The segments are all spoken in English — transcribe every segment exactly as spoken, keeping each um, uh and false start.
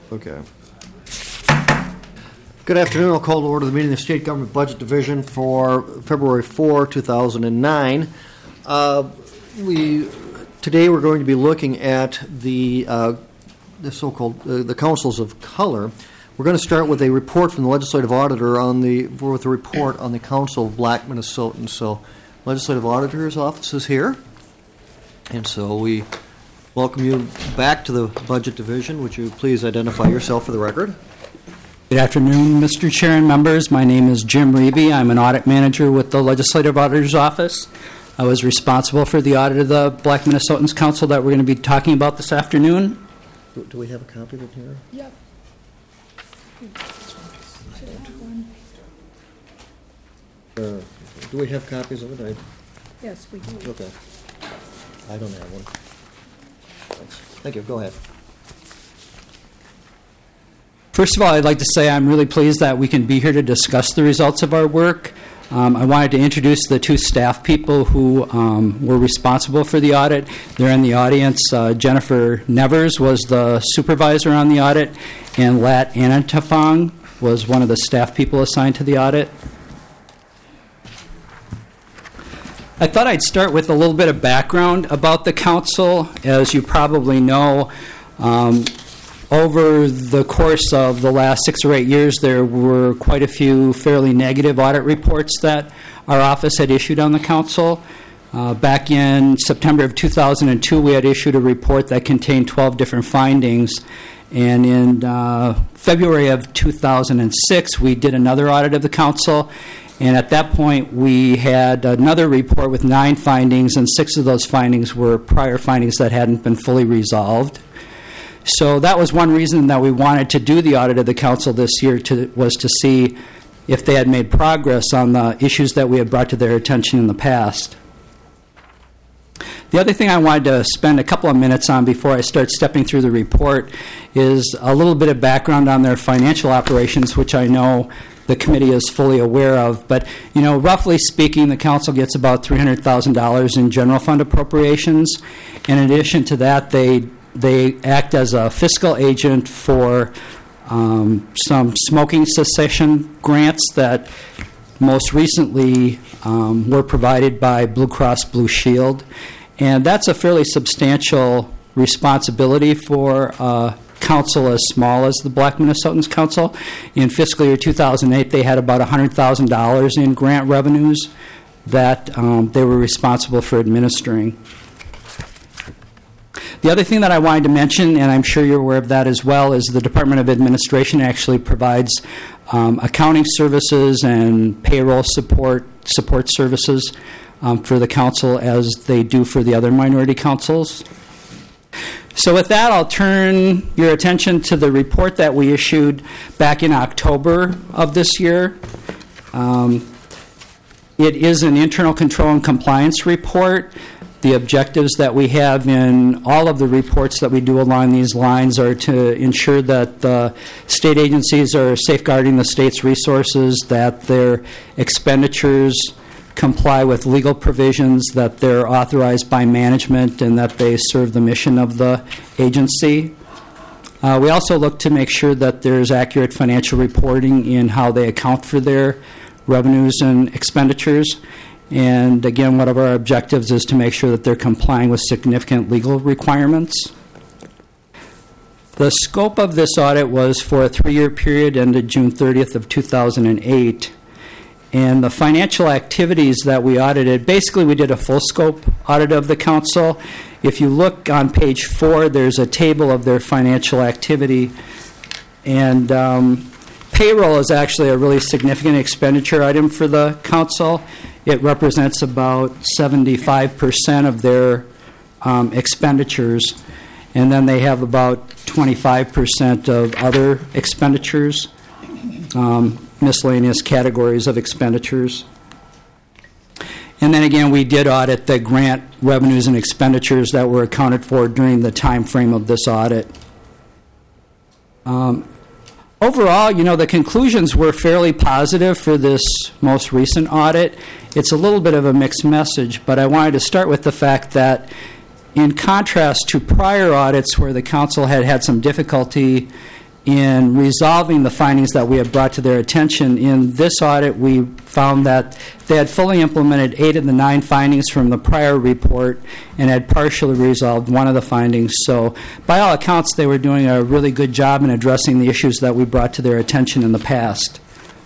Okay. Good afternoon. I'll call to order the meeting of the State Government Budget Division for February fourth, two thousand nine. Uh, we today we're going to be looking at the uh, the so-called uh, the councils of color. We're going to start with a report from the legislative auditor on the with a report on the Council of Black Minnesotans. So, legislative auditor's office is here, and so we welcome you back to the Budget Division. Would you please identify yourself for the record? Good afternoon, Mister Chair and members. My name is Jim Reeby. I'm an audit manager with the Legislative Auditor's Office. I was responsible for the audit of the Black Minnesotans Council that we're going to be talking about this afternoon. Do, do we have a copy of it here? Yep. Uh, do we have copies of it? I, Yes, we do. okay. I don't have one. Thanks. Thank you. Go ahead. First of all, I'd like to say I'm really pleased that we can be here to discuss the results of our work. Um, I wanted to introduce the two staff people who um, were responsible for the audit. They're in the audience. Uh, Jennifer Nevers was the supervisor on the audit, and Lat Anantafong was one of the staff people assigned to the audit. I thought I'd start with a little bit of background about the council. As you probably know, um, over the course of the last six or eight years, there were quite a few fairly negative audit reports that our office had issued on the council. Uh, back in September of two thousand two, we had issued a report that contained twelve different findings. And in uh, February of two thousand six, we did another audit of the council. And at that point, we had another report with nine findings, and six of those findings were prior findings that hadn't been fully resolved. So that was one reason that we wanted to do the audit of the council this year, to, was to see if they had made progress on the issues that we had brought to their attention in the past. The other thing I wanted to spend a couple of minutes on before I start stepping through the report is a little bit of background on their financial operations, which I know the committee is fully aware of. But, you know, roughly speaking, the council gets about three hundred thousand dollars in general fund appropriations. In addition to that, they they act as a fiscal agent for um, some smoking cessation grants that most recently um, were provided by Blue Cross Blue Shield. And that's a fairly substantial responsibility for uh, council as small as the Black Minnesotans Council. In fiscal year two thousand eight, they had about one hundred thousand dollars in grant revenues that um, they were responsible for administering. The other thing that I wanted to mention, and I'm sure you're aware of that as well, is the Department of Administration actually provides um, accounting services and payroll support support services um, for the council, as they do for the other minority councils. So with that, I'll turn your attention to the report that we issued back in October of this year. Um, it is an internal control and compliance report. The objectives that we have in all of the reports that we do along these lines are to ensure that the state agencies are safeguarding the state's resources, that their expenditures comply with legal provisions, that they're authorized by management, and that they serve the mission of the agency. Uh, we also look to make sure that there's accurate financial reporting in how they account for their revenues and expenditures. And again, one of our objectives is to make sure that they're complying with significant legal requirements. The scope of this audit was for a three-year period ended June thirtieth of two thousand eight. And the financial activities that we audited, basically we did a full scope audit of the council. If you look on page four, there's a table of their financial activity. And um, payroll is actually a really significant expenditure item for the council. It represents about seventy-five percent of their um, expenditures. And then they have about twenty-five percent of other expenditures. Um, miscellaneous categories of expenditures. And then again, we did audit the grant revenues and expenditures that were accounted for during the time frame of this audit. Um, overall, you know, the conclusions were fairly positive for this most recent audit. It's a little bit of a mixed message, but I wanted to start with the fact that in contrast to prior audits where the council had had some difficulty in resolving the findings that we had brought to their attention. In this audit, we found that they had fully implemented eight of the nine findings from the prior report and had partially resolved one of the findings. So by all accounts, they were doing a really good job in addressing the issues that we brought to their attention in the past.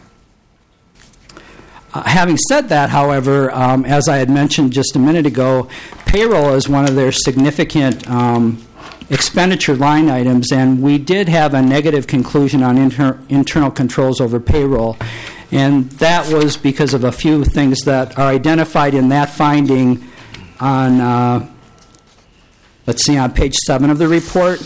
Uh, having said that, however, um, as I had mentioned just a minute ago, payroll is one of their significant um, expenditure line items, and we did have a negative conclusion on inter- internal controls over payroll. And that was because of a few things that are identified in that finding on, uh, let's see, on page seven of the report.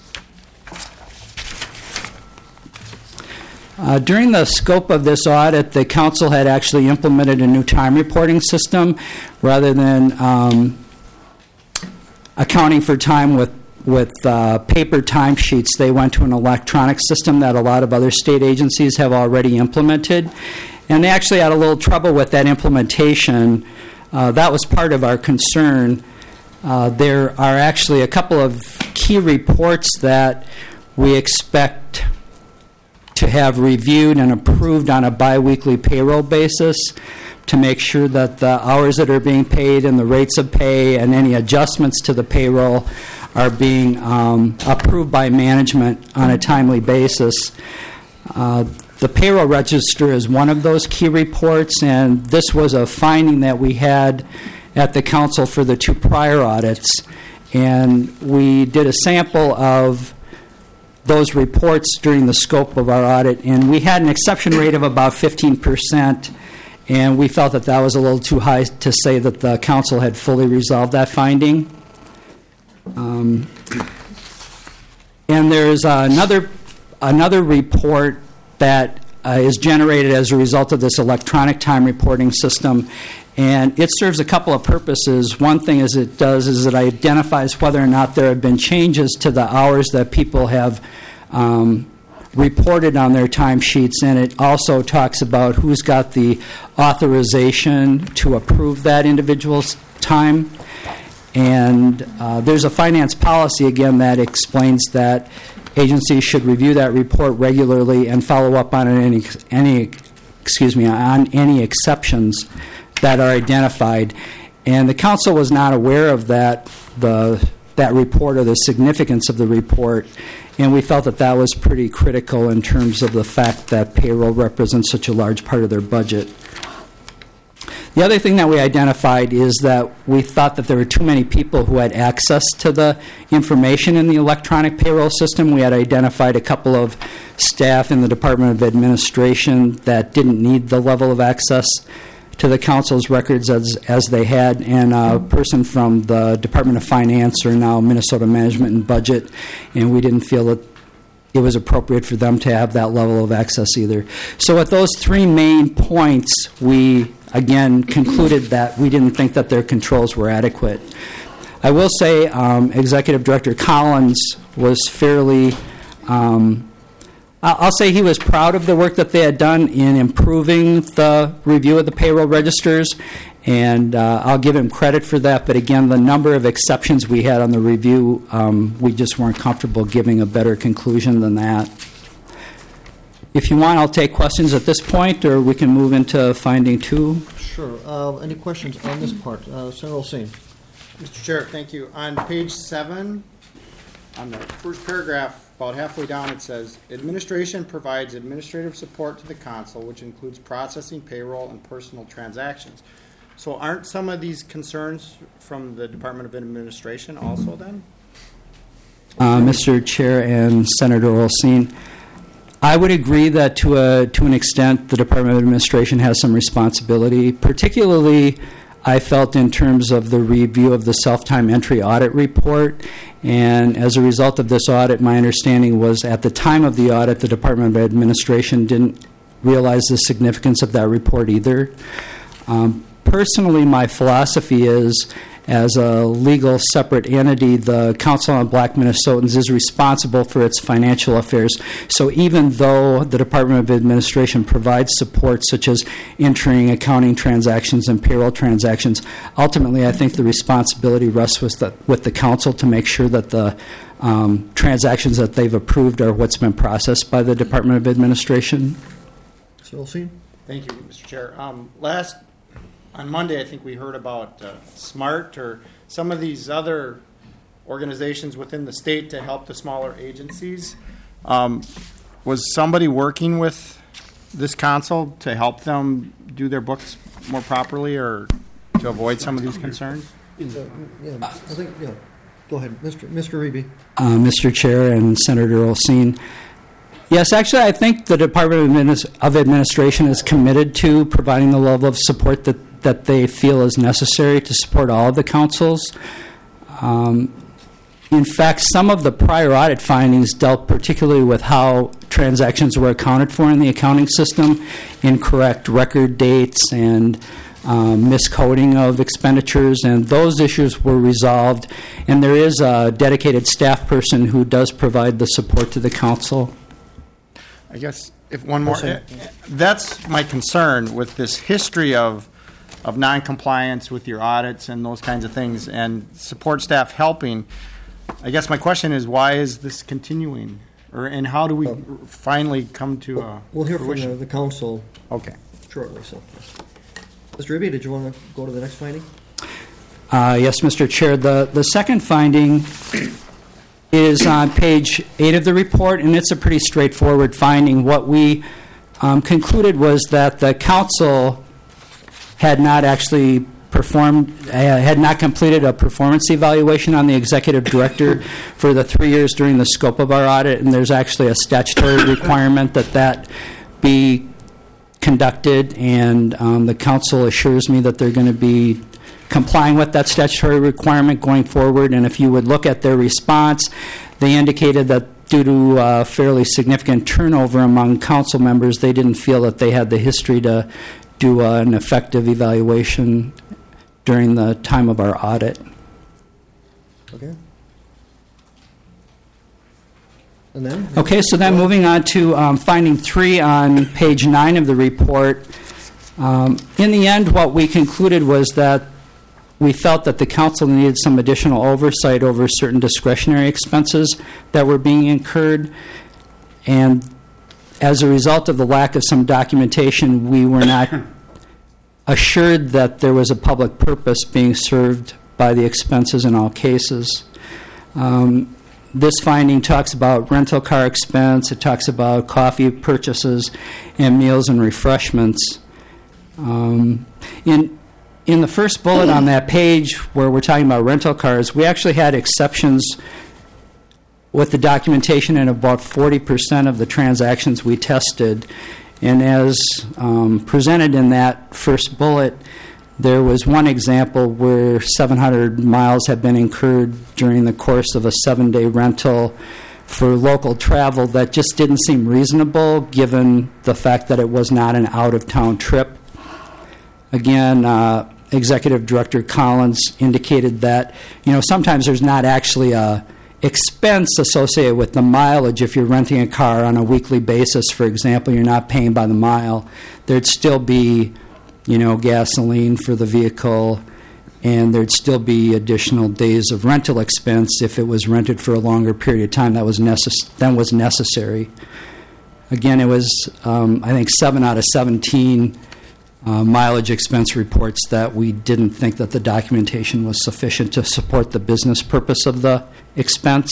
Uh, during the scope of this audit, the council had actually implemented a new time reporting system rather than um, accounting for time with with uh, paper timesheets. They went to an electronic system that a lot of other state agencies have already implemented, and they actually had a little trouble with that implementation. Uh, that was part of our concern. Uh, there are actually a couple of key reports that we expect to have reviewed and approved on a biweekly payroll basis to make sure that the hours that are being paid and the rates of pay and any adjustments to the payroll are being um, approved by management on a timely basis. Uh, the payroll register is one of those key reports, and this was a finding that we had at the council for the two prior audits. And we did a sample of those reports during the scope of our audit, and we had an exception rate of about fifteen percent, and we felt that that was a little too high to say that the council had fully resolved that finding. Um, and there's uh, another another report that uh, is generated as a result of this electronic time reporting system, and it serves a couple of purposes. One thing is it does is it identifies whether or not there have been changes to the hours that people have um, reported on their timesheets, and it also talks about who's got the authorization to approve that individual's time. And uh, there's a finance policy, again, that explains that agencies should review that report regularly and follow up on any, any excuse me, on any exceptions that are identified. And the council was not aware of that, the that report or the significance of the report, and we felt that that was pretty critical in terms of the fact that payroll represents such a large part of their budget. The other thing that we identified is that we thought that there were too many people who had access to the information in the electronic payroll system. We had identified a couple of staff in the Department of Administration that didn't need the level of access to the council's records as as they had, and a person from the Department of Finance, or now Minnesota Management and Budget, and we didn't feel that it was appropriate for them to have that level of access either. So at those three main points, we again concluded that we didn't think that their controls were adequate. I will say um, Executive Director Collins was fairly um, I'll say he was proud of the work that they had done in improving the review of the payroll registers, and uh, I'll give him credit for that. But again, the number of exceptions we had on the review, um, we just weren't comfortable giving a better conclusion than that. If you want, I'll take questions at this point, or we can move into finding two. Sure. Uh, any questions on this part? Uh, Senator Olsen. Mister Chair, thank you. On page seven, on the first paragraph, about halfway down, it says, administration provides administrative support to the council, which includes processing payroll and personal transactions. So aren't some of these concerns from the Department of Administration also then? Uh, Mister Chair and Senator Olsen, I would agree that to a to an extent the Department of Administration has some responsibility, particularly I felt in terms of the review of the self-time entry audit report. And as a result of this audit, my understanding was at the time of the audit, the Department of Administration didn't realize the significance of that report either. Um, personally, my philosophy is, as a legal separate entity, the Council on Black Minnesotans is responsible for its financial affairs. So even though the Department of Administration provides support such as entering accounting transactions and payroll transactions, ultimately I think the responsibility rests with the, with the Council to make sure that the um, transactions that they've approved are what's been processed by the Department of Administration. Mister Olson? Thank you, Mister Chair. Um, last, on Monday, I think we heard about uh, SMART or some of these other organizations within the state to help the smaller agencies. Um, was somebody working with this council to help them do their books more properly or to avoid some of these concerns? Yeah, I think, yeah. Go ahead, Mister Mister Reby. Uh, Mister Chair and Senator Olsen. Yes, actually, I think the Department of, Adminis- of Administration is committed to providing the level of support that, that they feel is necessary to support all of the councils. Um, in fact, some of the prior audit findings dealt particularly with how transactions were accounted for in the accounting system, incorrect record dates, and um, miscoding of expenditures, and those issues were resolved. And there is a dedicated staff person who does provide the support to the council. I guess if one more, uh, that's my concern with this history of of noncompliance with your audits and those kinds of things, and support staff helping. I guess my question is, why is this continuing, or and how do we uh, finally come to a We'll hear fruition? from the, the council Okay. shortly. So, Mister Reby, did you want to go to the next finding? Uh, yes, Mister Chair. The the second finding is on page eight of the report, and it's a pretty straightforward finding. What we um, concluded was that the council had not actually performed, uh, had not completed a performance evaluation on the executive director for the three years during the scope of our audit, and there's actually a statutory requirement that that be conducted, and um, the council assures me that they're going to be complying with that statutory requirement going forward. And if you would look at their response, they indicated that due to uh, fairly significant turnover among council members, they didn't feel that they had the history to do uh, an effective evaluation during the time of our audit. Okay. And then? Okay, so then moving on to um, finding three on page nine of the report. Um, in the end, what we concluded was that we felt that the council needed some additional oversight over certain discretionary expenses that were being incurred. And as a result of the lack of some documentation, we were not assured that there was a public purpose being served by the expenses in all cases. Um, this finding talks about rental car expense, it talks about coffee purchases, and meals and refreshments. Um, in In the first bullet on that page where we're talking about rental cars, we actually had exceptions with the documentation in about forty percent of the transactions we tested. And as um, presented in that first bullet, there was one example where seven hundred miles had been incurred during the course of a seven-day rental for local travel that just didn't seem reasonable given the fact that it was not an out-of-town trip. Again, uh, Executive Director Collins indicated that, you know, sometimes there's not actually a expense associated with the mileage. If you're renting a car on a weekly basis, for example, you're not paying by the mile. There'd still be, you know, gasoline for the vehicle, and there'd still be additional days of rental expense if it was rented for a longer period of time that was, necess- that was necessary. Again, it was, um, I think, seven out of seventeen Uh, mileage expense reports that we didn't think that the documentation was sufficient to support the business purpose of the expense.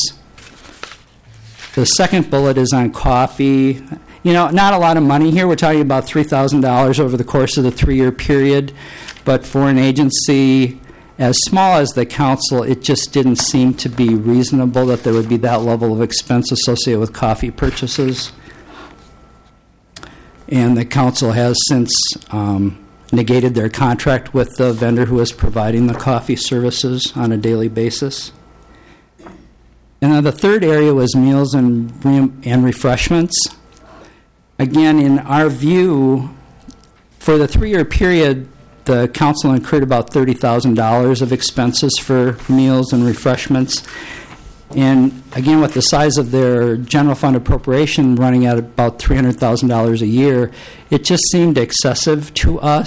The second bullet is on coffee. You know, not a lot of money here. We're talking about three thousand dollars over the course of the three-year period. But for an agency as small as the council, it just didn't seem to be reasonable that there would be that level of expense associated with coffee purchases. And the council has since um, negated their contract with the vendor who is providing the coffee services on a daily basis. And then the third area was meals and, re- and refreshments. Again, in our view, for the three-year period, the council incurred about thirty thousand dollars of expenses for meals and refreshments. And again, with the size of their general fund appropriation running at about three hundred thousand dollars a year, it just seemed excessive to us.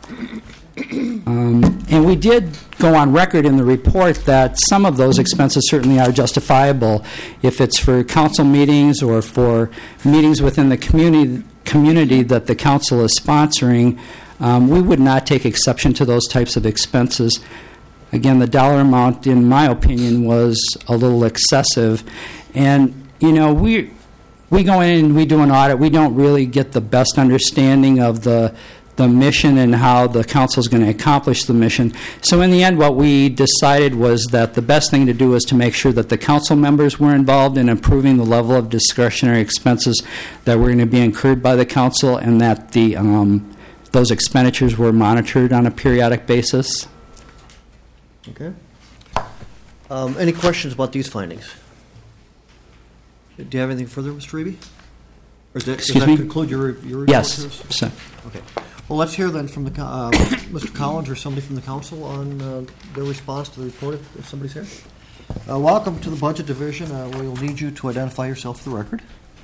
Um, and we did go on record in the report that some of those expenses certainly are justifiable. If it's for council meetings or for meetings within the community, community that the council is sponsoring, um, we would not take exception to those types of expenses. Again, the dollar amount, in my opinion, was a little excessive. And, you know, we we go in and we do an audit. We don't really get the best understanding of the the mission and how the council is going to accomplish the mission. So in the end, what we decided was that the best thing to do was to make sure that the council members were involved in improving the level of discretionary expenses that were going to be incurred by the council, and that the um, those expenditures were monitored on a periodic basis. Okay. Um, any questions about these findings? Do you have anything further, Mister Eby? Or does that, Excuse does that me? conclude your, your report? Yes. here? So, Okay. Well, let's hear then from the co- uh, Mister Collins or somebody from the council on uh, their response to the report, if, if somebody's here. Uh, welcome to the Budget Division. Uh, we'll need you to identify yourself for the record.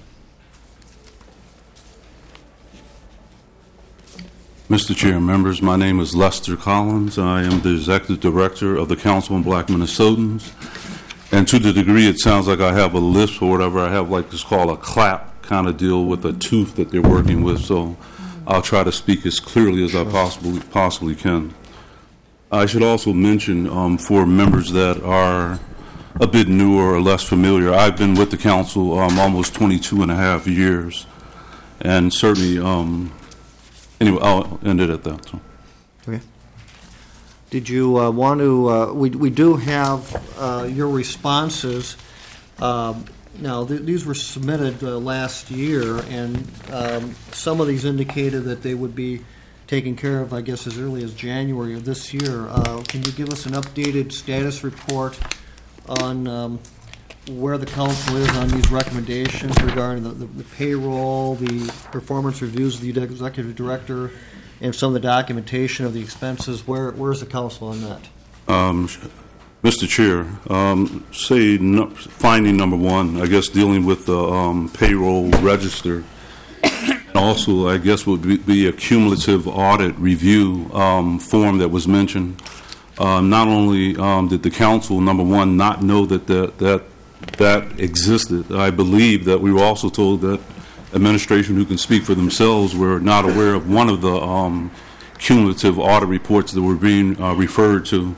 Mister Chair, members, my name is Lester Collins. I am the Executive Director of the Council on Black Minnesotans. And to the degree it sounds like I have a lisp or whatever, I have like this called a clap kind of deal with a tooth that they're working with. So I'll try to speak as clearly as I possibly possibly can. I should also mention um, for members that are a bit newer or less familiar, I've been with the council um, almost twenty-two and a half years. And certainly, um, anyway, I'll end it at that. So. Okay. Did you uh, want to, uh, we, we do have uh, your responses. Um, now, th- these were submitted uh, last year, and um, some of these indicated that they would be taken care of, I guess, as early as January of this year. Uh, can you give us an updated status report on um, where the council is on these recommendations regarding the, the, the payroll, the performance reviews of the executive director, and some of the documentation of the expenses? Where where is the council on that? Um, Mister Chair, um, say no, finding number one, I guess dealing with the um, payroll register, and also I guess would be, be a cumulative audit review um, form that was mentioned. Um, not only um, did the council, number one, not know that that, that that existed, I believe that we were also told that administration who can speak for themselves were not aware of one of the um, cumulative audit reports that were being uh, referred to.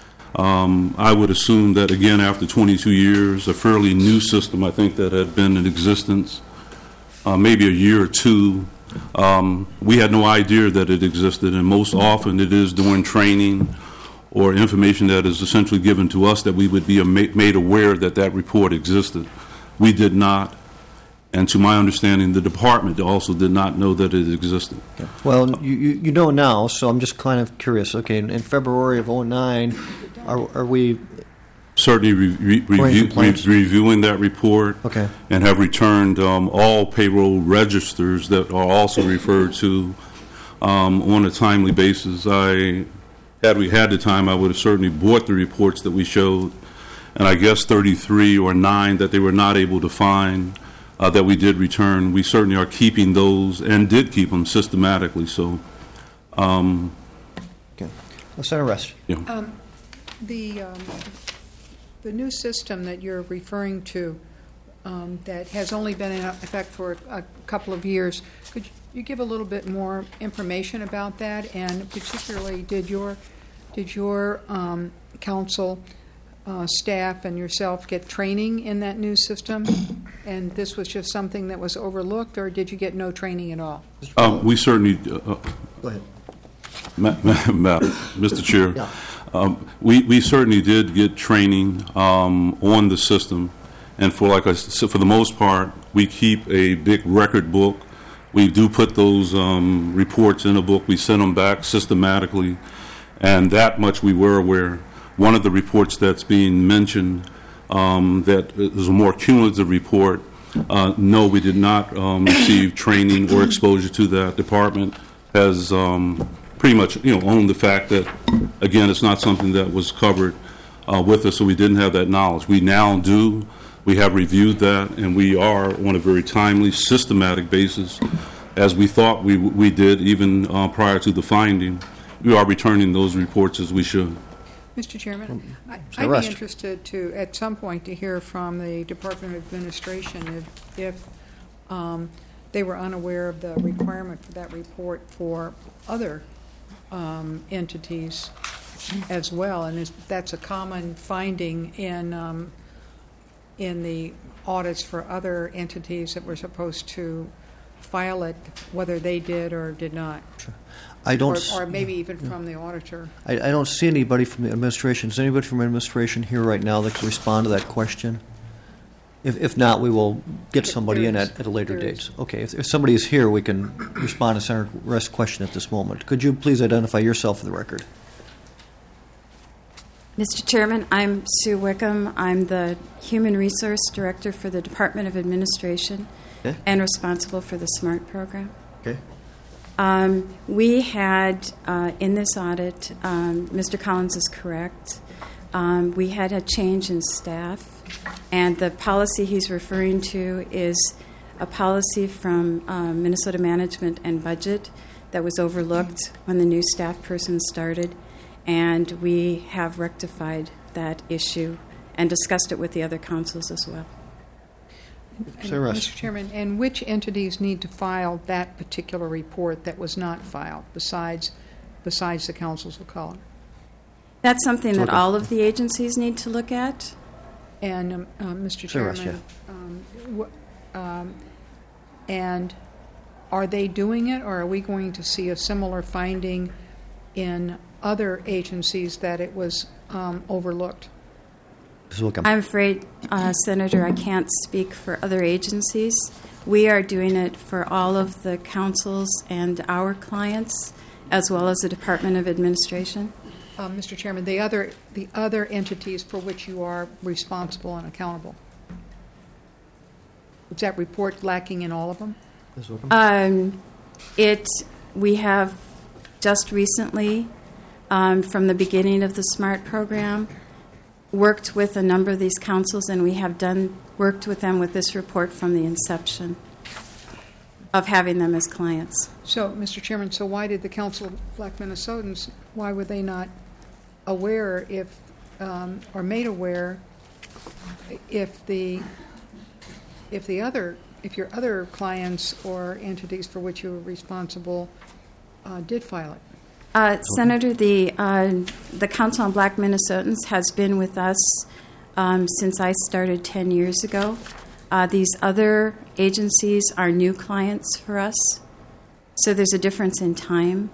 Um, I would assume that, again, after twenty-two years, a fairly new system, I think, that had been in existence, uh, maybe a year or two, um, we had no idea that it existed, and most often it is during training or information that is essentially given to us that we would be made aware that that report existed. We did not. And to my understanding, the department also did not know that it existed. Well, you, you, you know now, so I'm just kind of curious. Okay, in, in February of oh nine, are, are we... Certainly re- re- review, re- reviewing that report, okay, and have returned um, all payroll registers that are also referred to um, on a timely basis. I, had we had the time, I would have certainly bought the reports that we showed, and I guess thirty-three or nine that they were not able to find uh, that we did return. We certainly are keeping those and did keep them systematically. So, um, okay, let's set a rest. Yeah. Um, the um, the new system that you're referring to um, that has only been in effect for a couple of years, could you give a little bit more information about that? And particularly, did your did your um, council uh, staff and yourself get training in that new system? And this was just something that was overlooked, or did you get no training at all? Um, we certainly. Uh, Go ahead. Ma- ma- ma- Mister Chair, Yeah. um, we, we certainly did get training um, on the system, and for like I said, for the most part, we keep a big record book. We do put those um, reports in a book. We send them back systematically, and that much we were aware. One of the reports that's being mentioned um, that is a more cumulative report. Uh, no, we did not um, receive training or exposure to that. Department has um, pretty much, you know, owned the fact that, again, it's not something that was covered uh, with us, so we didn't have that knowledge. We now do. We have reviewed that, and we are on a very timely, systematic basis, as we thought we we did even uh, prior to the finding. We are returning those reports as we should. Mister Chairman, I- Mister I'd Rust. be interested to, at some point, to hear from the Department of Administration if, if um, they were unaware of the requirement for that report for other um, entities as well, and is, that's a common finding in um, in the audits for other entities that were supposed to file it, whether they did or did not, I don't. or, s- or maybe even from the auditor. I, I don't see anybody from the administration. Is anybody from administration here right now that can respond to that question? If, if not, we will get somebody There in is. at, at a later There date. is. Okay, if, if somebody is here, we can respond to Senator Rest's question at this moment. Could you please identify yourself for the record? Mister Chairman, I'm Sue Wickham. I'm the Human Resource Director for the Department of Administration Okay. and responsible for the SMART program. Okay. Um, we had, uh, in this audit, um, Mister Collins is correct, um, we had a change in staff, and the policy he's referring to is a policy from um, Minnesota Management and Budget that was overlooked when the new staff person started, and we have rectified that issue and discussed it with the other councils as well. And, Senator Rust. Mister Chairman, and which entities need to file that particular report that was not filed, besides besides the councils of color? That's something that Okay. all of the agencies need to look at. And, um, uh, Mister Senator Rust, Chairman, um, wh- um, and are they doing it, or are we going to see a similar finding in other agencies that it was um, overlooked? Miz Wickham. I'm afraid, uh, Senator, I can't speak for other agencies. We are doing it for all of the councils and our clients, as well as the Department of Administration. Um, Mister Chairman, the other the other entities for which you are responsible and accountable. Is that report lacking in all of them? Miz Wickham. Um, it, we have just recently, um, from the beginning of the SMART program, worked with a number of these councils, and we have done worked with them with this report from the inception of having them as clients. So, Mister Chairman, so why did the Council of Black Minnesotans, why were they not aware if, um, or made aware if the, if the other, if your other clients or entities for which you were responsible uh, did file it? Uh, Senator, the uh, the Council on Black Minnesotans has been with us um, since I started ten years ago. Uh, these other agencies are new clients for us, so there's a difference in time.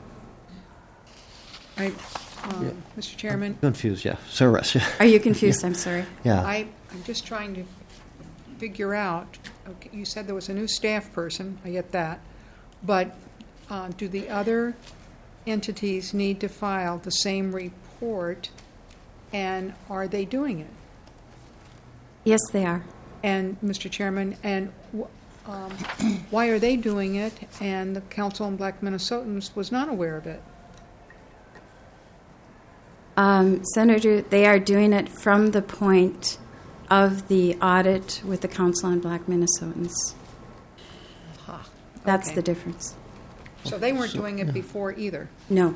I, um, Mister Chairman, Confused, yeah. Senator Rest, yeah. Are you confused? I'm sorry. Yeah. I, I'm just trying to figure out, okay, you said there was a new staff person, I get that, but uh, do the other entities need to file the same report, and are they doing it? Yes, they are. And, Mister Chairman, and wh- um, why are they doing it, and the Council on Black Minnesotans was not aware of it? Um, Senator, they are doing it from the point of the audit with the Council on Black Minnesotans. Ha, That's okay. the difference. So they weren't doing it before either? No.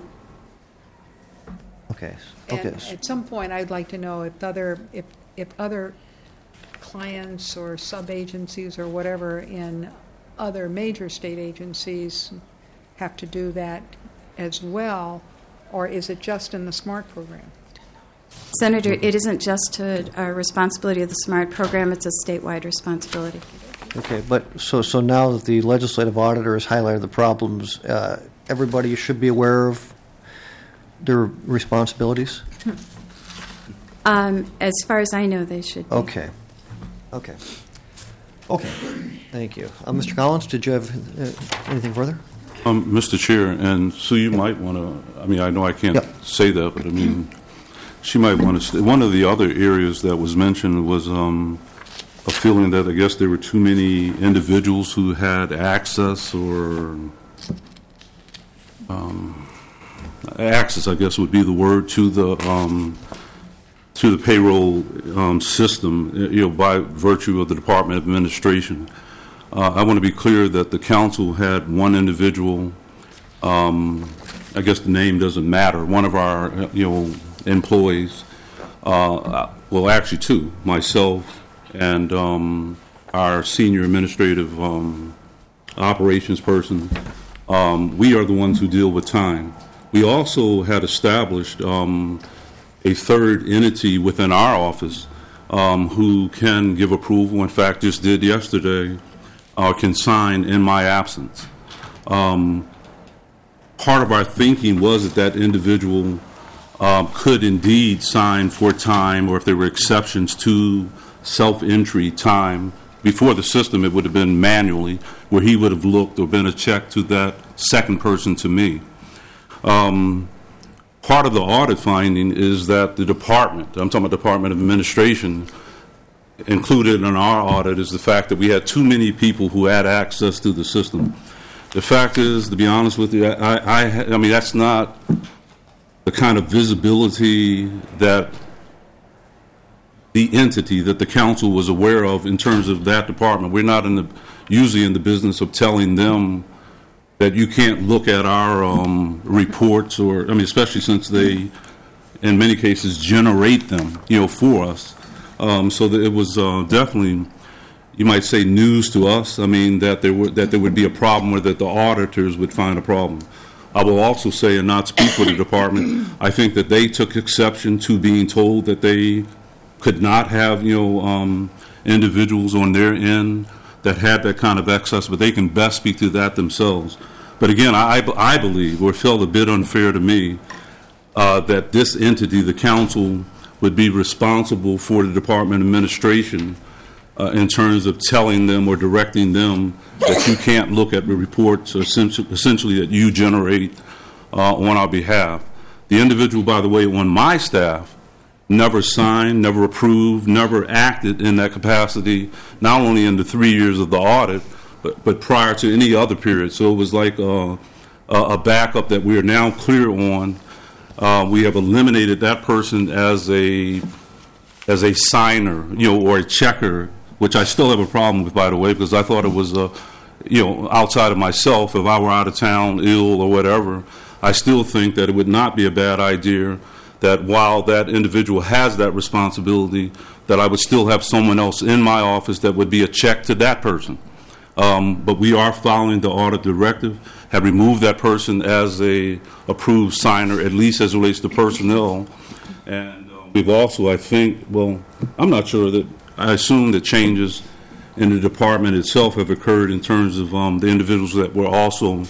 Okay. And Okay. at some point, I'd like to know if other, if, if other clients or sub-agencies or whatever in other major state agencies have to do that as well, or is it just in the SMART program? Senator, it isn't just a, a responsibility of the SMART program, it's a statewide responsibility. Okay, but so so now that the legislative auditor has highlighted the problems, uh, everybody should be aware of their responsibilities? Um, as far as I know, they should be. Okay. Okay. Okay. Thank you. Uh, Mister Collins, did you have uh, anything further? Um, Mister Chair, and Sue, you might want to, I mean, I know I can't Yep. say that, but I mean, she might want to, one of the other areas that was mentioned was um, a feeling that I guess there were too many individuals who had access or, um, access, I guess would be the word, to the um, to the payroll um, system, you know, by virtue of the Department of Administration. Uh, I want to be clear that the council had one individual, um, I guess the name doesn't matter, one of our, you know, employees, uh, well, actually two, myself and um, our senior administrative um, operations person. Um, we are the ones who deal with time. We also had established um, a third entity within our office um, who can give approval, in fact, just did yesterday, uh, can sign in my absence. Um, part of our thinking was that that individual um, could indeed sign for time, or if there were exceptions to self-entry time. Before the system, it would have been manually, where he would have looked or been a check to that second person to me. Um, part of the audit finding is that the department, I'm talking about Department of Administration, included in our audit is the fact that we had too many people who had access to the system. The fact is, to be honest with you, I, I, I mean, that's not the kind of visibility that the entity that the council was aware of in terms of that department. We're not in the usually in the business of telling them that you can't look at our um, reports, or I mean, especially since they, in many cases, generate them, you know, for us. Um, so that it was uh, definitely, you might say, news to us. I mean, that there would that there would be a problem, or that the auditors would find a problem. I will also say, and not speak for the department, I think that they took exception to being told that they could not have, you know, um, individuals on their end that had that kind of access, but they can best speak to that themselves. But again, I, I believe, or it felt a bit unfair to me, uh, that this entity, the council, would be responsible for the Department of Administration uh, in terms of telling them or directing them that you can't look at the reports, or essentially, essentially that you generate uh, on our behalf. The individual, by the way, on my staff, never signed, never approved, never acted in that capacity, not only in the three years of the audit, but, but prior to any other period. So it was like uh, a backup that we are now clear on. Uh, we have eliminated that person as a as a signer, you know, or a checker, which I still have a problem with, by the way, because I thought it was, uh, you know, outside of myself. If I were out of town, ill, or whatever, I still think that it would not be a bad idea that while that individual has that responsibility, that I would still have someone else in my office that would be a check to that person. Um, but we are following the audit directive, have removed that person as a approved signer, at least as it relates to personnel. And uh, we've also, I think, well, I'm not sure that, I assume that changes in the department itself have occurred in terms of um, the individuals that were also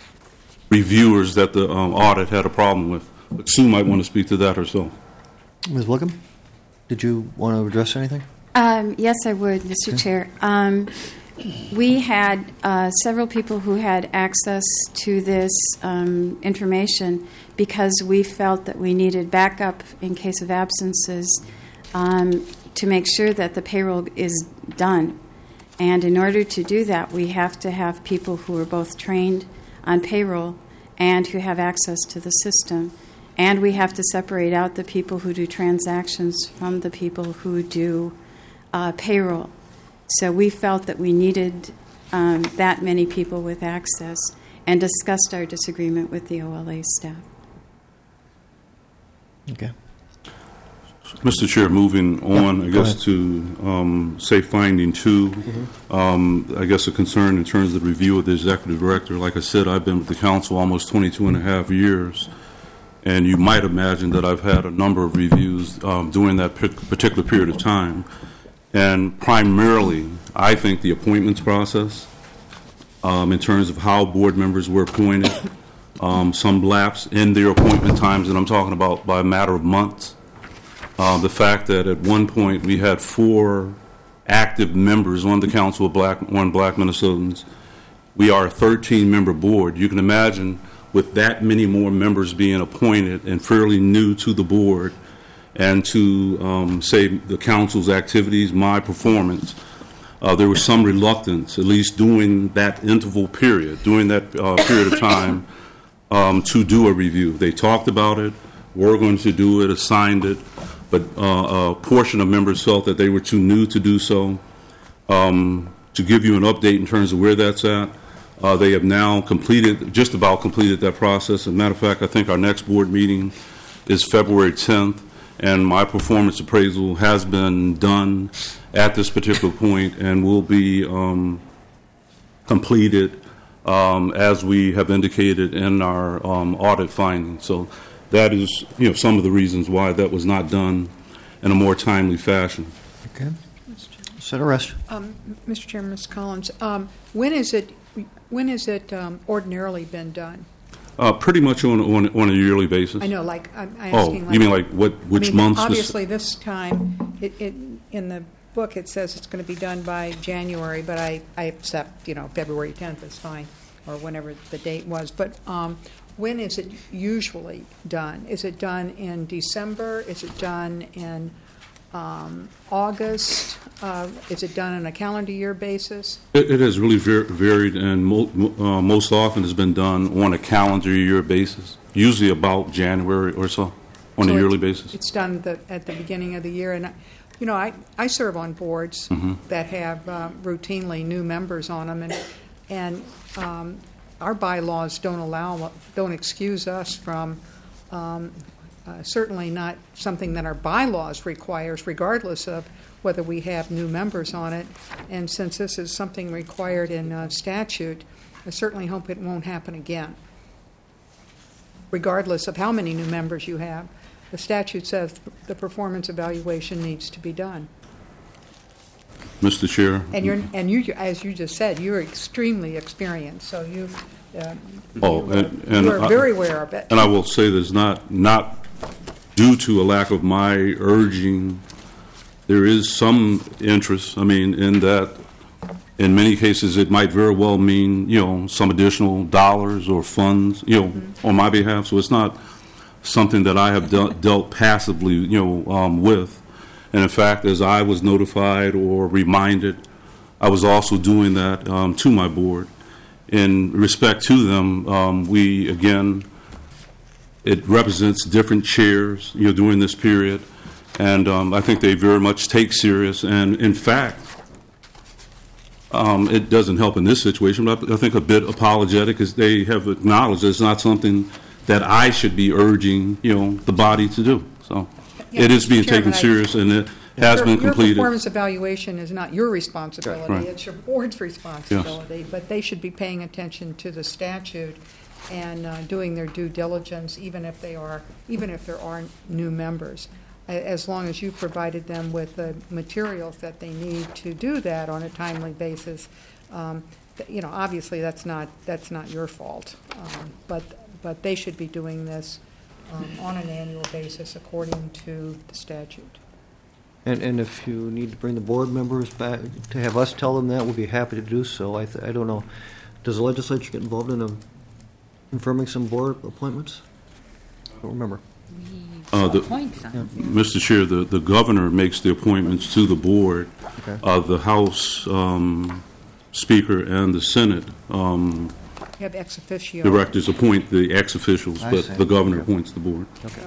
reviewers that the um, audit had a problem with. But Sue might want to speak to that herself. Miz Wickham, did you want to address anything? Um, yes, I would, Mister Okay. Chair. Um, we had uh, several people who had access to this um, information because we felt that we needed backup in case of absences um, to make sure that the payroll is done. And in order to do that, we have to have people who are both trained on payroll and who have access to the system. And we have to separate out the people who do transactions from the people who do uh, payroll. So we felt that we needed um, that many people with access, and discussed our disagreement with the O L A staff. Okay. Mister Chair, moving on, Yeah, I go guess, ahead. to, um, say, finding two, Mm-hmm. um, I guess a concern in terms of the review of the executive director. Like I said, I've been with the council almost twenty-two and a half years, and you might imagine that I've had a number of reviews um, during that p- particular period of time. And primarily, I think the appointments process, um, in terms of how board members were appointed, um, some lapse in their appointment times, and I'm talking about by a matter of months. Uh, the fact that at one point we had four active members on the Council of Black, on Black Minnesotans. We are a thirteen-member board. You can imagine with that many more members being appointed and fairly new to the board and to, um, say, the council's activities, my performance, uh, there was some reluctance, at least during that interval period, during that uh, period of time, um, to do a review. They talked about it, were going to do it, assigned it, but uh, a portion of members felt that they were too new to do so. Um, to give you an update in terms of where that's at, uh, they have now completed, just about completed that process. As a matter of fact, I think our next board meeting is February tenth, and my performance appraisal has been done at this particular point and will be um, completed um, as we have indicated in our um, audit findings. So that is, you know, some of the reasons why that was not done in a more timely fashion. Okay. Senator Resch. Um, Mister Chairman, Miz Collins, um, when is it, when is it um, ordinarily been done? Uh, pretty much on, on, on a yearly basis. I know, like, I'm I'm Oh, asking like... you mean like what, which I mean, months? Obviously, this time, it, it, in the book, it says it's going to be done by January, but I, I accept, you know, February tenth is fine, or whenever the date was. But um, when is it usually done? Is it done in December? Is it done in um, August? Uh, is it done on a calendar year basis? It, it has really ver- varied, and mo- uh, most often has been done on a calendar year basis, usually about January or so, on So a yearly it- basis. It's done the, at the beginning of the year, and I, you know, I, I serve on boards Mm-hmm. that have uh, routinely new members on them, and and um, our bylaws don't allow, don't excuse us from. Um, uh, certainly not something that our bylaws requires, regardless of whether we have new members on it. And since this is something required in uh, statute, I certainly hope it won't happen again, regardless of how many new members you have. The statute says the performance evaluation needs to be done. Mister Chair. And you're, and you, as you just said, you're extremely experienced, so you, uh, Oh, you, and- and you are I- very aware of it. And I will say this, not, not due to a lack of my urging, there is some interest, I mean, in that, in many cases, it might very well mean, you know, some additional dollars or funds, you know, Mm-hmm. on my behalf. So it's not something that I have dealt, dealt passively, you know, um, with. And in fact, as I was notified or reminded, I was also doing that um, to my board. In respect to them, um, we, again, it represents different chairs, you know, during this period, and um, I think they very much take serious. And in fact, um, it doesn't help in this situation, but I think a bit apologetic, as they have acknowledged it's not something that I should be urging, you know, the body to do. So Yeah, it is being Mister Chairman, taken I- serious, and it has Your- been completed. Your performance evaluation is not your responsibility, Right. it's your board's responsibility, but they should be paying attention to the statute and uh, doing their due diligence, even if they are, even if there are new members. A- As long as you provided them with the materials that they need to do that on a timely basis, um, th- you know, obviously, that's not, that's not your fault. Um, But, but they should be doing this um, on an annual basis according to the statute. And, and if you need to bring the board members back to have us tell them that, we'll be happy to do so. I, th- I don't know. Does the legislature get involved in a, confirming some board appointments? I don't remember. Uh, the- appoint some. Mister Chair, the, the governor makes the appointments to the board. Okay. Uh, the House um, Speaker and the Senate um, You have ex officio. directors appoint the ex-officials, I but see. the governor Okay. appoints the board.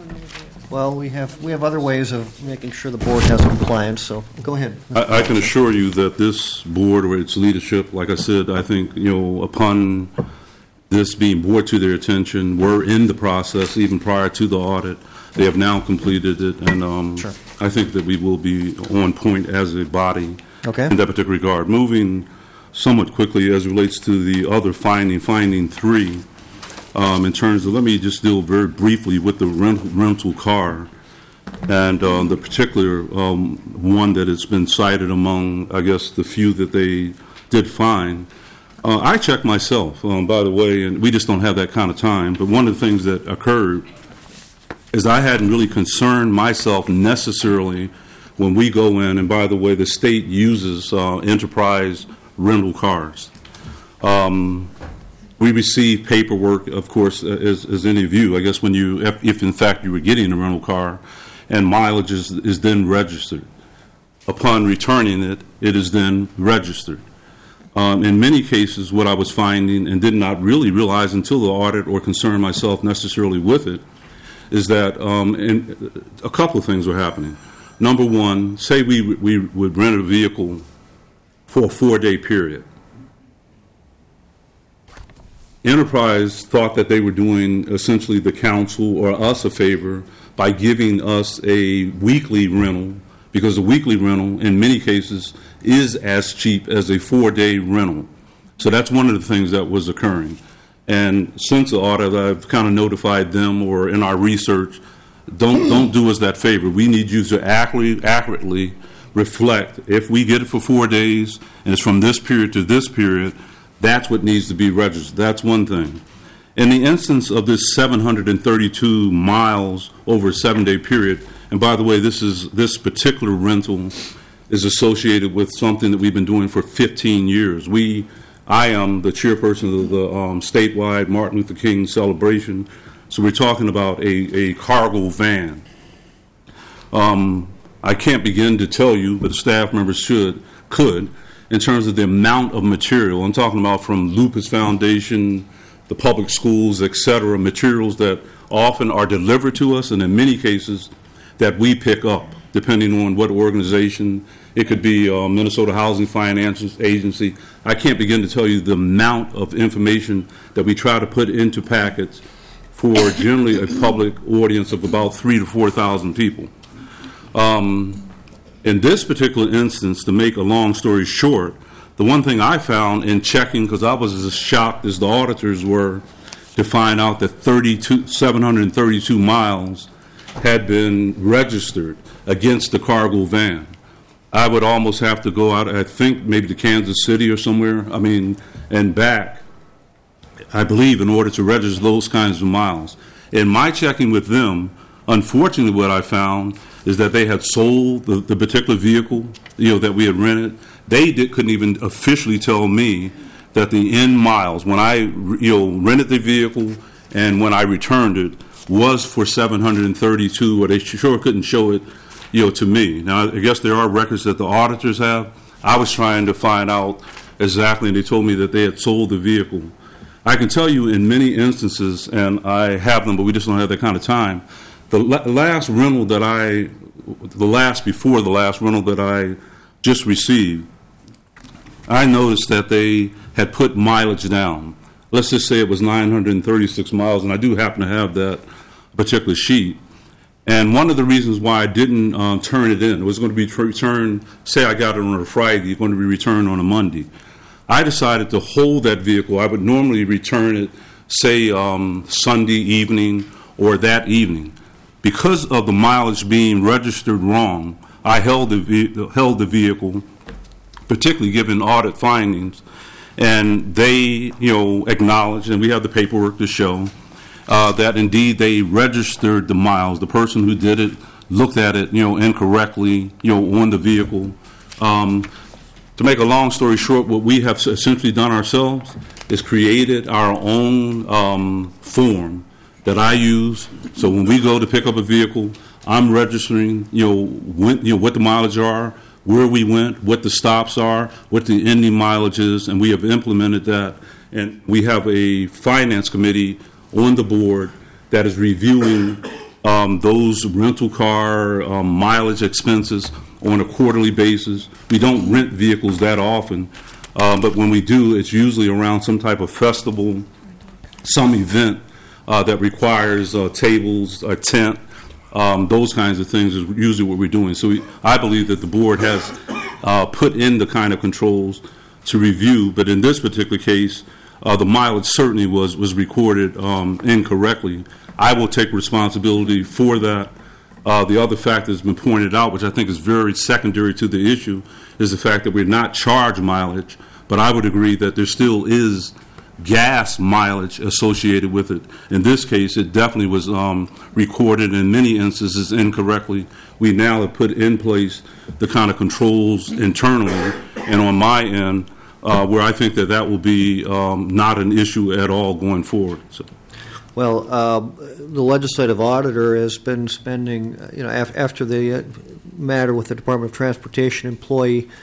Well, we have, we have other ways of making sure the board has compliance, so go ahead. I, I can assure you that this board or its leadership, like I said, I think, you know, upon this being brought to their attention, we're in the process even prior to the audit. They have now completed it, and um, Sure. I think that we will be on point as a body Okay. in that particular regard. Moving somewhat quickly as it relates to the other finding, finding three, um, in terms of, let me just deal very briefly with the rental, rental car, and uh, the particular um, one that has been cited among, I guess, the few that they did find. Uh, I checked myself, um, by the way, and we just don't have that kind of time, but one of the things that occurred is I hadn't really concerned myself necessarily when we go in, and by the way, the state uses uh, enterprise rental cars. Um, we receive paperwork, of course, as, as any of you, I guess, when you, if, if in fact you were getting a rental car, and mileage is, is then registered. Upon returning it, it is then registered. Um, in many cases, what I was finding, and did not really realize until the audit or concern myself necessarily with it, is that um, in, a couple of things were happening. Number one, say we, we would rent a vehicle for a four-day period. Enterprise thought that they were doing essentially the council or us a favor by giving us a weekly rental, because a weekly rental in many cases is as cheap as a four-day rental. So that's one of the things that was occurring. And since the audit, I've kind of notified them, or in our research, don't don't do us that favor. We need you to accurately, accurately reflect, if we get it for four days and it's from this period to this period, that's what needs to be registered. That's one thing. In the instance of this seven hundred thirty-two miles over a seven-day period, and by the way, this is this particular rental is associated with something that we've been doing for fifteen years. We, I am the chairperson of the um, statewide Martin Luther King celebration, so we're talking about a, a cargo van. Um, I can't begin to tell you, but the staff members should, could, in terms of the amount of material. I'm talking about from Lupus Foundation, the public schools, et cetera, materials that often are delivered to us, and in many cases that we pick up, depending on what organization. It could be uh, Minnesota Housing Finance Agency. I can't begin to tell you the amount of information that we try to put into packets for generally a public audience of about three to four thousand people. Um, in this particular instance, to make a long story short, the one thing I found in checking, because I was as shocked as the auditors were to find out that thirty-two, seven hundred thirty-two miles had been registered against the cargo van. I would almost have to go out, I think, maybe to Kansas City or somewhere, I mean, and back, I believe, in order to register those kinds of miles. In my checking with them, unfortunately what I found is that they had sold the, the particular vehicle, you know, that we had rented. They did, couldn't even officially tell me that the end miles, when I, you know, rented the vehicle and when I returned it, was for seven hundred thirty-two, or they sure couldn't show it, you know, to me. Now, I guess there are records that the auditors have. I was trying to find out exactly, and they told me that they had sold the vehicle. I can tell you in many instances, and I have them, but we just don't have that kind of time, the la- last rental that I, the last before the last rental that I just received, I noticed that they had put mileage down. Let's just say it was nine hundred thirty-six miles, and I do happen to have that particular sheet. And one of the reasons why I didn't um, turn it in, it was going to be returned, say I got it on a Friday, it's going to be returned on a Monday. I decided to hold that vehicle. I would normally return it, say, um, Sunday evening or that evening. Because of the mileage being registered wrong, I held the, ve- held the vehicle, particularly given audit findings, and they, you know, acknowledged, and we have the paperwork to show, uh, that indeed they registered the miles. The person who did it looked at it, you know, incorrectly, you know, on the vehicle. Um, to make a long story short, what we have essentially done ourselves is created our own um, form that I use. So when we go to pick up a vehicle, I'm registering, you know, when, you know, what the mileage are, where we went, what the stops are, what the ending mileage is, and we have implemented that. And we have a finance committee on the board that is reviewing um, those rental car um, mileage expenses on a quarterly basis. We don't rent vehicles that often, uh, but when we do, it's usually around some type of festival, some event uh, that requires uh, tables, a tent, Um, those kinds of things is usually what we're doing. So we, I believe that the board has uh, put in the kind of controls to review, but in this particular case, uh, the mileage certainly was, was recorded um, incorrectly. I will take responsibility for that. Uh, the other fact that's been pointed out, which I think is very secondary to the issue, is the fact that we're not charged mileage, but I would agree that there still is gas mileage associated with it. In this case, it definitely was um, recorded in many instances incorrectly. We now have put in place the kind of controls internally and on my end uh, where I think that that will be um, not an issue at all going forward. So. Well, uh, the legislative auditor has been spending, you know, af- after the uh, matter with the Department of Transportation employee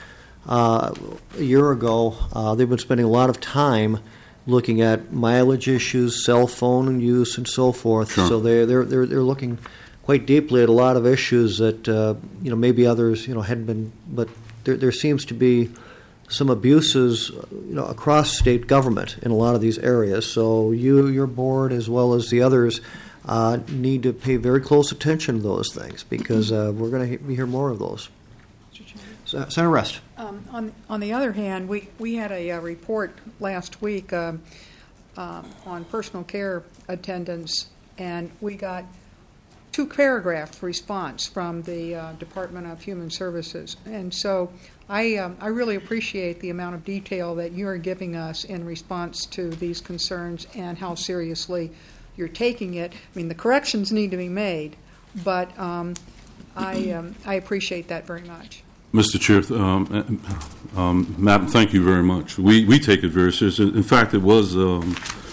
uh, a year ago, uh, they've been spending a lot of time looking at mileage issues, cell phone use, and so forth. Sure. So they they're they're they're looking quite deeply at a lot of issues that uh, you know maybe others you know hadn't been, but there there seems to be some abuses you know across state government in a lot of these areas. So you, your board, as well as the others, uh, need to pay very close attention to those things because uh, we're going to he- hear more of those. So, Senator Rest. Um, on, on the other hand, we, we had a, uh report last week um, um, on personal care attendance, and we got two paragraph response from the uh, Department of Human Services. And so I, um, I really appreciate the amount of detail that you're giving us in response to these concerns and how seriously you're taking it. I mean, the corrections need to be made, but um, I, um, I appreciate that very much. Mister Chair, um, um, Madam, thank you very much. We we take it very seriously. In fact, it was um,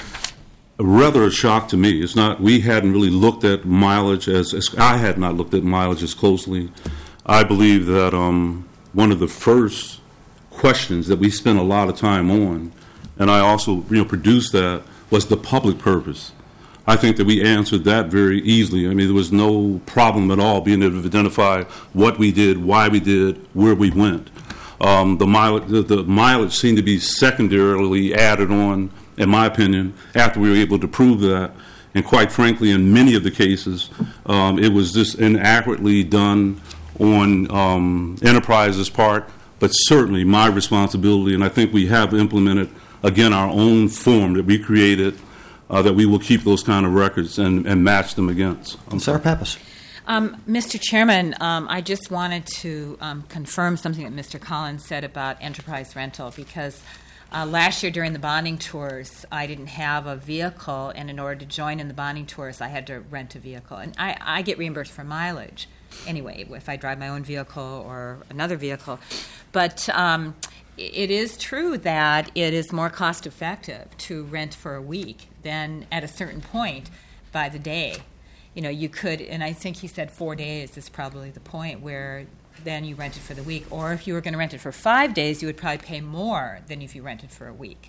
a rather a shock to me. It's not. We hadn't really looked at mileage as, as I had not looked at mileage as closely. I believe that um, one of the first questions that we spent a lot of time on, and I also you know produced that, was the public purpose. I think that we answered that very easily. I mean, there was no problem at all being able to identify what we did, why we did, where we went. Um, the, mileage, the, the mileage seemed to be secondarily added on, in my opinion, after we were able to prove that. And quite frankly, in many of the cases, um, it was just inaccurately done on um, Enterprise's part, but certainly my responsibility, and I think we have implemented, again, our own form that we created, Uh, that we will keep those kind of records and, and match them against. I'm Sarah Pappas. Um, Mister Chairman, um, I just wanted to um, confirm something that Mister Collins said about enterprise rental, because uh, last year during the bonding tours, I didn't have a vehicle, and in order to join in the bonding tours, I had to rent a vehicle. And I, I get reimbursed for mileage anyway, if I drive my own vehicle or another vehicle. But um, it is true that it is more cost-effective to rent for a week than at a certain point by the day. You know, you could, and I think he said four days is probably the point where then you rent it for the week. Or if you were going to rent it for five days, you would probably pay more than if you rented for a week.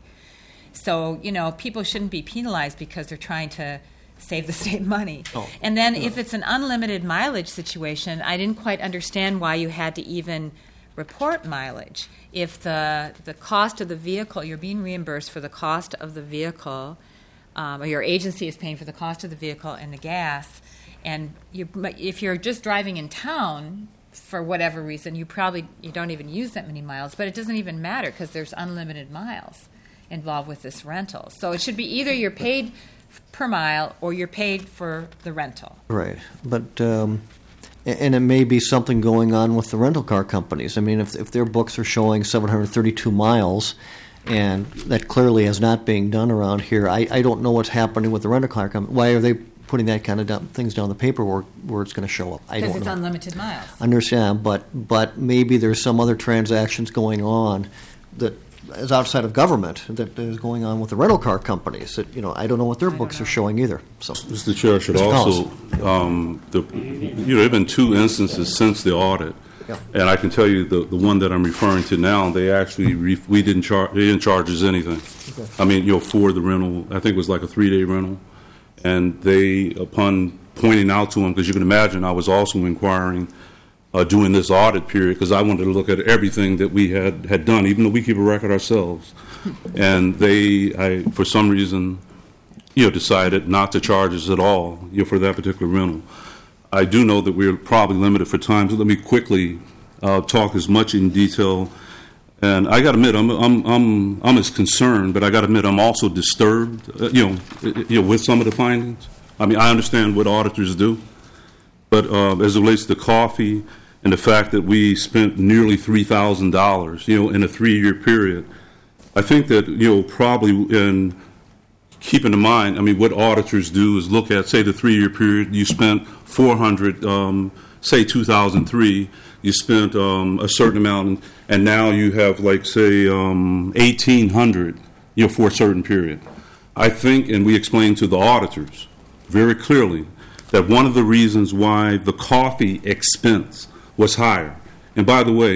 So, you know, people shouldn't be penalized because they're trying to save the state money. Oh, and then yeah. if it's an unlimited mileage situation, I didn't quite understand why you had to even report mileage. If the the cost of the vehicle, you're being reimbursed for the cost of the vehicle, um, or your agency is paying for the cost of the vehicle and the gas, and you, if you're just driving in town for whatever reason, you probably you don't even use that many miles, but it doesn't even matter because there's unlimited miles involved with this rental. So it should be either you're paid per mile or you're paid for the rental. Right, but um, and it may be something going on with the rental car companies. I mean, if if their books are showing seven hundred thirty-two miles, and that clearly is not being done around here, I, I don't know what's happening with the rental car company. Why are they putting that kind of down, things down the paperwork where it's going to show up? I don't know. Because it's unlimited miles. Understand, but but maybe there's some other transactions going on that is outside of government that is going on with the rental car companies. That you know, I don't know what their I books don't are know. showing either. So, Mister Chair, I should Mister also, um, the, you know, there have been two instances since the audit, Yeah. and I can tell you the, the one that I'm referring to now, they actually, re, we didn't charge, they didn't charge us anything. Okay. I mean, you know, for the rental, I think it was like a three-day rental, and they, upon pointing out to them, because you can imagine I was also inquiring uh, during this audit period, because I wanted to look at everything that we had, had done, even though we keep a record ourselves. And they, I, for some reason, you know, decided not to charge us at all, you know, for that particular rental. I do know that we're probably limited for time, so let me quickly uh, talk as much in detail. And I got to admit, I'm, I'm, I'm, I'm as concerned, but I got to admit, I'm also disturbed, uh, you know, you know, with some of the findings. I mean, I understand what auditors do, but uh, as it relates to coffee and the fact that we spent nearly three thousand dollars, you know, in a three-year period, I think that, you know, probably in keeping in mind, I mean, what auditors do is look at, say, the three-year period, you spent four hundred, um, say, two thousand three, you spent um, a certain amount, and, and now you have, like, say, um, eighteen hundred, you know, for a certain period. I think, and we explained to the auditors very clearly, that one of the reasons why the coffee expense was higher, and by the way,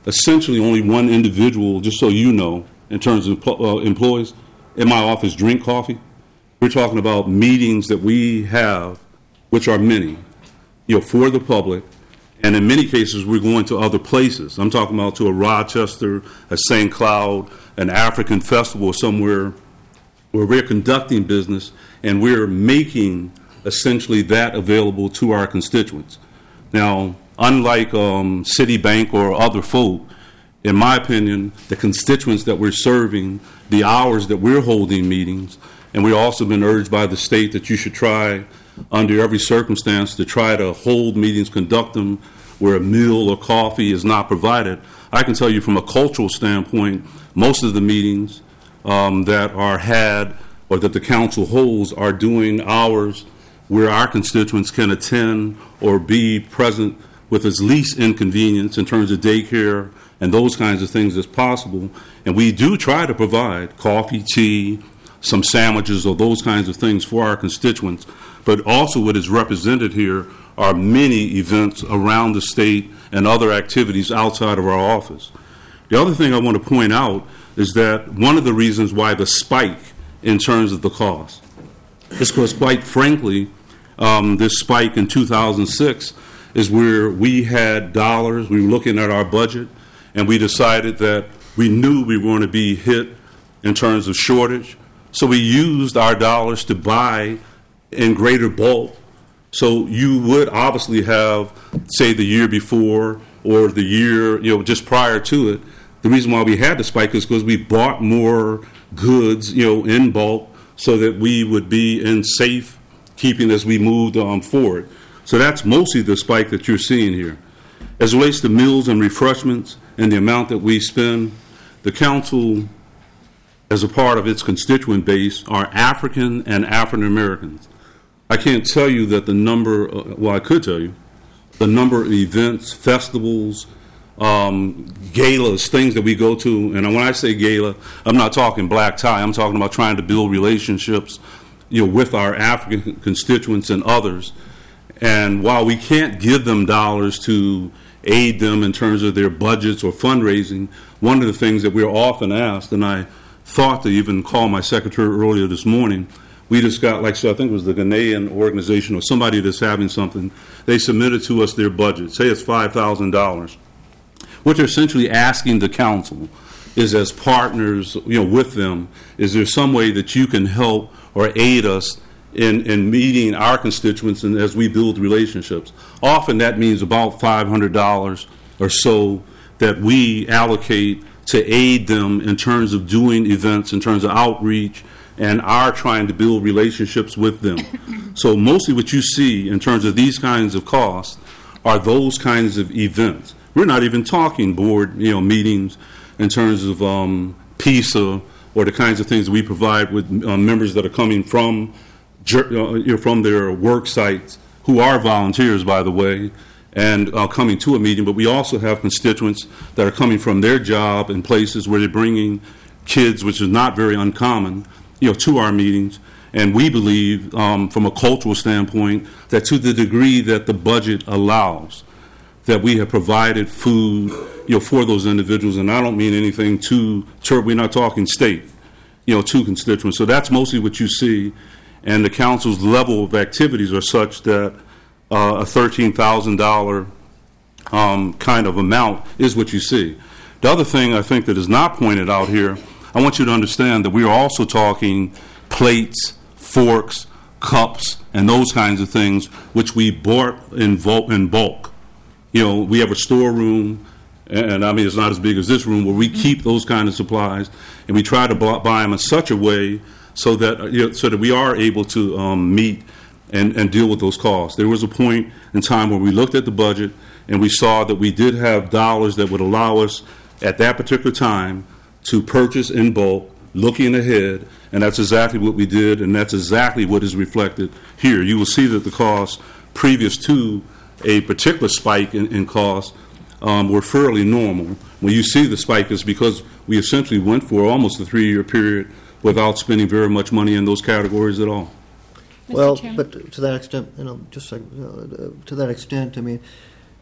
essentially only one individual, just so you know, in terms of uh, employees, in my office drink coffee. We're talking about meetings that we have, which are many, you know, for the public. And in many cases, we're going to other places. I'm talking about to a Rochester, a Saint Cloud, an African festival somewhere where we're conducting business and we're making essentially that available to our constituents. Now, unlike um, Citibank or other folk, in my opinion, the constituents that we're serving, the hours that we're holding meetings, and we've also been urged by the state that you should try under every circumstance to try to hold meetings, conduct them where a meal or coffee is not provided. I can tell you from a cultural standpoint, most of the meetings um, that are had or that the council holds are doing hours where our constituents can attend or be present with as least inconvenience in terms of daycare and those kinds of things as possible. And we do try to provide coffee, tea, some sandwiches or those kinds of things for our constituents. But also what is represented here are many events around the state and other activities outside of our office. The other thing I want to point out is that one of the reasons why the spike in terms of the cost is because, quite frankly, um, this spike in two thousand six is where we had dollars, we were looking at our budget, and we decided that we knew we were going to be hit in terms of shortage. So we used our dollars to buy in greater bulk. So you would obviously have, say, the year before or the year, you know, just prior to it. The reason why we had the spike is because we bought more goods, you know, in bulk so that we would be in safe keeping as we moved um, forward. So that's mostly the spike that you're seeing here. As it relates to meals and refreshments and the amount that we spend, the council, as a part of its constituent base, are African and African Americans. I can't tell you that the number, uh, well, I could tell you, the number of events, festivals, um, galas, things that we go to, and when I say gala, I'm not talking black tie, I'm talking about trying to build relationships, you know, with our African constituents and others. And while we can't give them dollars to aid them in terms of their budgets or fundraising, one of the things that we're often asked, and I thought to even call my secretary earlier this morning, we just got, like, so I think it was the Ghanaian organization or somebody that's having something, they submitted to us their budget, say it's five thousand dollars. What they're essentially asking the council is, as partners, you know, with them, is there some way that you can help or aid us in, in meeting our constituents and as we build relationships? Often that means about five hundred dollars or so that we allocate to aid them in terms of doing events, in terms of outreach, and are trying to build relationships with them. So mostly what you see in terms of these kinds of costs are those kinds of events. We're not even talking board, you know, meetings in terms of um, PISA or the kinds of things that we provide with uh, members that are coming from uh, you know, from their work sites, who are volunteers, by the way, and uh, coming to a meeting. But we also have constituents that are coming from their job in places where they're bringing kids, which is not very uncommon, you know, to our meetings. And we believe, um, from a cultural standpoint, that to the degree that the budget allows, that we have provided food, you know, for those individuals. And I don't mean anything to, to we're not talking state, you know, to constituents. So that's mostly what you see. And the council's level of activities are such that uh, a thirteen thousand dollars um, kind of amount is what you see. The other thing I think that is not pointed out here, I want you to understand that we are also talking plates, forks, cups, and those kinds of things, which we bought in, bulk, in bulk. You know, we have a storeroom, and I mean it's not as big as this room, where we keep those kind of supplies, and we try to buy them in such a way so that you know, so that we are able to um, meet and, and deal with those costs. There was a point in time where we looked at the budget and we saw that we did have dollars that would allow us at that particular time to purchase in bulk, looking ahead, and that's exactly what we did, and that's exactly what is reflected here. You will see that the costs previous to a particular spike in, in cost um, were fairly normal. When you see the spike, it's because we essentially went for almost a three-year period without spending very much money in those categories at all. Well, Chairman? but to that extent, you know, just like, uh, to that extent, I mean,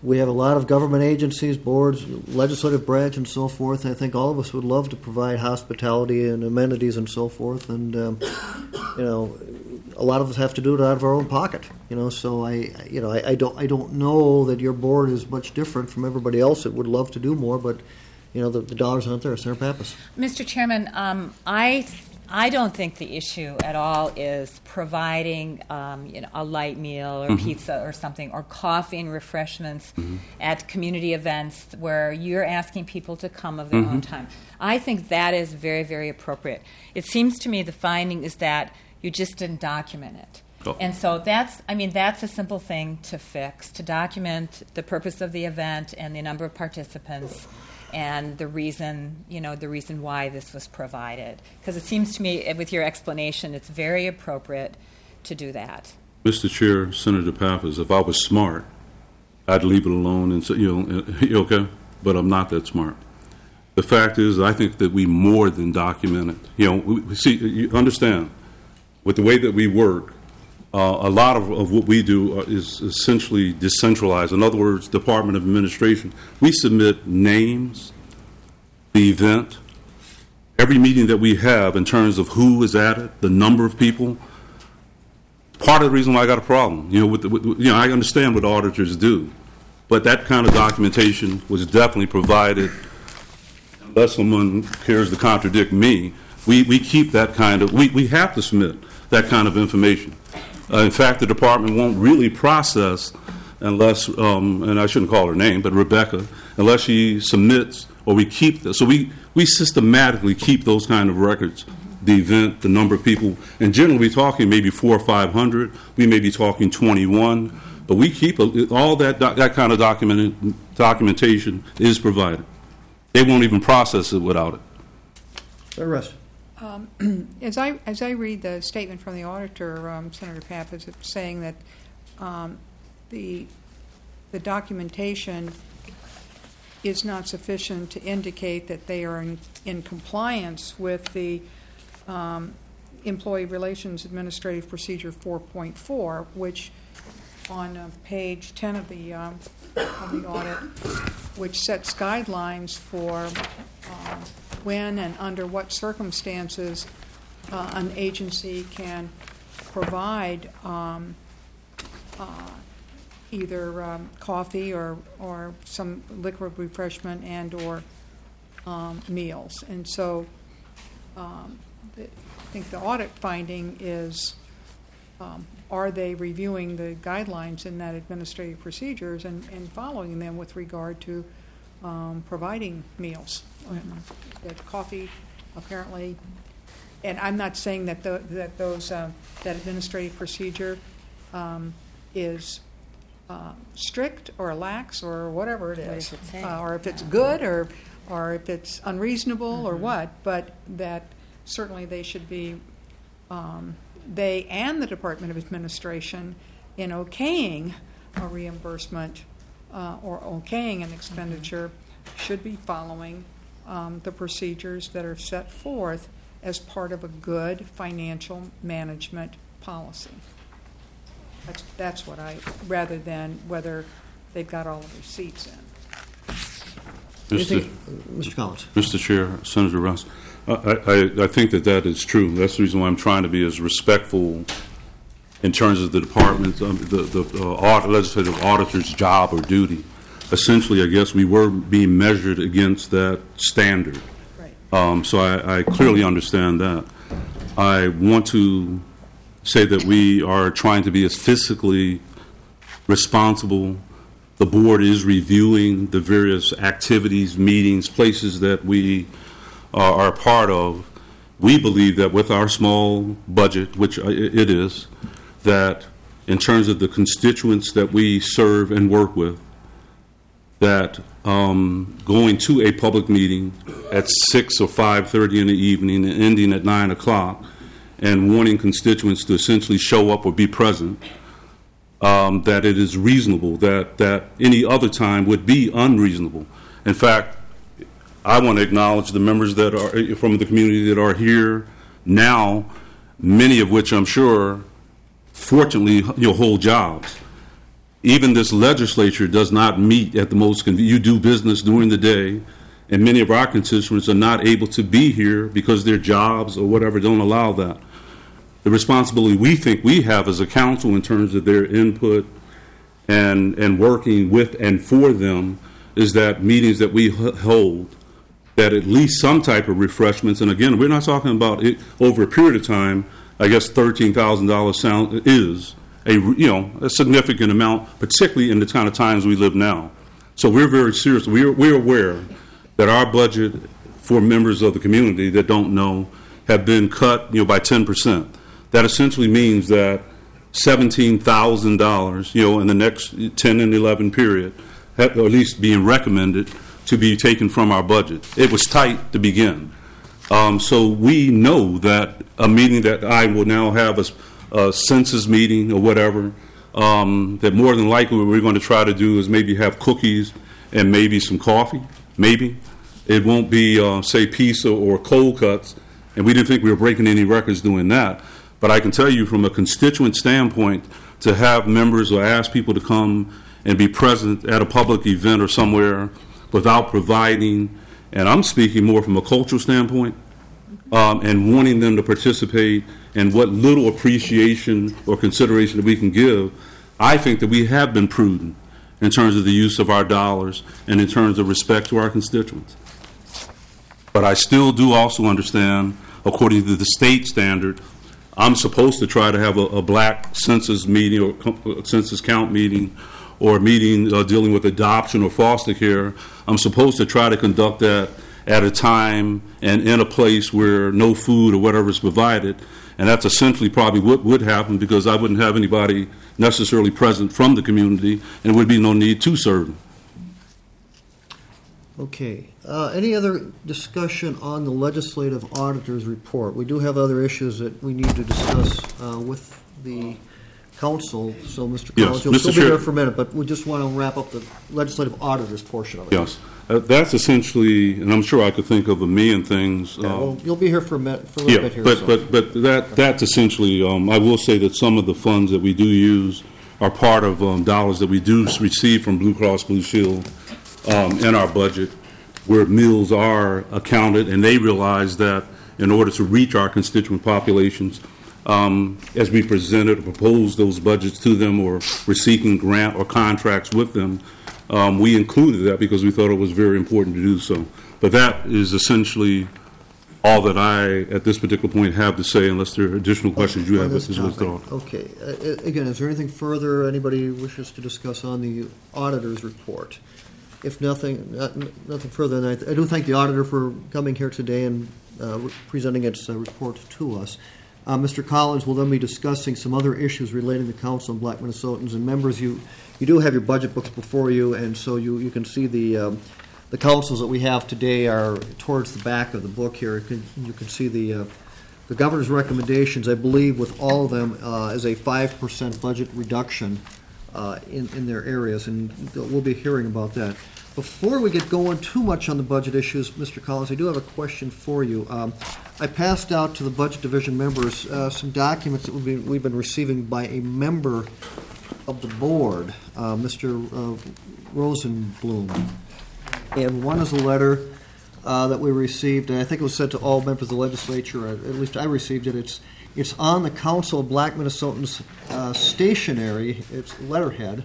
we have a lot of government agencies, boards, legislative branch, and so forth. I think all of us would love to provide hospitality and amenities and so forth. And um, you know, a lot of us have to do it out of our own pocket. You know, so I, you know, I, I don't, I don't know that your board is much different from everybody else that would love to do more, but you know, the, the dollars aren't there. Senator Pappas. Mister Chairman, um, I I don't think the issue at all is providing um, you know, a light meal or Mm-hmm. pizza or something, or coffee and refreshments Mm-hmm. at community events where you're asking people to come of their Mm-hmm. own time. I think that is very, very appropriate. It seems to me the finding is that you just didn't document it. Oh. And so that's, I mean, that's a simple thing to fix, to document the purpose of the event and the number of participants and the reason, you know, the reason why this was provided. Because it seems to me, with your explanation, it's very appropriate to do that. Mister Chair, Senator Pappas, if I was smart, I'd leave it alone and say, you know, okay, but I'm not that smart. The fact is, I think that we more than document it. You know, we, we see, you understand, with the way that we work, uh, a lot of, of what we do is essentially decentralized. In other words, Department of Administration, we submit names, the event, every meeting that we have in terms of who is at it, the number of people. Part of the reason why I got a problem, you know, with, the, with you know, I understand what auditors do, but that kind of documentation was definitely provided. Unless someone cares to contradict me, we, we keep that kind of, we, we have to submit that kind of information. Uh, in fact, the department won't really process unless, um, and I shouldn't call her name, but Rebecca, unless she submits or we keep this. So we, we systematically keep those kind of records, the event, the number of people, and generally we're talking maybe four or five hundred. We may be talking twenty-one, but we keep a, all that that kind of document, documentation is provided. They won't even process it without it. The rest. As I, as I read the statement from the auditor, um, Senator Pappas, it's saying that um, the, the documentation is not sufficient to indicate that they are in, in compliance with the um, Employee Relations Administrative Procedure four point four, which on uh, page ten of the, um, of the audit, which sets guidelines for um, when and under what circumstances uh, an agency can provide um, uh, either um, coffee or, or some liquid refreshment and or um, meals. And so um, the, I think the audit finding is um, are they reviewing the guidelines in that administrative procedures and, and following them with regard to um, providing meals? Um, that coffee apparently, and I'm not saying that the, that those uh, that administrative procedure um, is uh, strict or lax or whatever it What is, does it say? uh, or if it's good or or if it's unreasonable Mm-hmm. or what, but that certainly they should be um, they and the Department of Administration in okaying a reimbursement uh, or okaying an expenditure should be following um, the procedures that are set forth as part of a good financial management policy. That's, that's what I, rather than whether they've got all of their seats in. Mister Mister Collins. Mister Chair, Senator Ross, I, I, I think that that is true. That's the reason why I'm trying to be as respectful in terms of the department, um, the, the uh, audit, legislative auditor's job or duty. Essentially, I guess we were being measured against that standard. Right. Um, so I, I clearly understand that. I want to say that we are trying to be as fiscally responsible. The board is reviewing the various activities, meetings, places that we uh, are a part of. We believe that with our small budget, which it is, that in terms of the constituents that we serve and work with, that um, going to a public meeting at six or five thirty in the evening and ending at nine o'clock, and wanting constituents to essentially show up or be present, um, that it is reasonable. That that any other time would be unreasonable. In fact, I want to acknowledge the members that are from the community that are here now, many of which I'm sure, fortunately, you know, hold jobs. even this legislature does not meet at the most, conve- you do business during the day, and many of our constituents are not able to be here because their jobs or whatever don't allow that. The responsibility we think we have as a council in terms of their input and and working with and for them is that meetings that we h- hold, that at least some type of refreshments, and again, we're not talking about it over a period of time. I guess thirteen thousand dollars sound is a you know a significant amount, particularly in the kind of times we live now. So we're very serious. We're we're aware that our budget for members of the community that don't know have been cut you know by ten percent. That essentially means that seventeen thousand dollars, you know, in the next ten and eleven period, have, or at least being recommended to be taken from our budget. It was tight to begin. Um, so we know that a meeting that I will now have, a, a census meeting or whatever, um, that more than likely what we're going to try to do is maybe have cookies and maybe some coffee, maybe. It won't be, uh, say, pizza or cold cuts, and we didn't think we were breaking any records doing that. But I can tell you from a constituent standpoint, to have members or ask people to come and be present at a public event or somewhere without providing, and I'm speaking more from a cultural standpoint, um, and wanting them to participate and what little appreciation or consideration that we can give, I think that we have been prudent in terms of the use of our dollars and in terms of respect to our constituents. But I still do also understand, according to the state standard, I'm supposed to try to have a, a black census meeting or co- census count meeting or a meeting uh, dealing with adoption or foster care. I'm supposed to try to conduct that at a time and in a place where no food or whatever is provided. And that's essentially probably what would happen because I wouldn't have anybody necessarily present from the community and there would be no need to serve them. Okay. Uh, any other discussion on the legislative auditor's report? We do have other issues that we need to discuss uh, with the council. So, Mister Yes, Collins, you'll Mister still be Chair. there for a minute, but we just want to wrap up the legislative auditor's portion of it. Yes. Uh, that's essentially, and I'm sure I could think of a million things. Yeah, uh, well, you'll be here for a minute, for a little Yeah, bit here. but, so. but, but that, that's essentially, um, I will say that some of the funds that we do use are part of um, dollars that we do receive from Blue Cross Blue Shield um, in our budget, where meals are accounted, and they realize that in order to reach our constituent populations, um, as we presented or proposed those budgets to them or we're seeking grant or contracts with them, um, we included that because we thought it was very important to do so. But that is essentially all that I, at this particular point, have to say, unless there are additional questions you On have this with this topic. withdrawal. Okay. Uh, again, is there anything further anybody wishes to discuss on the auditor's report? If nothing, not, nothing further than that, I do thank the auditor for coming here today and uh, re- presenting its uh, report to us. Uh, Mister Collins will then be discussing some other issues relating to council and Black Minnesotans. And members, you, you do have your budget books before you, and so you, you can see the um, the councils that we have today are towards the back of the book here. You can, you can see the uh, the governor's recommendations. I believe with all of them uh, is a five percent budget reduction uh, in in their areas, and we'll be hearing about that. Before we get going too much on the budget issues, Mister Collins, I do have a question for you. Um, I passed out to the Budget Division members uh, some documents that we've been, we've been receiving by a member of the board, uh, Mister Uh, Rosenblum. And one is a letter uh, that we received, and I think it was sent to all members of the legislature, or at least I received it. It's, it's on the Council of Black Minnesotans uh, stationery, it's letterhead,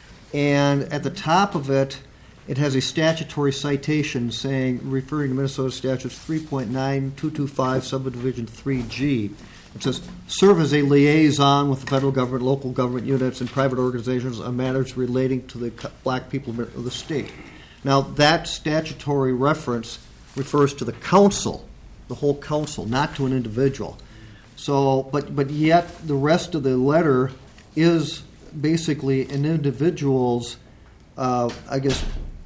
and at the top of it, it has a statutory citation saying, referring to Minnesota Statutes three point nine two two five, Subdivision three G. It says, serve as a liaison with the federal government, local government units, and private organizations on matters relating to the co- black people of the state. Now, that statutory reference refers to the council, the whole council, not to an individual. So, but, but yet the rest of the letter is basically an individual's, uh, I guess,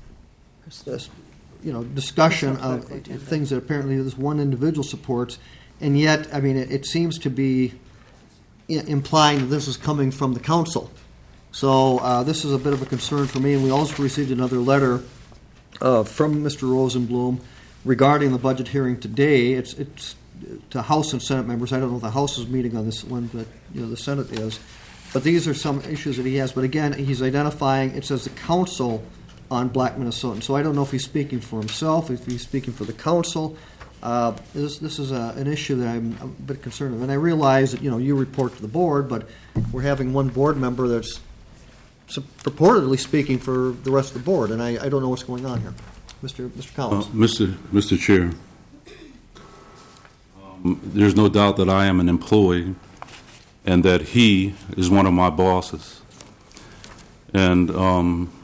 this, you know, discussion of things that apparently this one individual supports, and yet, I mean, it, it seems to be i- implying that this is coming from the council. So uh, this is a bit of a concern for me, and we also received another letter uh, from Mister Rosenblum regarding the budget hearing today. It's it's to House and Senate members. I don't know if the House is meeting on this one, but you know the Senate is. But these are some issues that he has. But again, he's identifying, it says the council on Black Minnesotans. So I don't know if he's speaking for himself, if he's speaking for the council. Uh, this, this is a, an issue that I'm a bit concerned with. And I realize that, you know, you report to the board, but we're having one board member that's purportedly speaking for the rest of the board, and I, I don't know what's going on here. Mister Mister Collins. Uh, Mister Mister Chair, um, there's no doubt that I am an employee and that he is one of my bosses. And um,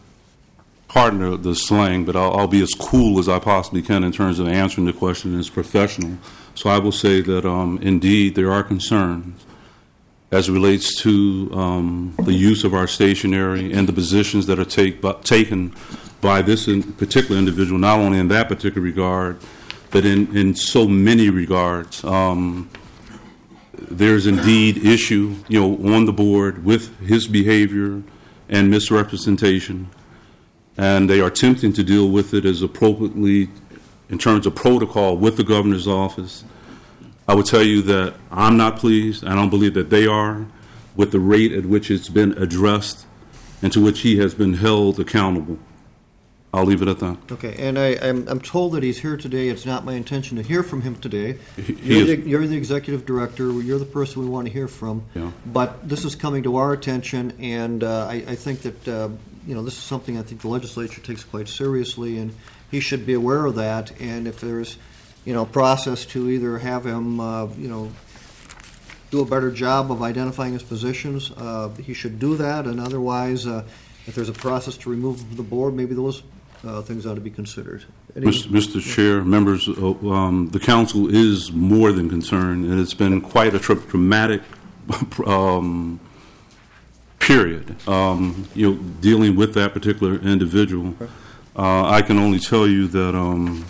pardon the slang, but I'll, I'll be as cool as I possibly can in terms of answering the question as professional. So I will say that um, indeed there are concerns as it relates to um, the use of our stationery and the positions that are take, but, taken by this in particular individual, not only in that particular regard, but in, in so many regards. Um, there's indeed issue, you know, on the board with his behavior and misrepresentation, and they are attempting to deal with it as appropriately in terms of protocol with the governor's office. I would tell you that I'm not pleased. I don't believe that they are with the rate at which it's been addressed and to which he has been held accountable. I'll leave it at that. Okay, and I, I'm, I'm told that he's here today. It's not my intention to hear from him today. He, he you're, is, the, you're the executive director. You're the person we want to hear from. Yeah. But this is coming to our attention, and uh, I, I think that uh, you know this is something I think the legislature takes quite seriously, and he should be aware of that. And if there's you know process to either have him uh, you know do a better job of identifying his positions, uh, he should do that. And otherwise, uh, if there's a process to remove him from the board, maybe those Uh, things ought to be considered. Any, Mister Chair, members, uh, um, the council is more than concerned, and it's been quite a tra- traumatic um, period. Um, you know, dealing with that particular individual, uh, I can only tell you that um,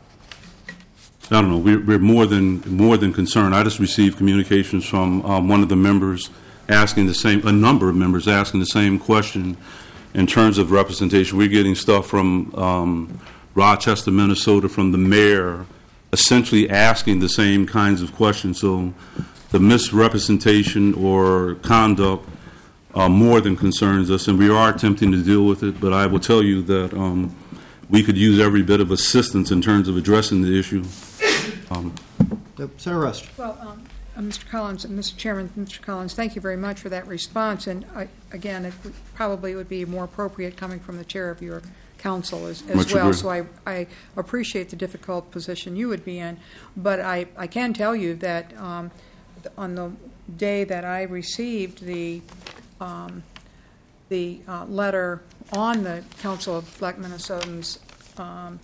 I don't know. We're, we're more than more than concerned. I just received communications from um, one of the members asking the same, a number of members asking the same question. In terms of representation, we're getting stuff from um, Rochester, Minnesota, from the mayor, essentially asking the same kinds of questions. So the misrepresentation or conduct uh, more than concerns us, and we are attempting to deal with it. But I will tell you that um, we could use every bit of assistance in terms of addressing the issue. Um, Senator Rust. Well, um, uh, Mister Collins, and Mister Chairman, Mister Collins, thank you very much for that response. And I, again, it would, probably would be more appropriate coming from the chair of your council as, as Much well. agree. So I, I appreciate the difficult position you would be in. But I, I can tell you that um, on the day that I received the um, the uh, letter on the Council of Black Minnesotans um,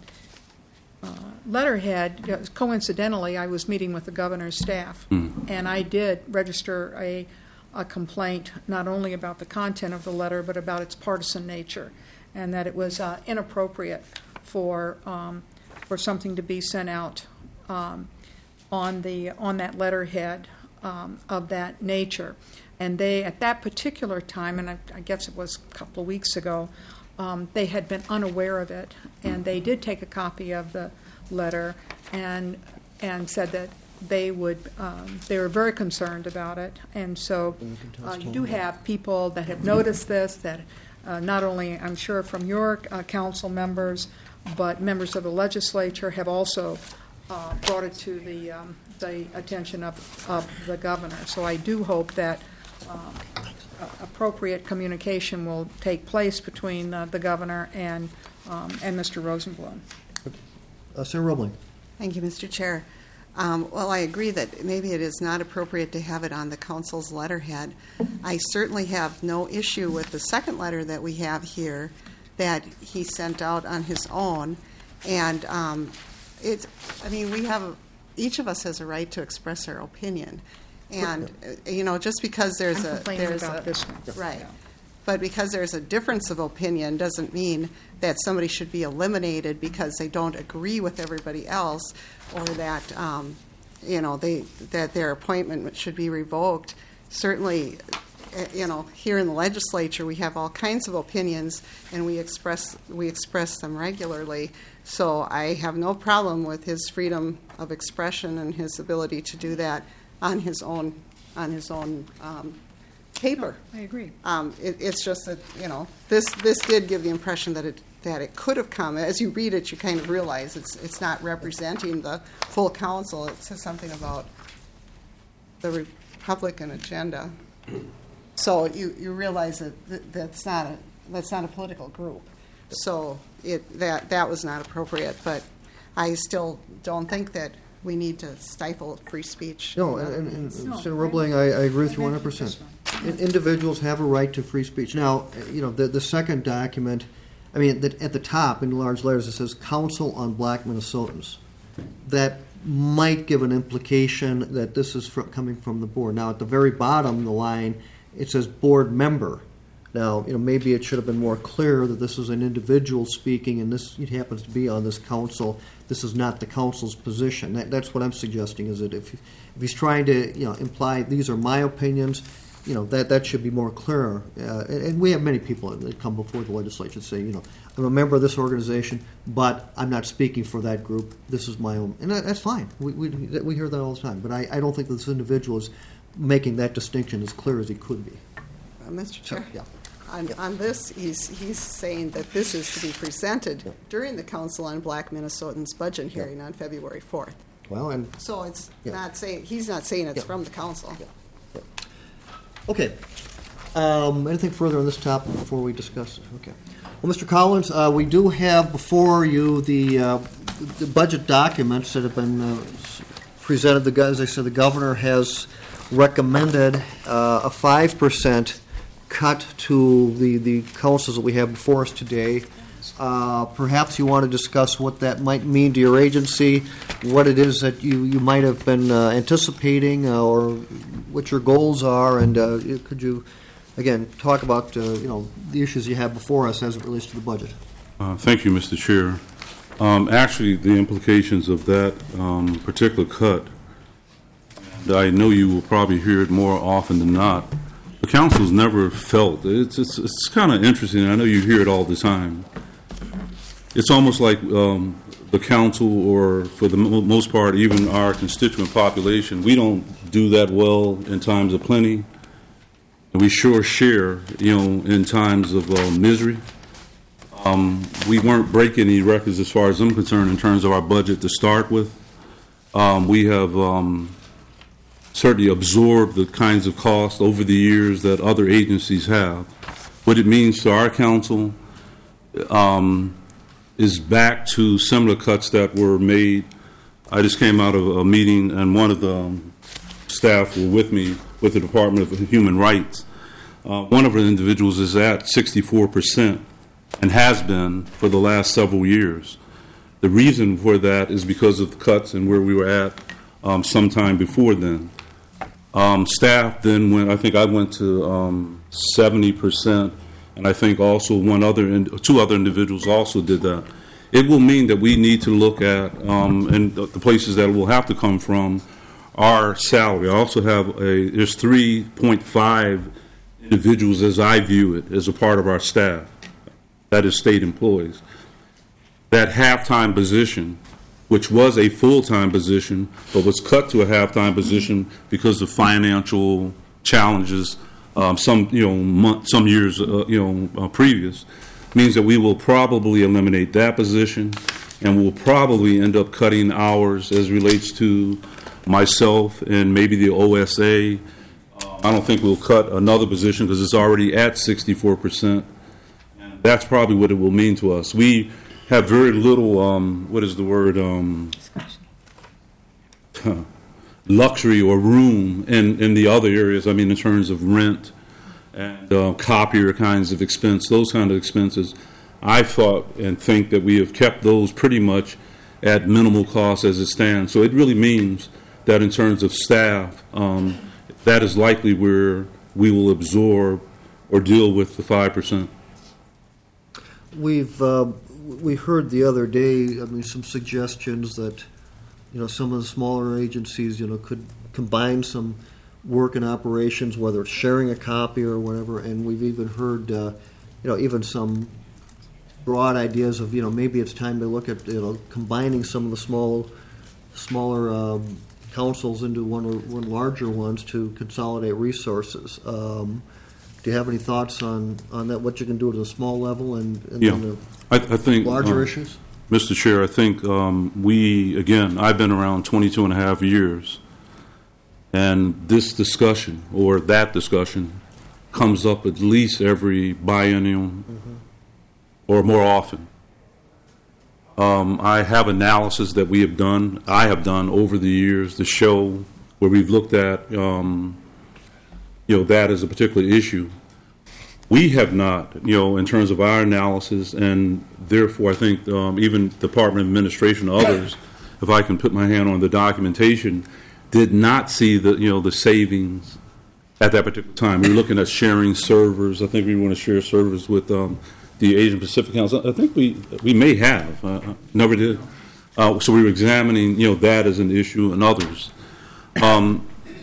Uh, letterhead, coincidentally, I was meeting with the governor's staff, Mm. and I did register a, a complaint not only about the content of the letter, but about its partisan nature, and that it was uh, inappropriate for um, for something to be sent out um, on the on that letterhead um, of that nature. And they, at that particular time, and I, I guess it was a couple of weeks ago, Um, they had been unaware of it, and they did take a copy of the letter and and said that they would um, they were very concerned about it. And so uh, you do have people that have noticed this, that uh, not only, I'm sure, from your uh, council members, but members of the legislature have also uh, brought it to the um, the attention of, of the governor. So I do hope that um, Uh, appropriate communication will take place between uh, the governor and um, and Mister Rosenblum. Uh, Senator Roebling. Thank you, Mister Chair. Um, well, I agree that maybe it is not appropriate to have it on the council's letterhead. I certainly have no issue with the second letter that we have here that he sent out on his own. And um, it's, I mean, we have, each of us has a right to express our opinion. And, uh, you know, just because there's I'm a... complaining there's about a, this one. Right. Yeah. But because there's a difference of opinion doesn't mean that somebody should be eliminated because they don't agree with everybody else, or that, um, you know, they that their appointment should be revoked. Certainly, you know, here in the legislature we have all kinds of opinions, and we express we express them regularly. So I have no problem with his freedom of expression and his ability to do that on his own on his own um, paper. I agree. Um, it, it's just that, you know, this, this did give the impression that it, that it could have come. As you read it, you kind of realize it's, it's not representing the full council. It says something about the Republican agenda. So you, you realize that th- that's not a, that's not a political group. So it, that, that was not appropriate, but I still don't think that we need to stifle free speech. No, and, and, and No, Senator Roebling, I, I agree with you one hundred This percent. one. In- Individuals have a right to free speech. Now, you know, the, the second document, I mean, that at the top in large letters it says Council on Black Minnesotans. That might give an implication that this is fr- coming from the board. Now, at the very bottom of the line, it says board member. Now, you know, maybe it should have been more clear that this is an individual speaking, and this it happens to be on this council. This is not the council's position. That, that's what I'm suggesting. Is that if if he's trying to, you know, imply these are my opinions, you know, that that should be more clear. Uh, and, and we have many people that come before the legislature say, you know, I'm a member of this organization, but I'm not speaking for that group. This is my own, and that, that's fine. We, we we hear that all the time. But I, I don't think that this individual is making that distinction as clear as he could be. Uh, Mister Chair? Yeah. On, on this, he's, he's saying that this is to be presented during the Council on Black Minnesotans budget hearing on February fourth. Well, and So it's Yeah. not saying, he's not saying it's Yeah. from the council. Yeah. Okay. Um, anything further on this topic before we discuss it? Okay. Well, Mister Collins, uh, we do have before you the, uh, the budget documents that have been uh, s- presented. The, as I said, the governor has recommended uh, a five percent cut to the, the councils that we have before us today. Uh, perhaps you want to discuss what that might mean to your agency, what it is that you, you might have been uh, anticipating, uh, or what your goals are, and uh, could you, again, talk about uh, you know the issues you have before us as it relates to the budget. Uh, Thank you, Mister Chair. Um, Actually, the implications of that um, particular cut, and I know you will probably hear it more often than not, the council's never felt, it's, it's, it's kind of interesting, I know you hear it all the time. It's almost like um, the council, or for the mo- most part, even our constituent population, we don't do that well in times of plenty, and we sure share, you know, in times of uh, misery. Um, we weren't breaking any records as far as I'm concerned in terms of our budget to start with. Um, we have um, certainly absorbed the kinds of costs over the years that other agencies have. What it means to our council um, is back to similar cuts that were made. I just came out of a meeting, and one of the um, staff were with me with the Department of Human Rights. Uh, one of the individuals is at sixty-four percent and has been for the last several years. The reason for that is because of the cuts and where we were at um, sometime before then. Um, staff then went, I think I went to um, seventy percent, and I think also one other, in, two other individuals also did that. It will mean that we need to look at, um, and the places that will have to come from, our salary. I also have a, there's three point five individuals as I view it as a part of our staff, that is state employees. That half-time position, which was a full-time position, but was cut to a half-time position because of financial challenges, um, some you know month, some years uh, you know uh, previous, means that we will probably eliminate that position, and we'll probably end up cutting hours as relates to myself and maybe the O S A. Uh, I don't think we'll cut another position because it's already at sixty-four percent. And that's probably what it will mean to us. We have very little, um, what is the word, um, luxury or room in, in the other areas. I mean, in terms of rent and uh, copier kinds of expense, those kind of expenses. I thought and think that we have kept those pretty much at minimal cost as it stands. So it really means that in terms of staff, um, that is likely where we will absorb or deal with the five percent. We've uh, we heard the other day, I mean, some suggestions that, you know, some of the smaller agencies, you know, could combine some work and operations, whether it's sharing a copy or whatever. And we've even heard, uh, you know, even some broad ideas of, you know, maybe it's time to look at, you know, combining some of the small, smaller um, councils into one or one larger ones to consolidate resources. Um, do you have any thoughts on, on that? What you can do at a small level and, and Yeah. then the I, I think larger uh, issues? Mister Chair, I think um, we, again, I've been around twenty-two and a half years, and this discussion, or that discussion, comes up at least every biennium mm-hmm. or more often. Um, I have analysis that we have done, I have done over the years to show where we've looked at, um, you know, that as a particular issue. We have not, you know, in terms of our analysis, and therefore I think um, even Department of Administration and others, if I can put my hand on the documentation, did not see the, you know, the savings at that particular time. We were looking at sharing servers. I think we want to share servers with um, the Asian Pacific Council. I think we we may have, uh, never did. Uh, so we were examining, you know, that as an issue and others. Um,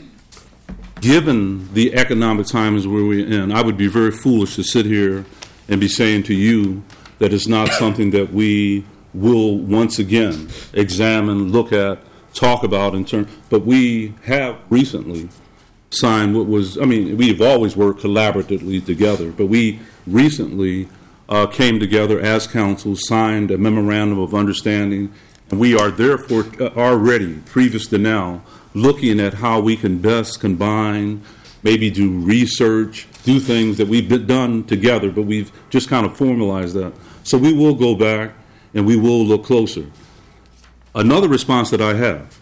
Given the economic times where we're in, I would be very foolish to sit here and be saying to you that it's not something that we will once again examine, look at, talk about in turn. But we have recently signed what was, I mean, we've always worked collaboratively together, but we recently uh, came together as council, signed a memorandum of understanding, and we are therefore already, previous to now, looking at how we can best combine, maybe do research, do things that we've been done together, but we've just kind of formalized that. So we will go back and we will look closer. Another response that I have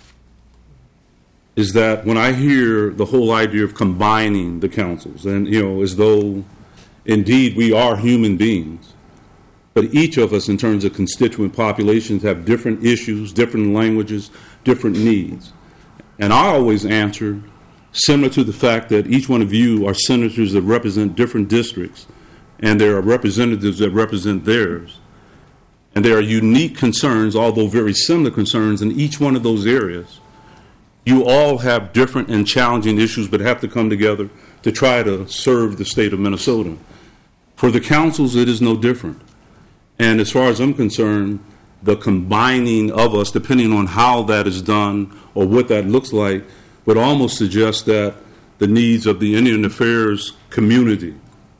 is that when I hear the whole idea of combining the councils, and, you know, as though indeed we are human beings, but each of us in terms of constituent populations have different issues, different languages, different needs. And I always answer similar to the fact that each one of you are senators that represent different districts, and there are representatives that represent theirs. And there are unique concerns, although very similar concerns, in each one of those areas. You all have different and challenging issues, but have to come together to try to serve the state of Minnesota. For the councils, it is no different. And as far as I'm concerned, the combining of us, depending on how that is done or what that looks like, would almost suggest that the needs of the Indian Affairs community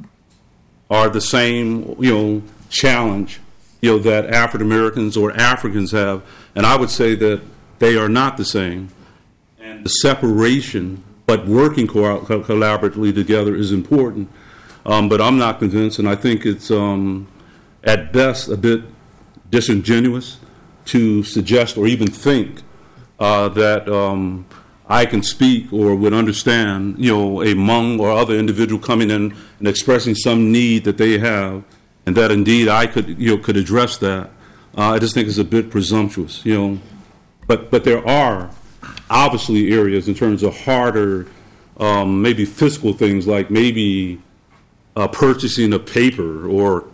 are the same, you know, challenge, you know, that African Americans or Africans have. And I would say that they are not the same. And the separation, but working co- collaboratively together is important. Um, but I'm not convinced, and I think it's um, at best a bit disingenuous to suggest or even think uh, that um, I can speak or would understand, you know, a Hmong or other individual coming in and expressing some need that they have, and that indeed I could, you know, could address that. Uh, I just think it's a bit presumptuous, you know. But but there are obviously areas in terms of harder, um, maybe fiscal things like maybe uh, purchasing of paper or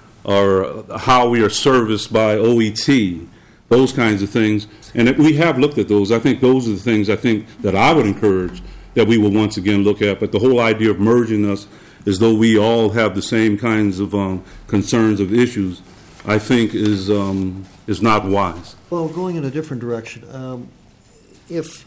or how we are serviced by O E T, those kinds of things. And if we have looked at those. I think those are the things I think that I would encourage that we will once again look at. But the whole idea of merging us as though we all have the same kinds of um, concerns of issues, I think is um, is not wise. Well, going in a different direction, um, if,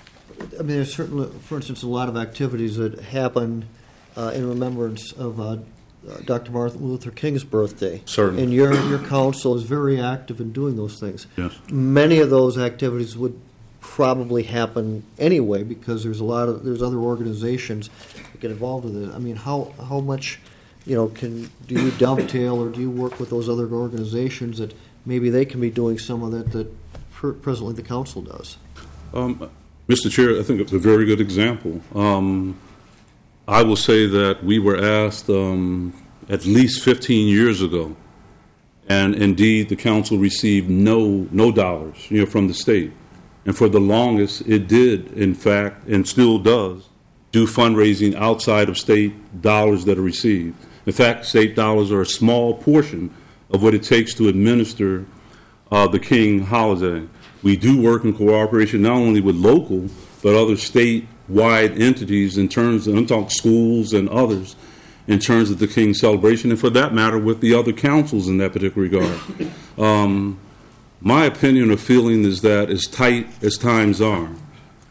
I mean, there's certainly, for instance, a lot of activities that happen uh, in remembrance of uh, Uh, Doctor Martin Luther King's birthday. Certainly. And your your council is very active in doing those things. Yes. Many of those activities would probably happen anyway because there's a lot of there's other organizations that get involved with it. I mean, how how much, you know, can do you dovetail or do you work with those other organizations that maybe they can be doing some of that that per, presently the council does? Um, Mister Chair, I think it's a very good example. Um, I will say that we were asked um, at least fifteen years ago, and indeed the council received no no dollars, you know, from the state. And for the longest, it did, in fact, and still does, do fundraising outside of state dollars that are received. In fact, state dollars are a small portion of what it takes to administer uh, the King holiday. We do work in cooperation not only with local, but other state-wide entities in terms of, I'm talking schools and others, in terms of the King celebration, and for that matter, with the other councils in that particular regard. Um, my opinion or feeling is that as tight as times are,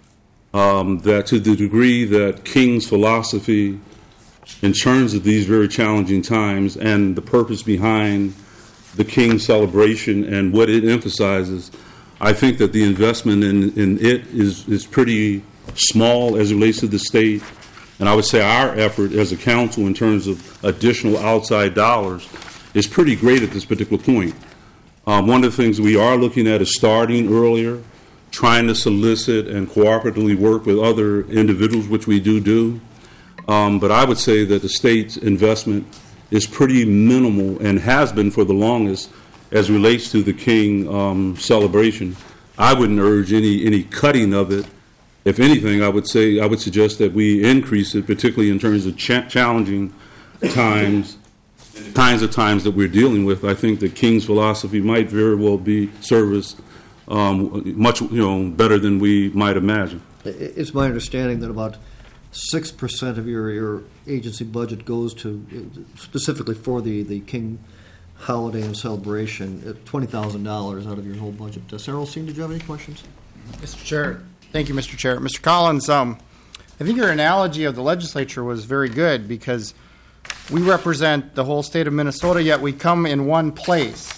um, that to the degree that King's philosophy in terms of these very challenging times and the purpose behind the King celebration and what it emphasizes, I think that the investment in, in it is, is pretty small as it relates to the state. And I would say our effort as a council in terms of additional outside dollars is pretty great at this particular point. Um, one of the things we are looking at is starting earlier, trying to solicit and cooperatively work with other individuals, which we do do. Um, but I would say that the state's investment is pretty minimal and has been for the longest as relates to the King um, celebration. I wouldn't urge any, any cutting of it. If anything, I would say I would suggest that we increase it, particularly in terms of cha- challenging times, the kinds of times that we're dealing with. I think that King's philosophy might very well be service um, much you know better than we might imagine. It's my understanding that about six percent of your, your agency budget goes to specifically for the, the King holiday and celebration, at twenty thousand dollars out of your whole budget. Uh, Sarah Olstein, did you have any questions? Mister Chair, thank you, Mister Chair. Mister Collins, um, I think your analogy of the legislature was very good because we represent the whole state of Minnesota, yet we come in one place.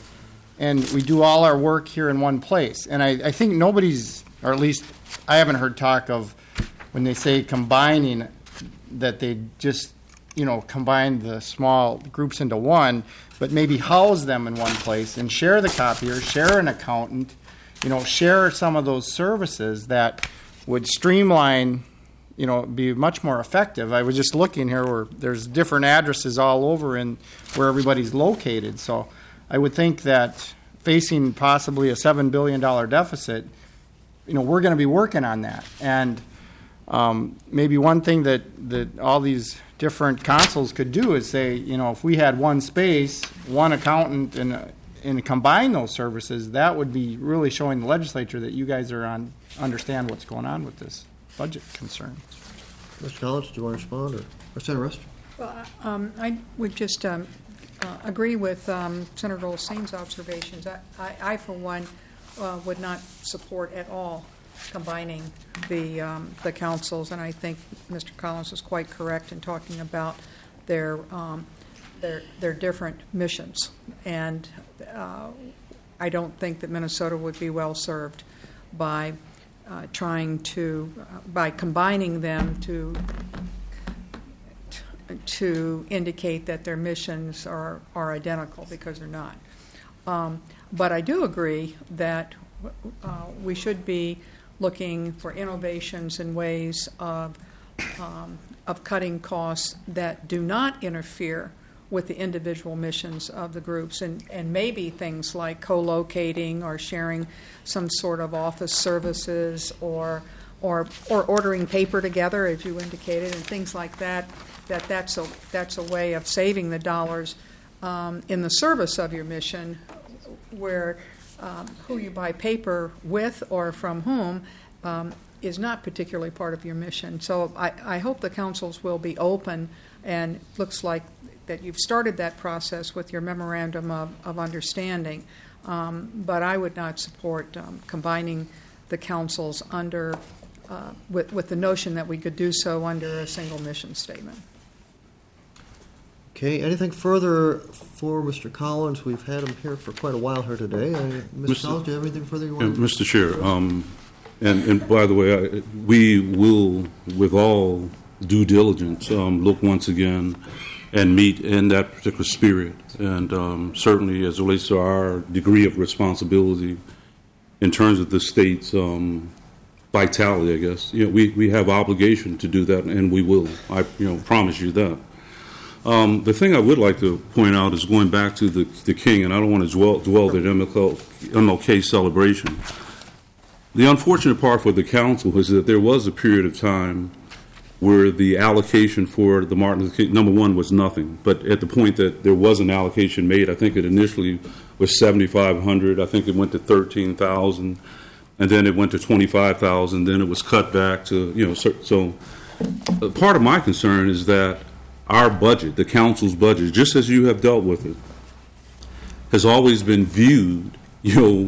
And we do all our work here in one place. And I, I think nobody's, or at least I haven't heard talk of when they say combining, that they just, you know, combine the small groups into one, but maybe house them in one place and share the copier, share an accountant, you know, share some of those services that would streamline, you know, be much more effective. I was just looking here where there's different addresses all over in where everybody's located. So I would think that facing possibly a seven billion dollars deficit, you know, we're going to be working on that. And um, maybe one thing that, that all these different councils could do is say, you know, if we had one space, one accountant, and uh, and combine those services, that would be really showing the legislature that you guys are on understand what's going on with this budget concern. Mister Collins, do you want to respond, or, or Senator Rust? Well, um, I would just um, uh, agree with um, Senator Olstein's observations. I, I, I for one, uh, would not support at all combining the um, the councils, and I think Mister Collins was quite correct in talking about their um, their their different missions. And uh, I don't think that Minnesota would be well served by uh, trying to uh, by combining them to to indicate that their missions are are identical, because they're not. Um, but I do agree that uh, we should be looking for innovations and ways of um, of cutting costs that do not interfere with the individual missions of the groups, and, and maybe things like co-locating or sharing some sort of office services, or or or ordering paper together, as you indicated, and things like that. That that's a that's a way of saving the dollars um, in the service of your mission, where um, who you buy paper with or from whom um, is not particularly part of your mission. So I, I hope the councils will be open, and it looks like that you've started that process with your memorandum of, of understanding. Um, but I would not support um, combining the councils under uh, with, with the notion that we could do so under a single mission statement. Okay, anything further for Mister Collins? We've had him here for quite a while here today. Uh, Mister Collins, do you have anything further you want Yeah, to Mister Chair, um, and, and by the way, I, we will, with all due diligence, um, look once again and meet in that particular spirit. And um, certainly as it relates to our degree of responsibility in terms of the state's um, vitality, I guess, you know, we, we have obligation to do that, and we will. I you know promise you that. Um, the thing I would like to point out is going back to the, the King, and I don't want to dwell, dwell at M L K celebration. The unfortunate part for the council is that there was a period of time where the allocation for the Martin Luther King, number one, was nothing. But at the point that there was an allocation made, I think it initially was seventy-five hundred dollars. I think it went to thirteen thousand dollars, and then it went to twenty-five thousand dollars. Then it was cut back to, you know, so, so uh, part of my concern is that our budget, the council's budget, just as you have dealt with it, has always been viewed, you know,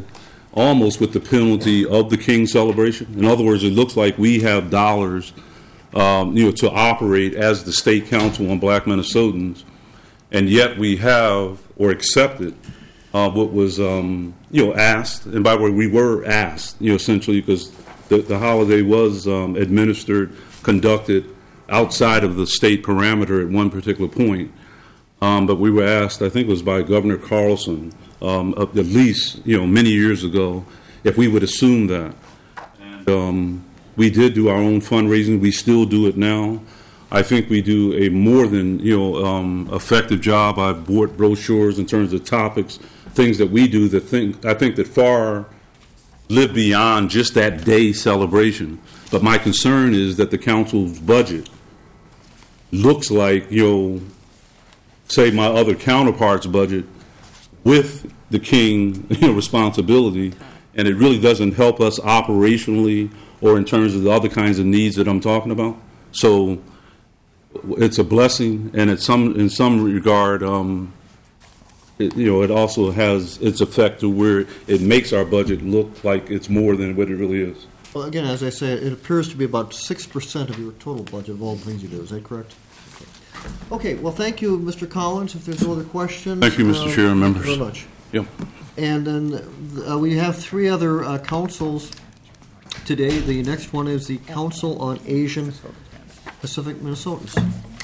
almost with the penalty of the King celebration. In other words, it looks like we have dollars, um, you know, to operate as the State Council on Black Minnesotans, and yet we have or accepted uh, what was, um, you know, asked. And by the way, we were asked, you know, essentially because the, the holiday was um, administered, conducted outside of the state parameter at one particular point. Um, but we were asked, I think it was by Governor Carlson, um, at least, you know, many years ago, if we would assume that. And um, we did do our own fundraising. We still do it now. I think we do a more than, you know, um, effective job. I've bought brochures in terms of topics, things that we do that think, I think that far live beyond just that day celebration. But my concern is that the council's budget looks like, you know, say my other counterparts' budget with the King, you know, responsibility, and it really doesn't help us operationally or in terms of the other kinds of needs that I'm talking about. So it's a blessing, and it's some in some regard, um, it, you know, it also has its effect to where it makes our budget look like it's more than what it really is. Well, again, as I say, it appears to be about six percent of your total budget of all the things you do. Is that correct? Okay, well, thank you, Mister Collins. If there's no other questions. Thank you, Mister uh, Chair and members. Thank you very much. Yep. And then uh, we have three other uh, councils today. The next one is the Council on Asian Pacific Minnesotans.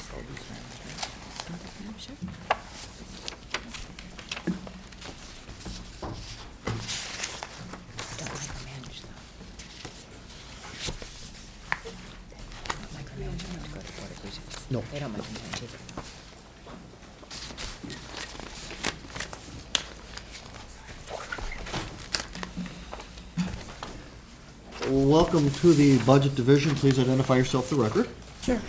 No. They don't micromanage either. Welcome to the Budget Division. Please identify yourself for the record. Sure.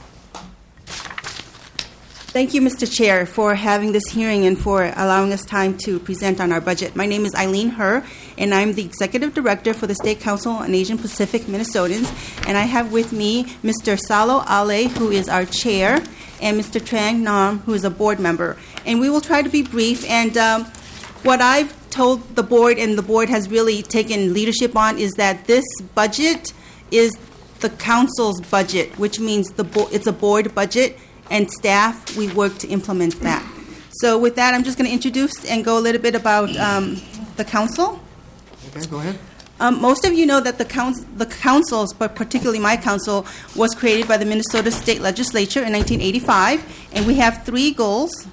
Thank you, Mister Chair, for having this hearing and for allowing us time to present on our budget. My name is Eileen Herr, and I'm the Executive Director for the State Council on Asian Pacific Minnesotans. And I have with me Mister Salo Ale, who is our chair, and Mister Trang Nam, who is a board member. And we will try to be brief. And um, what I've told the board, and the board has really taken leadership on, is that this budget is the council's budget, which means the bo- it's a board budget. And staff, we work to implement that. So with that, I'm just going to introduce and go a little bit about um, the council. Okay, go ahead. Um, most of you know that the, council, the councils, but particularly my council, was created by the Minnesota State Legislature in nineteen eighty-five, and we have three goals.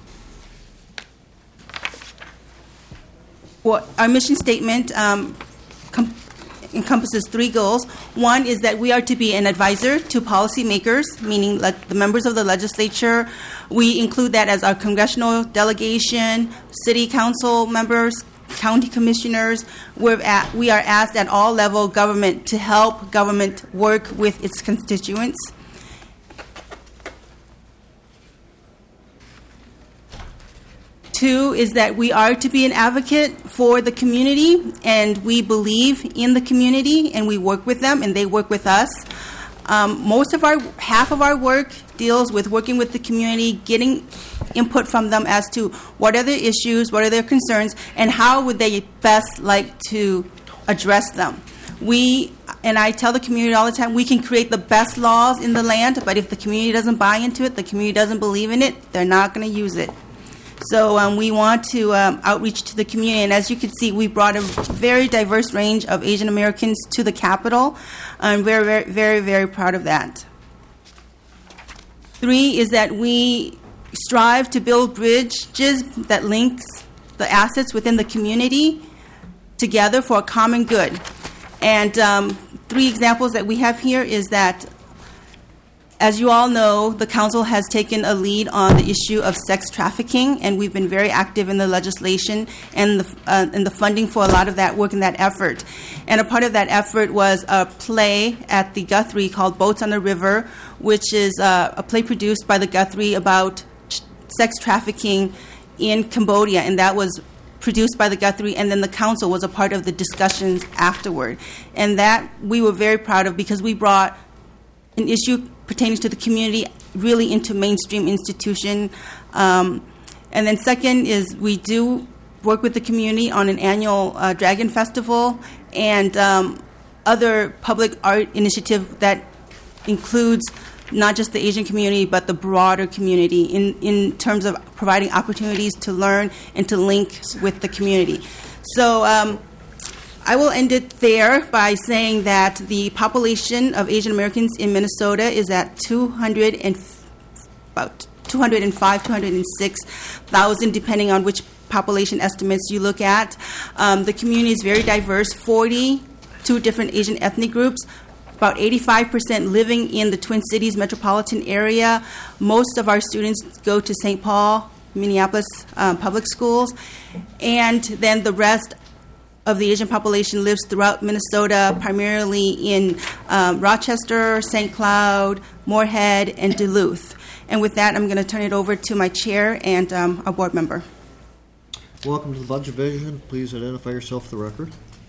Well, our mission statement um, com- encompasses three goals. One is that we are to be an advisor to policymakers, meaning like the members of the legislature. We include that as our congressional delegation, city council members, county commissioners. We're at, we are asked at all level government to help government work with its constituents. Two is that we are to be an advocate for the community, and we believe in the community, and we work with them, and they work with us. Um, most of our, half of our work deals with working with the community, getting input from them as to what are their issues, what are their concerns, and how would they best like to address them. We, and I tell the community all the time, we can create the best laws in the land, but if the community doesn't buy into it, the community doesn't believe in it, they're not going to use it. So um, we want to um, outreach to the community, and as you can see, we brought a very diverse range of Asian Americans to the Capitol. I'm very, very, very, very proud of that. Three is that we strive to build bridges that links the assets within the community together for a common good. And um, three examples that we have here is that, as you all know, the council has taken a lead on the issue of sex trafficking, and we've been very active in the legislation and the, uh, and the funding for a lot of that work and that effort. And a part of that effort was a play at the Guthrie called Boats on the River, which is uh, a play produced by the Guthrie about ch- sex trafficking in Cambodia, and that was produced by the Guthrie, and then the council was a part of the discussions afterward. And that we were very proud of, because we brought an issue pertaining to the community really into mainstream institution. Um, and then second is we do work with the community on an annual uh, Dragon Festival and um, other public art initiative that includes not just the Asian community, but the broader community in, in terms of providing opportunities to learn and to link with the community. So um, I will end it there by saying that the population of Asian Americans in Minnesota is at two hundred and f- about two hundred five, two hundred six thousand, depending on which population estimates you look at. Um, the community is very diverse, forty-two different Asian ethnic groups, about eighty-five percent living in the Twin Cities metropolitan area. Most of our students go to Saint Paul, Minneapolis um, public schools, and then the rest of the Asian population lives throughout Minnesota, primarily in um, Rochester, Saint Cloud, Moorhead, and Duluth. And with that, I'm going to turn it over to my chair and um, our board member. Welcome to the Budget Division. Please identify yourself for the record.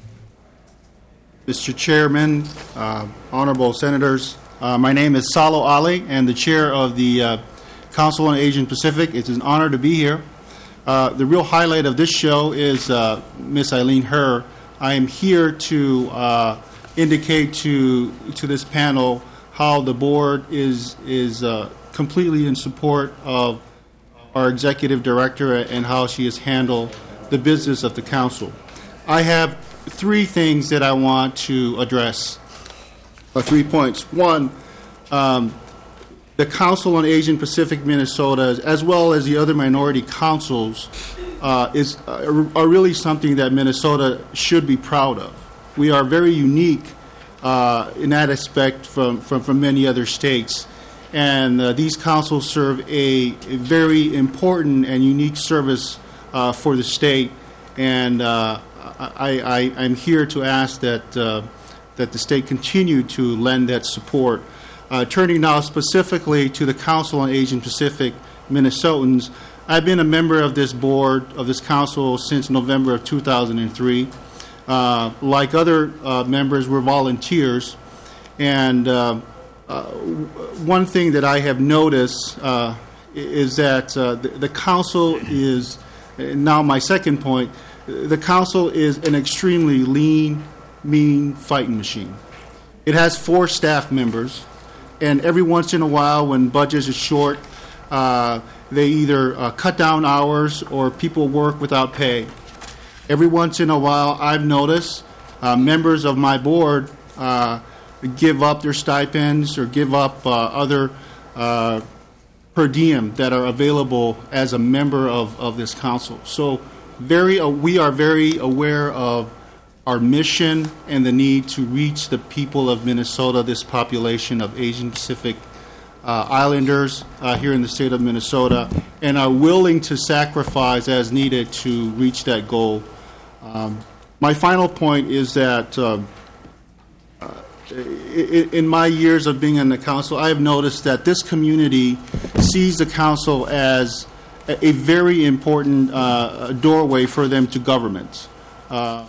Mister Chairman, uh, honorable senators, uh, my name is Salo Ali, and the chair of the uh, Council on Asian Pacific. It's an honor to be here. Uh, the real highlight of this show is uh, Miss Eileen Herr. I am here to uh, indicate to to this panel how the board is is uh, completely in support of our executive director and how she has handled the business of the council. I have three things that I want to address, or three points. One, um, the Council on Asian Pacific Minnesota, as well as the other minority councils, uh, is uh, are really something that Minnesota should be proud of. We are very unique uh, in that aspect from, from, from many other states. And uh, these councils serve a, a very important and unique service uh, for the state. And uh, I, I, I'm here to ask that uh, that the state continue to lend that support. Uh, turning now specifically to the Council on Asian Pacific Minnesotans, I've been a member of this board, of this council, since November of two thousand three. Uh, like other uh, members, we're volunteers. And uh, uh, one thing that I have noticed uh, is that uh, the, the council is, now my second point, the council is an extremely lean, mean fighting machine. It has four staff members, and every once in a while when budgets are short, uh, they either uh, cut down hours or people work without pay. Every once in a while, I've noticed uh, members of my board uh, give up their stipends or give up uh, other uh, per diem that are available as a member of, of this council. So very, uh, we are very aware of our mission and the need to reach the people of Minnesota, this population of Asian Pacific uh, Islanders uh, here in the state of Minnesota, and are willing to sacrifice as needed to reach that goal. Um, my final point is that uh, uh, in, in my years of being in the council, I have noticed that this community sees the council as a, a very important uh, doorway for them to government. Uh,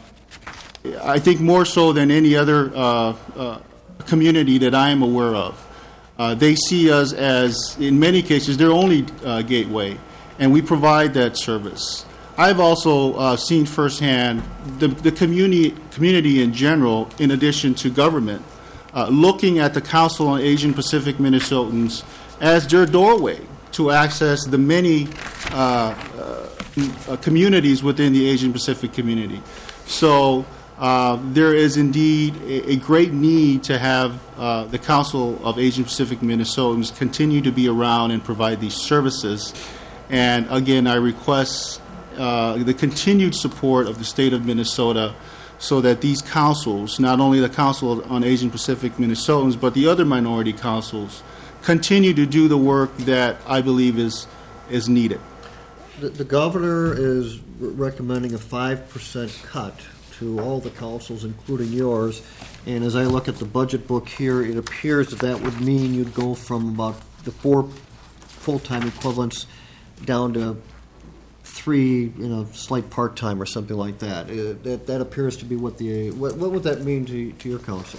I think more so than any other uh, uh, community that I am aware of. Uh, they see us as, in many cases, their only uh, gateway, and we provide that service. I've also uh, seen firsthand the, the community, community in general, in addition to government, uh, looking at the Council on Asian Pacific Minnesotans as their doorway to access the many uh, uh, communities within the Asian Pacific community. So Uh, there is indeed a, a great need to have uh, the Council of Asian Pacific Minnesotans continue to be around and provide these services. And again, I request uh, the continued support of the state of Minnesota so that these councils, not only the Council on Asian Pacific Minnesotans, but the other minority councils, continue to do the work that I believe is, is needed. The, the governor is recommending a five percent cut to all the councils, including yours. And as I look at the budget book here, it appears that that would mean you'd go from about the four full-time equivalents down to three, you know, slight part-time or something like that. Uh, that that appears to be what the what, what would that mean to to your council?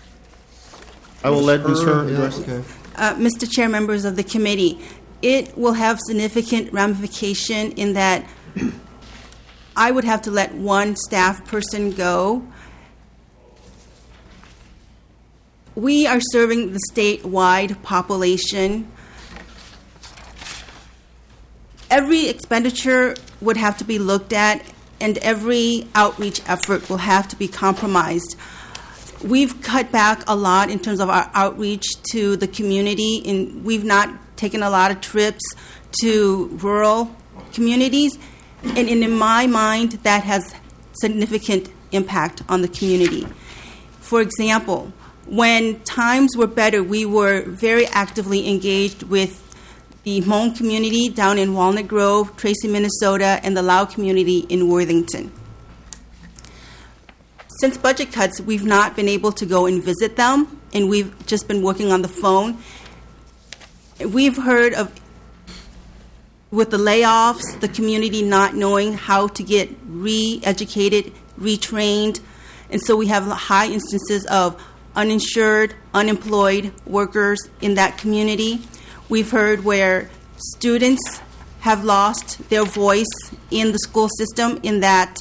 I will let Miz Herr address it. Okay. Uh, Mister Chair, members of the committee, it will have significant ramification in that I would have to let one staff person go. We are serving the statewide population. Every expenditure would have to be looked at, and every outreach effort will have to be compromised. We've cut back a lot in terms of our outreach to the community, and we've not taken a lot of trips to rural communities. And in my mind, that has significant impact on the community. For example, when times were better, we were very actively engaged with the Hmong community down in Walnut Grove, Tracy, Minnesota, and the Lao community in Worthington. Since budget cuts, we've not been able to go and visit them, and we've just been working on the phone. We've heard of, with the layoffs, the community not knowing how to get re-educated, retrained, and so we have high instances of uninsured, unemployed workers in that community. We've heard where students have lost their voice in the school system, in that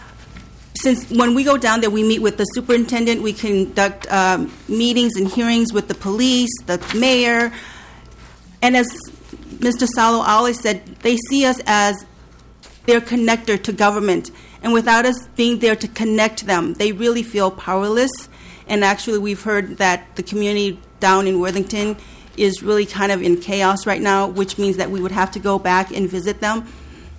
since when we go down there, we meet with the superintendent, we conduct um, meetings and hearings with the police, the mayor, and as Mister Salo always said, they see us as their connector to government, and without us being there to connect them, they really feel powerless. And actually, we've heard that the community down in Worthington is really kind of in chaos right now, which means that we would have to go back and visit them.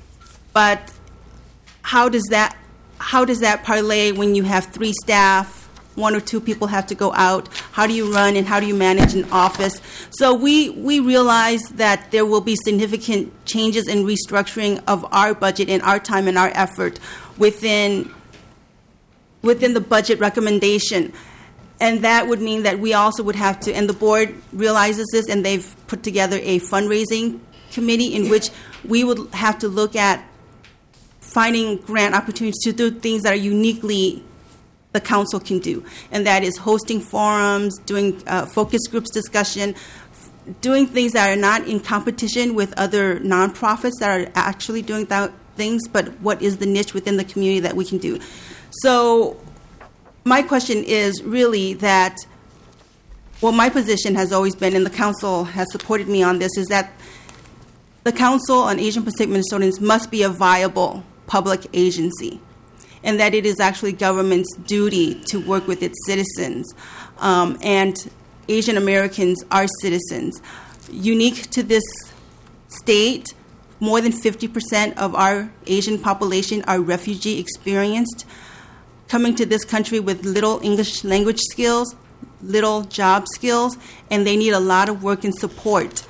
But how does that how does that parlay when you have three staff, one or two people have to go out? How do you run and how do you manage an office? So we, we realize that there will be significant changes in restructuring of our budget and our time and our effort within within the budget recommendation. And that would mean that we also would have to, and the board realizes this, and they've put together a fundraising committee in which we would have to look at finding grant opportunities to do things that are uniquely the council can do. And that is hosting forums, doing uh, focus groups discussion, doing things that are not in competition with other nonprofits that are actually doing that things, but what is the niche within the community that we can do. So my question is really that, well, my position has always been, and the council has supported me on this, is that the Council on Asian Pacific Minnesotans must be a viable public agency, and that it is actually government's duty to work with its citizens. Um, and Asian Americans are citizens. Unique to this state, more than fifty percent of our Asian population are refugee experienced, coming to this country with little English language skills, little job skills, and they need a lot of work and support.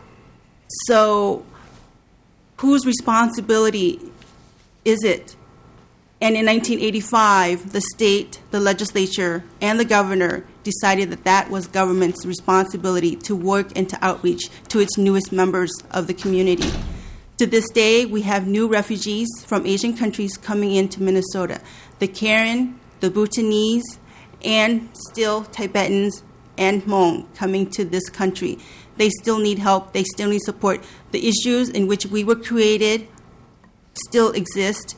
So whose responsibility is it? And in nineteen eighty-five, the state, the legislature, and the governor decided that that was government's responsibility to work and to outreach to its newest members of the community. To this day, we have new refugees from Asian countries coming into Minnesota. The Karen, the Bhutanese, and still Tibetans and Hmong coming to this country. They still need help. They still need support. The issues in which we were created still exist.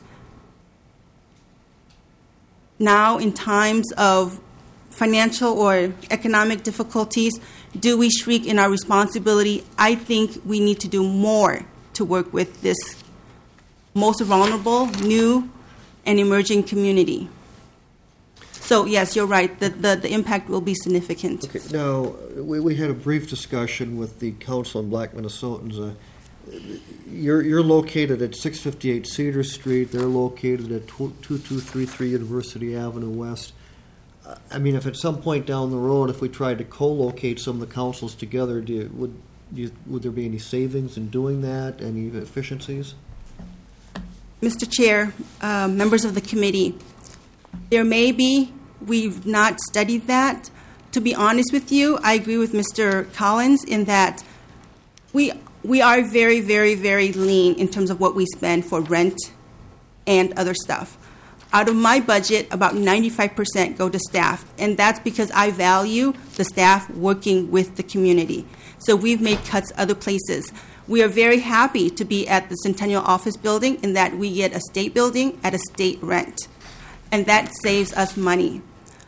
Now, in times of financial or economic difficulties, do we shriek in our responsibility? I think we need to do more to work with this most vulnerable, new, and emerging community. So, yes, you're right. The, the, the impact will be significant. Okay, now, we, we had a brief discussion with the Council on Black Minnesotans. Uh, you're, you're located at six fifty-eight Cedar Street. They're located at two two three three University Avenue West. Uh, I mean, if at some point down the road, if we tried to co-locate some of the councils together, do you, would you, would there be any savings in doing that, any efficiencies? Mister Chair, uh, members of the committee, there may be. We've not studied that. To be honest with you, I agree with Mister Collins in that we we are very, very, very lean in terms of what we spend for rent and other stuff. out of my budget, about ninety-five percent go to staff, and that's because I value the staff working with the community. So we've made cuts other places. We are very happy to be at the Centennial Office Building in that we get a state building at a state rent, and that saves us money.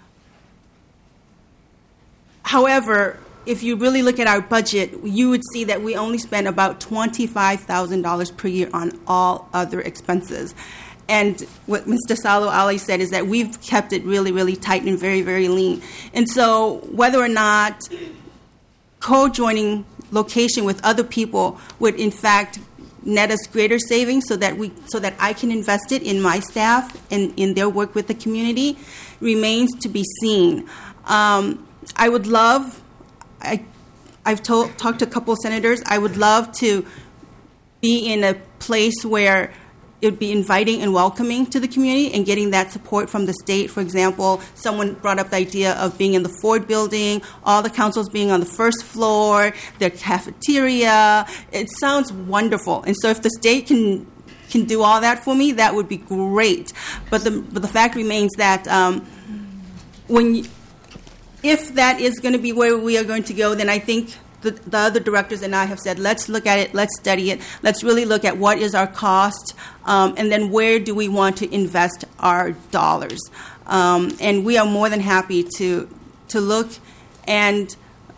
However, if you really look at our budget, you would see that we only spend about twenty-five thousand dollars per year on all other expenses. And what Mister Salo Ali said is that we've kept it really, really tight and very, very lean. And so whether or not co-joining location with other people would in fact net us greater savings so that we so that I can invest it in my staff and in their work with the community remains to be seen. Um, I would love, I, I've told, talked to a couple of senators, I would love to be in a place where it would be inviting and welcoming to the community and getting that support from the state. For example, someone brought up the idea of being in the Ford building, all the councils being on the first floor, their cafeteria. It sounds wonderful. And so if the state can can do all that for me, that would be great. But the, but the fact remains that um, when you, if that is going to be where we are going to go, then I think the, the other directors and I have said, let's look at it, let's study it, let's really look at what is our cost, um, and then where do we want to invest our dollars. Um, and we are more than happy to to look and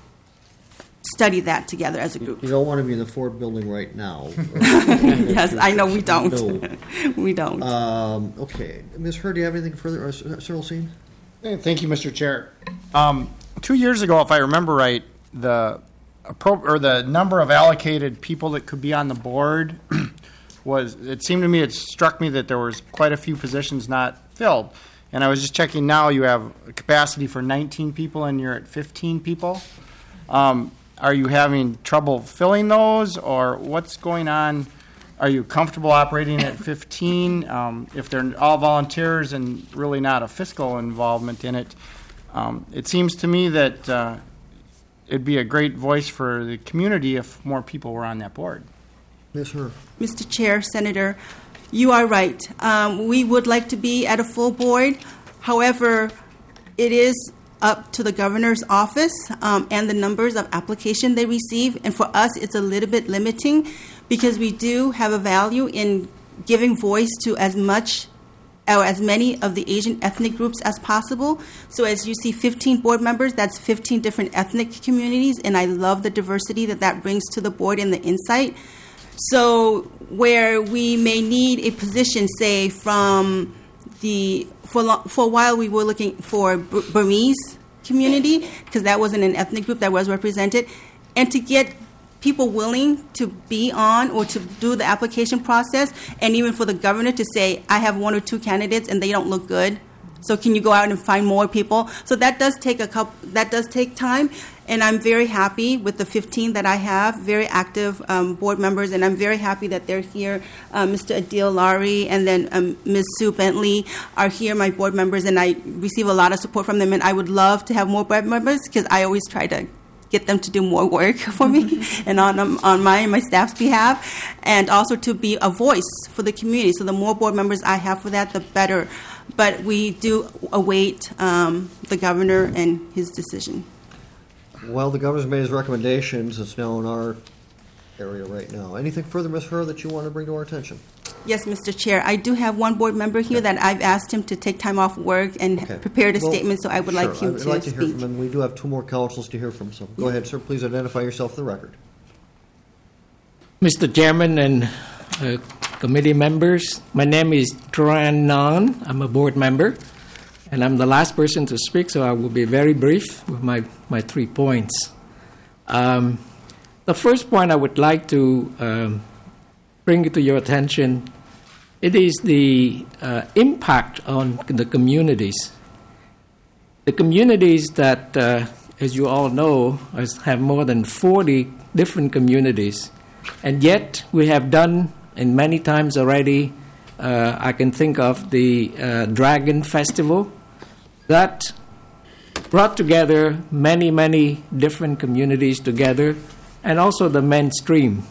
study that together as a group. You don't want to be in the Ford building right now. Yes, I know we don't. No. We don't. Um, okay. Miz Hurd, do you have anything further? Uh, Cyril Scene? Hey, thank you, Mister Chair. Um, two years ago, if I remember right, the appro- or the number of allocated people that could be on the board was, it seemed to me, it struck me that there was quite a few positions not filled. And I was just checking now, you have a capacity for nineteen people and you're at fifteen people. Um, are you having trouble filling those, or what's going on? Are you comfortable operating at fifteen? Um, if they're all volunteers and really not a fiscal involvement in it, um, it seems to me that uh, it'd be a great voice for the community if more people were on that board. Yes, sir. Mister Chair, Senator, you are right. Um, we would like to be at a full board. However, it is up to the governor's office um, and the numbers of application they receive. And for us, it's a little bit limiting because we do have a value in giving voice to as much or as many of the Asian ethnic groups as possible. So as you see fifteen board members, that's fifteen different ethnic communities, and I love the diversity that that brings to the board and the insight. So where we may need a position, say, from the, for, lo- for a while we were looking for B- Burmese community, because that wasn't an ethnic group that was represented, and to get people willing to be on or to do the application process, and even for the governor to say, I have one or two candidates and they don't look good, so can you go out and find more people? So that does take a couple, that does take time, and I'm very happy with the fifteen that I have, very active um, board members, and I'm very happy that they're here. Uh, Mister Adil Lari and then um, Miz Sue Bentley are here, my board members, and I receive a lot of support from them, and I would love to have more board members because I always try to get them to do more work for me and on um, on my and my staff's behalf, and also to be a voice for the community. So the more board members I have for that, the better. But we do await um, the governor and his decision. Well, the governor's made his recommendations. It's now in our area right now. Anything further, Miz Hurd, that you want to bring to our attention? Yes, Mister Chair. I do have one board member here Okay. that I've asked him to take time off work and Okay. prepared a Well, statement, so I would sure. like him I'd to like to speak. hear from him. We do have two more councils to hear from, so go ahead, sir. Please identify yourself for the record. Mister Chairman and uh, committee members, my name is Tran Nan. I'm a board member, and I'm the last person to speak, so I will be very brief with my, my three points. Um, the first point I would like to um, bring to your attention, it is the uh, impact on the communities. The communities that, uh, as you all know, has, have more than forty different communities, and yet we have done, and many times already, uh, I can think of the uh, Dragon Festival that brought together many, many different communities together, and also the mainstream.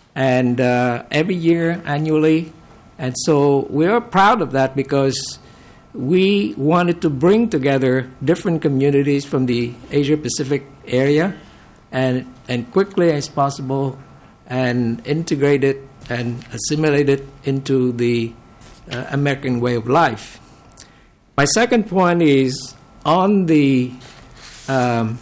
And uh, every year, annually, and so we're proud of that because we wanted to bring together different communities from the Asia Pacific area and, and quickly as possible and integrate it and assimilate it into the uh, American way of life. My second point is on the um,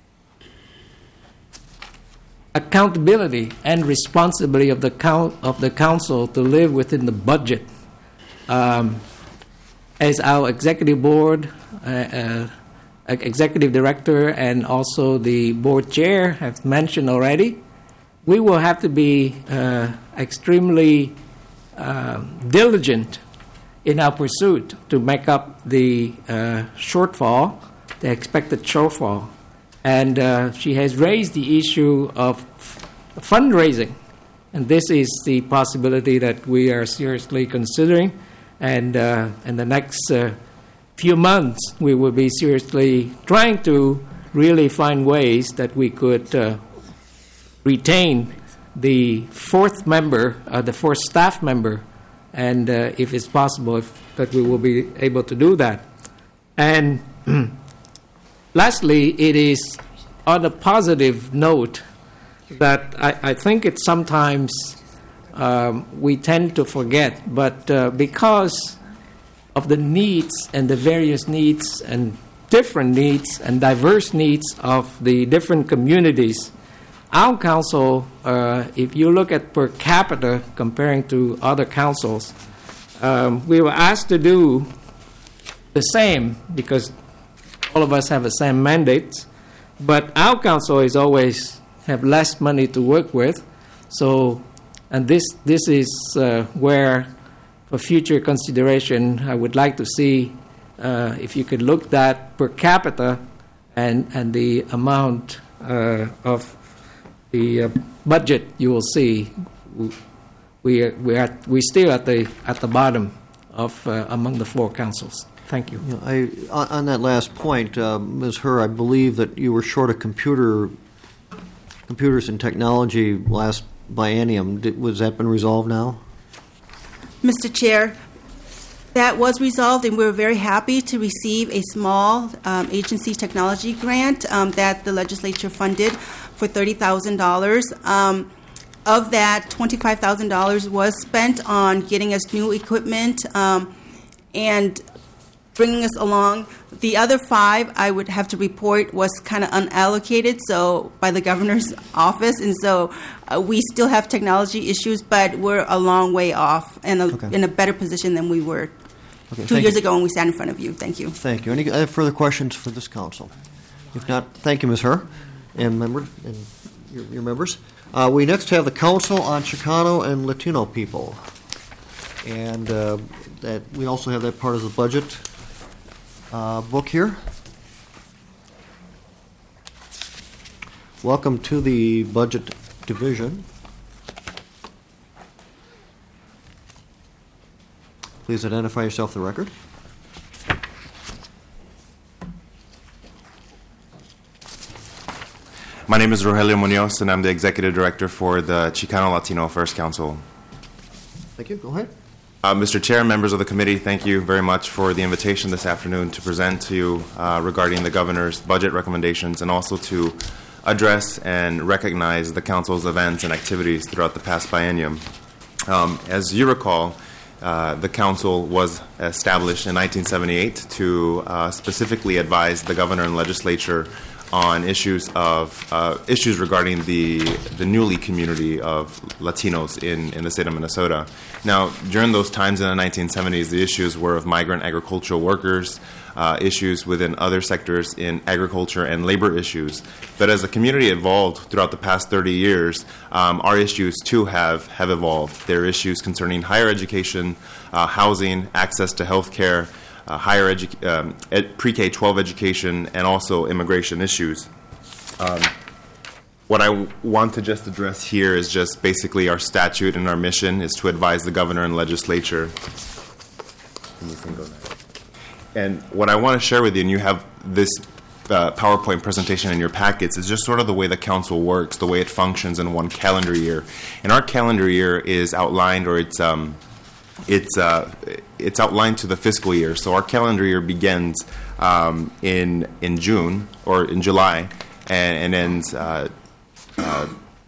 accountability and responsibility of the count, of the council to live within the budget. Um, as our executive board, uh, uh, executive director, and also the board chair have mentioned already, we will have to be uh, extremely uh, diligent in our pursuit to make up the uh, shortfall, the expected shortfall. And uh, she has raised the issue of fundraising. And this is the possibility that we are seriously considering. And uh, in the next uh, few months, we will be seriously trying to really find ways that we could uh, retain the fourth member, uh, the fourth staff member, and uh, if it's possible, if, that we will be able to do that. And lastly, it is on a positive note that I, I think it's sometimes um, we tend to forget, but uh, because of the needs and the various needs and different needs and diverse needs of the different communities, our council, uh, if you look at per capita comparing to other councils, um, we were asked to do the same because all of us have the same mandates, but our council is always have less money to work with. So, and this this is uh, where, for future consideration, I would like to see uh, if you could look at per capita and and the amount uh, of the uh, budget. You will see we we are we still at the at the bottom of uh, among the four councils. Thank you. You know, I, on, on that last point, uh, Miz Herr, I believe that you were short of computer computers and technology last biennium. Did, was that been resolved now? Mister Chair, that was resolved, and we're very happy to receive a small um, agency technology grant um, that the legislature funded for thirty thousand dollars. Um, of that, twenty-five thousand dollars was spent on getting us new equipment um, and bringing us along. The other five, I would have to report, was kind of unallocated, so by the governor's office, and so uh, we still have technology issues, but we're a long way off and a, Okay. in a better position than we were Okay, two thank years you. ago when we sat in front of you. Thank you. Thank you. Any uh, further questions for this council? If not, thank you, Miz Herr, and member and your, your members. Uh, we next have the Council on Chicano and Latino People, and uh, that we also have that part of the budget uh, book here. Welcome to the budget division. Please identify yourself for the record. My name is Rogelio Munoz, and I'm the Executive Director for the Chicano Latino Affairs Council. Thank you. Go ahead. Uh, Mister Chair, members of the committee, thank you very much for the invitation this afternoon to present to you uh, regarding the governor's budget recommendations and also to address and recognize the council's events and activities throughout the past biennium. Um, as you recall, uh, the council was established in nineteen seventy-eight to uh, specifically advise the governor and legislature on issues of uh, issues regarding the the newly community of Latinos in, in the state of Minnesota. Now, during those times in the nineteen seventies, the issues were of migrant agricultural workers, uh, issues within other sectors in agriculture, and labor issues. But as the community evolved throughout the past thirty years, um, our issues too have, have evolved. There are issues concerning higher education, uh, housing, access to health care, Uh, higher edu- um, ed- pre-K twelve education, and also immigration issues. Um, what I w- want to just address here is just basically our statute and our mission is to advise the governor and legislature. And, you can go there. And what I want to share with you, and you have this uh, PowerPoint presentation in your packets, is just sort of the way the council works, the way it functions in one calendar year. And our calendar year is outlined, or it's um, it's uh, it's outlined to the fiscal year. So our calendar year begins um, in in June or in July, and, and ends uh, uh,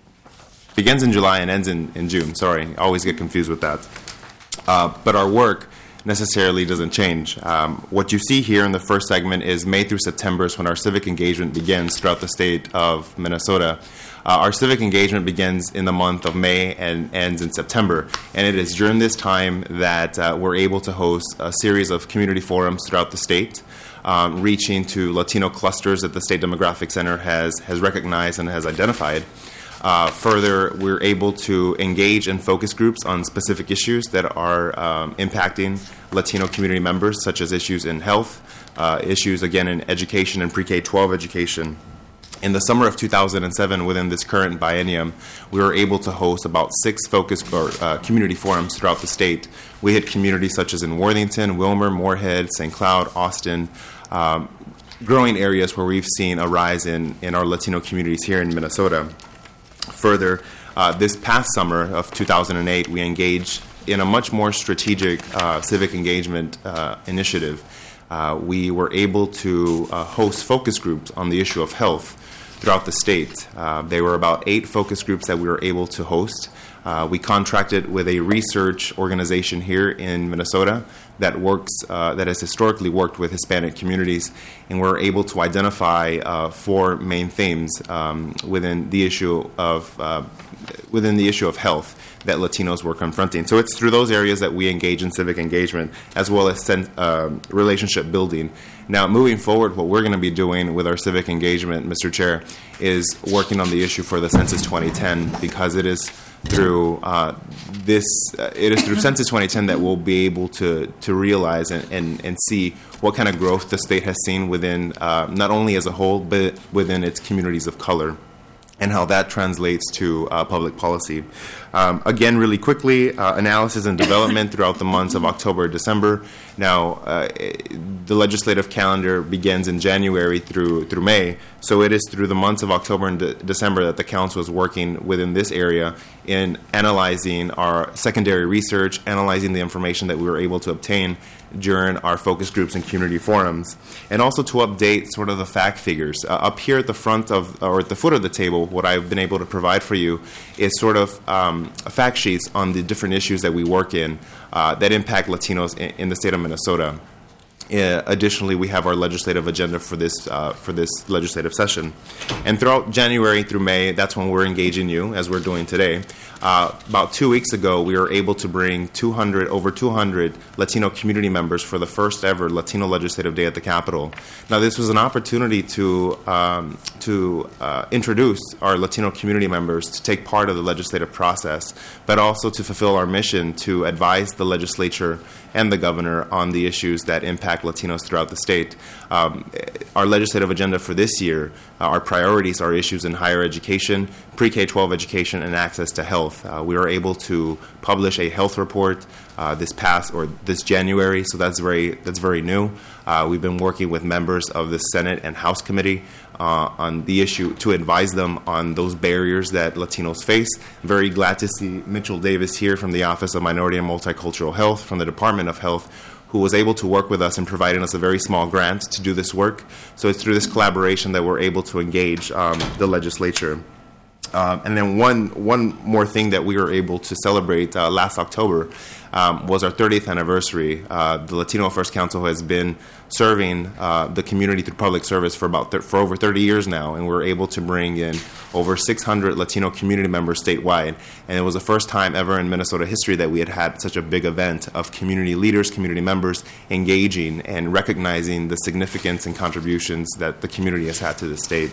begins in July and ends in, in June. Sorry, I always get confused with that. Uh, but our work necessarily doesn't change. Um, what you see here in the first segment is May through September is when our civic engagement begins throughout the state of Minnesota. Uh, our civic engagement begins in the month of May and ends in September. And it is during this time that uh, we're able to host a series of community forums throughout the state, um, reaching to Latino clusters that the State Demographic Center has, has recognized and has identified. Uh, further, we're able to engage in focus groups on specific issues that are um, impacting Latino community members, such as issues in health, uh, issues, again, in education and pre-K twelve education. In the summer of two thousand seven, within this current biennium, we were able to host about six focus or uh, community forums throughout the state. We hit communities such as in Worthington, Wilmer, Moorhead, Saint Cloud, Austin, um, growing areas where we've seen a rise in, in our Latino communities here in Minnesota. Further, uh, this past summer of two thousand eight, we engaged in a much more strategic uh, civic engagement uh, initiative. Uh, we were able to uh, host focus groups on the issue of health throughout the state. Uh, there were about eight focus groups that we were able to host. Uh, we contracted with a research organization here in Minnesota that works, uh, that has historically worked with Hispanic communities, and we're able to identify uh, four main themes um, within the issue of uh, within the issue of health that Latinos were confronting. So it's through those areas that we engage in civic engagement, as well as sen- uh, relationship building. Now, moving forward, what we're going to be doing with our civic engagement, Mister Chair, is working on the issue for the Census twenty ten, because it is through uh, this, uh, it is through Census twenty ten that we'll be able to to realize and, and, and see what kind of growth the state has seen within, uh, not only as a whole, but within its communities of color, and how that translates to uh, public policy. Um, again, really quickly, uh, analysis and development throughout the months of October, December. Now, uh, the legislative calendar begins in January through through May, so it is through the months of October and de- December that the council is working within this area in analyzing our secondary research, analyzing the information that we were able to obtain during our focus groups and community forums, and also to update sort of the fact figures. Uh, up here at the front of, or at the foot of the table, what I've been able to provide for you is sort of um, fact sheets on the different issues that we work in uh, that impact Latinos in, in the state of Minnesota. Uh, additionally, we have our legislative agenda for this uh, for this legislative session. And throughout January through May, that's when we're engaging you, as we're doing today. Uh, about two weeks ago, we were able to bring two hundred, over two hundred Latino community members for the first ever Latino Legislative Day at the Capitol. Now, this was an opportunity to um, to uh, introduce our Latino community members to take part of the legislative process, but also to fulfill our mission to advise the legislature and the governor on the issues that impact Latinos throughout the state. Um, our legislative agenda for this year, uh, our priorities are issues in higher education, pre-K twelve education, and access to health. Uh, we were able to publish a health report uh, this past or this January, so that's very that's very new. Uh, we've been working with members of the Senate and House Committee uh, on the issue to advise them on those barriers that Latinos face. Very glad to see Mitchell Davis here from the Office of Minority and Multicultural Health from the Department of Health, who was able to work with us in providing us a very small grant to do this work. So it's through this collaboration that we're able to engage um, the legislature. Um, and then one one more thing that we were able to celebrate uh, last October um, was our thirtieth anniversary. Uh, the Latino Affairs Council has been serving uh, the community through public service for about th- for over thirty years now, and we're able to bring in over six hundred Latino community members statewide. And it was the first time ever in Minnesota history that we had had such a big event of community leaders, community members engaging and recognizing the significance and contributions that the community has had to the state.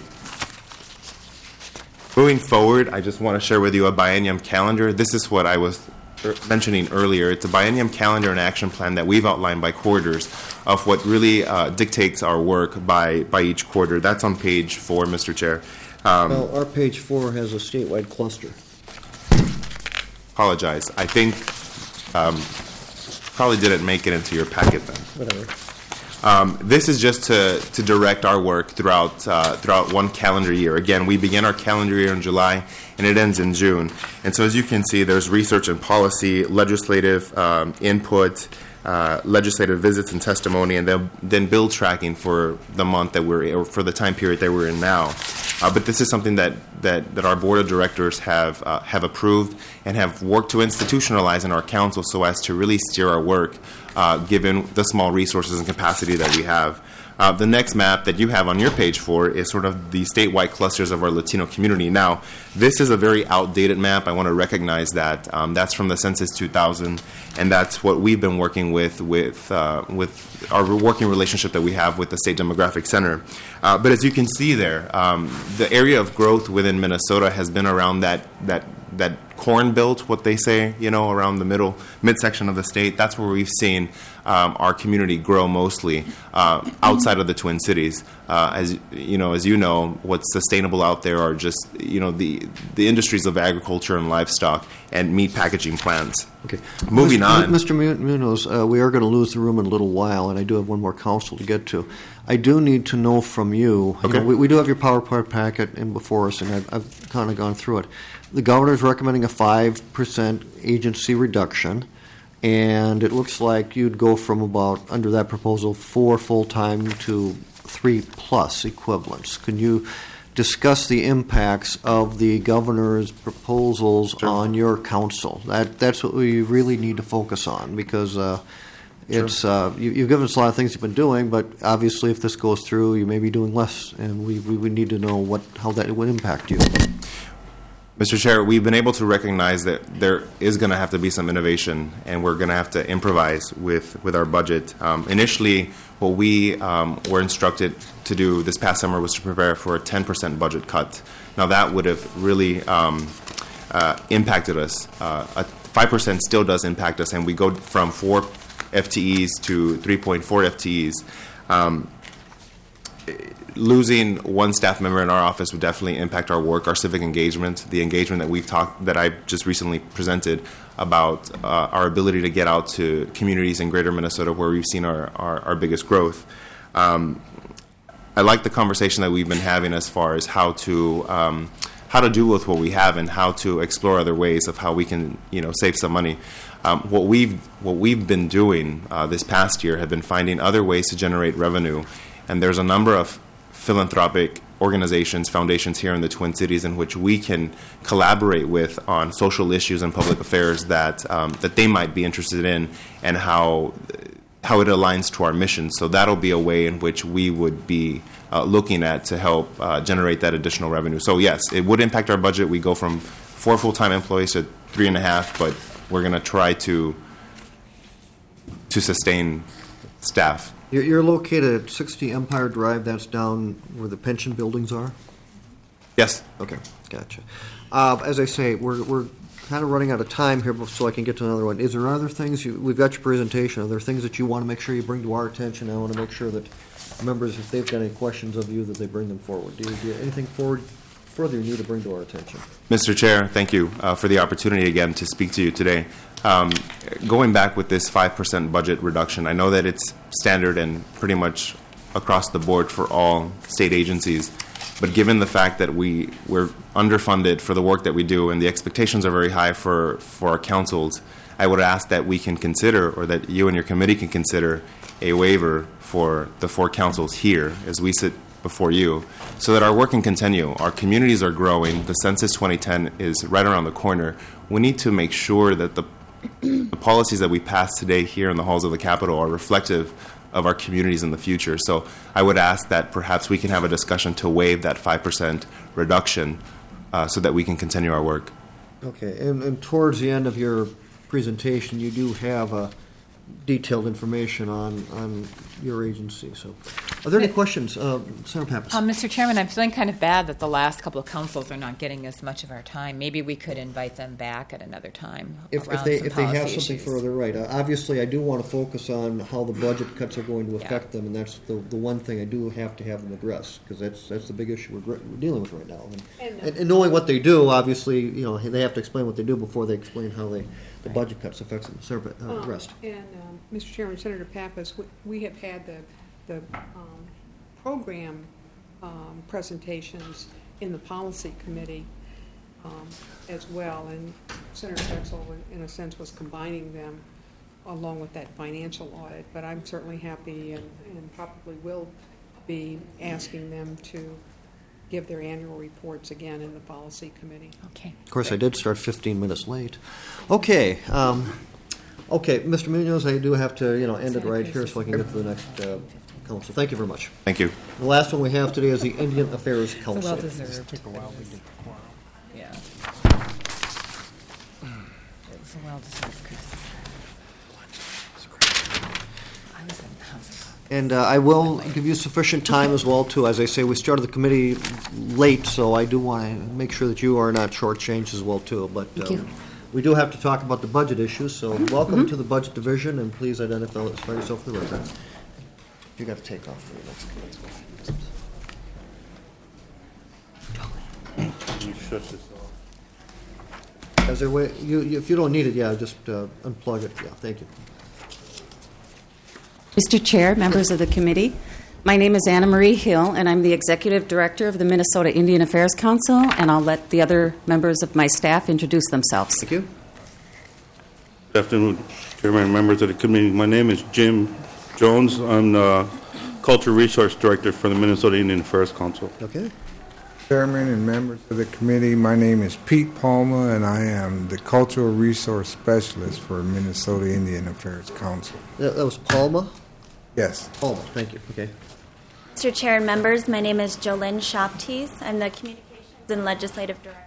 Moving forward, I just want to share with you a biennium calendar. This is what I was er- mentioning earlier. It's a biennium calendar and action plan that we've outlined by quarters of what really uh, dictates our work by, by each quarter. That's on page four, Mister Chair. Um, Well, our page four has a statewide cluster. Apologize. I think um, probably didn't make it into your packet then. Whatever. Um, this is just to, to direct our work throughout uh, throughout one calendar year. Again, we begin our calendar year in July and it ends in June. And so as you can see, there's research and policy, legislative um, input, uh, legislative visits and testimony, and then, then bill tracking for the month that we're or for the time period that we're in now. Uh, but this is something that, that, that our board of directors have uh, have approved and have worked to institutionalize in our council so as to really steer our work, uh, given the small resources and capacity that we have. Uh, the next map that you have on your page four is sort of the statewide clusters of our Latino community. Now, this is a very outdated map. I want to recognize that. Um, that's from the Census two thousand, and that's what we've been working with with uh, with our working relationship that we have with the State Demographic Center. Uh, but as you can see there, um, the area of growth within Minnesota has been around that that that corn belt, what they say, you know, around the middle midsection of the state. That's where we've seen um, our community grow mostly uh, outside of the Twin Cities. Uh, as you know, as you know, what's sustainable out there are just you know the the industries of agriculture and livestock and meat packaging plants. Okay. Moving Mister on, Mister Munoz, uh, we are going to lose the room in a little while, and I do have one more council to get to. I do need to know from you. you Okay. know, we, we do have your PowerPoint packet in before us, and I've, I've kind of gone through it. The governor is recommending a five percent agency reduction, and it looks like you'd go from about, under that proposal, four full-time to three-plus equivalents. Can you discuss the impacts of the governor's proposals Sure. on your council? That That's what we really need to focus on, because uh, it's uh, you, you've given us a lot of things you've been doing, but obviously if this goes through, you may be doing less, and we, we would need to know what how that would impact you. Mister Chair, we've been able to recognize that there is going to have to be some innovation, and we're going to have to improvise with, with our budget. Um, initially, what we um, were instructed to do this past summer was to prepare for a ten percent budget cut. Now, that would have really um, uh, impacted us. Uh, a five percent still does impact us, and we go from four F T Es to three point four F T Es. Um, Losing one staff member in our office would definitely impact our work, our civic engagement, the engagement that we've talked, that I just recently presented about uh, our ability to get out to communities in greater Minnesota where we've seen our, our, our biggest growth. Um, I like the conversation that we've been having as far as how to um, how to do with what we have and how to explore other ways of how we can, you know, save some money. Um, what we've what we've been doing uh, this past year have been finding other ways to generate revenue, and there's a number of philanthropic organizations, foundations here in the Twin Cities in which we can collaborate with on social issues and public affairs that um, that they might be interested in, and how how it aligns to our mission. So that'll be a way in which we would be uh, looking at to help uh, generate that additional revenue. So yes, it would impact our budget. We go from four full-time employees to three and a half, but we're going to try to to sustain staff. You're, you're located at sixty Empire Drive. That's down where the pension buildings are? Yes. Okay, gotcha. Uh, as I say, we're, we're kind of running out of time here, so I can get to another one. Is there other things, you, we've got your presentation, are there things that you want to make sure you bring to our attention? I want to make sure that members, if they've got any questions of you, that they bring them forward. Do you, do you have anything forward, further you need to bring to our attention? Mister Chair, thank you uh, for the opportunity again to speak to you today. Um, going back with this five percent budget reduction, I know that it's standard and pretty much across the board for all state agencies, but given the fact that we, we're underfunded for the work that we do and the expectations are very high for, for our councils, I would ask that we can consider, or that you and your committee can consider, a waiver for the four councils here as we sit before you, so that our work can continue. Our communities are growing. The Census twenty ten is right around the corner. We need to make sure that the the policies that we pass today here in the halls of the Capitol are reflective of our communities in the future. So I would ask that perhaps we can have a discussion to waive that five percent reduction uh, so that we can continue our work. Okay, and, and towards the end of your presentation, you do have uh, detailed information on, on your agency. So, are there any questions? Uh, Senator Pappas. Um, Mister Chairman, I'm feeling kind of bad that the last couple of councils are not getting as much of our time. Maybe we could invite them back at another time. If, if around they some if they have policy something issues. further, right. Uh, obviously, I do want to focus on how the budget cuts are going to affect them, and that's the the one thing I do have to have them address, because that's that's the big issue we're, gr- we're dealing with right now. And, And, uh, and, and knowing what they do, obviously, you know, they have to explain what they do before they explain how they the budget cuts affects them. Senator, uh, Um, rest. And, um, Mister Chairman, Senator Pappas, we- we have had the the um, program um, presentations in the policy committee um, as well. And Senator Drexel, in a sense, was combining them along with that financial audit. But I'm certainly happy and, and probably will be asking them to give their annual reports again in the policy committee. Okay. Of course, I did start fifteen minutes late. Okay. Um, okay, Mister Munoz, I do have to, you know, end it right here so I can get to the next uh, council. Thank you very much. Thank you. The last one we have today is the Indian Affairs So Council. well deserved. Take a while to get quorum. Yeah. It was a well deserved Christmas. I was in the house. And uh, I will give you sufficient time as well, too. As I say, we started the committee late, so I do want to make sure that you are not shortchanged as well, too. But Thank uh, you. we do have to talk about the budget issues, so welcome to the Budget Division, and please identify yourself for the record. You got to take off for the next You shut this off. Is there a way, you, you, if you don't need it, yeah, just uh, unplug it. Yeah, thank you. Mister Chair, members of the committee, my name is Anna Marie Hill, and I'm the Executive Director of the Minnesota Indian Affairs Council, and I'll let the other members of my staff introduce themselves. Thank you. Good afternoon, Chairman and members of the committee. My name is Jim Jones. I'm the Cultural Resource Director for the Minnesota Indian Affairs Council. Okay. Chairman and members of the committee, my name is Pete Palmer, and I am the Cultural Resource Specialist for Minnesota Indian Affairs Council. That, that was Palma? Yes. Palma, thank you. Okay. Mister Chair and members, my name is Jolynn Shoptees. I'm the Communications and Legislative Director.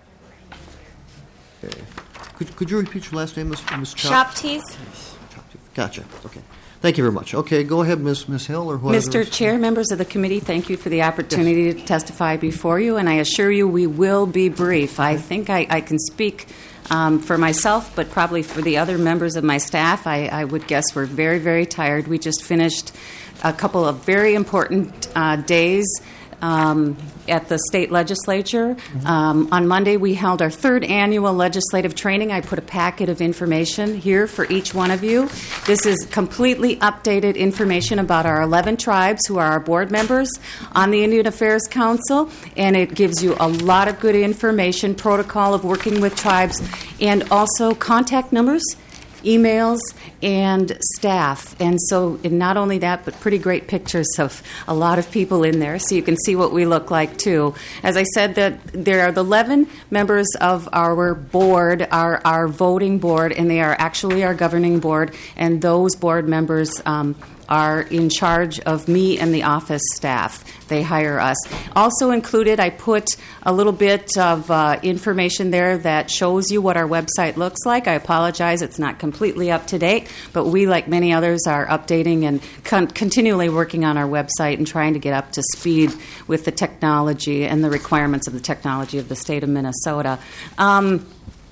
Okay. Could, could you repeat your last name, Miz Miz Shoptees. Gotcha. Okay. Thank you very much. Okay, go ahead, Miz Miz Hill, or whoever. Mister Chair, members of the committee, thank you for the opportunity yes. to testify before you, and I assure you we will be brief. I think I, I can speak um, for myself, but probably for the other members of my staff. I, I would guess we're very, very tired. We just finished a couple of very important uh, days Um, at the state legislature. Mm-hmm. Um, on Monday, we held our third annual legislative training. I put a packet of information here for each one of you. This is completely updated information about our eleven tribes who are our board members on the Indian Affairs Council, and it gives you a lot of good information, protocol of working with tribes, and also contact numbers, emails, and staff. And so, and not only that, but pretty great pictures of a lot of people in there, so you can see what we look like, too. As I said, that there are the eleven members of our board, our, our voting board, and they are actually our governing board, and those board members um, are in charge of me and the office staff. They hire us. Also included, I put a little bit of uh, information there that shows you what our website looks like. I apologize, it's not completely up to date, but we, like many others, are updating and con- continually working on our website and trying to get up to speed with the technology and the requirements of the technology of the state of Minnesota. Um,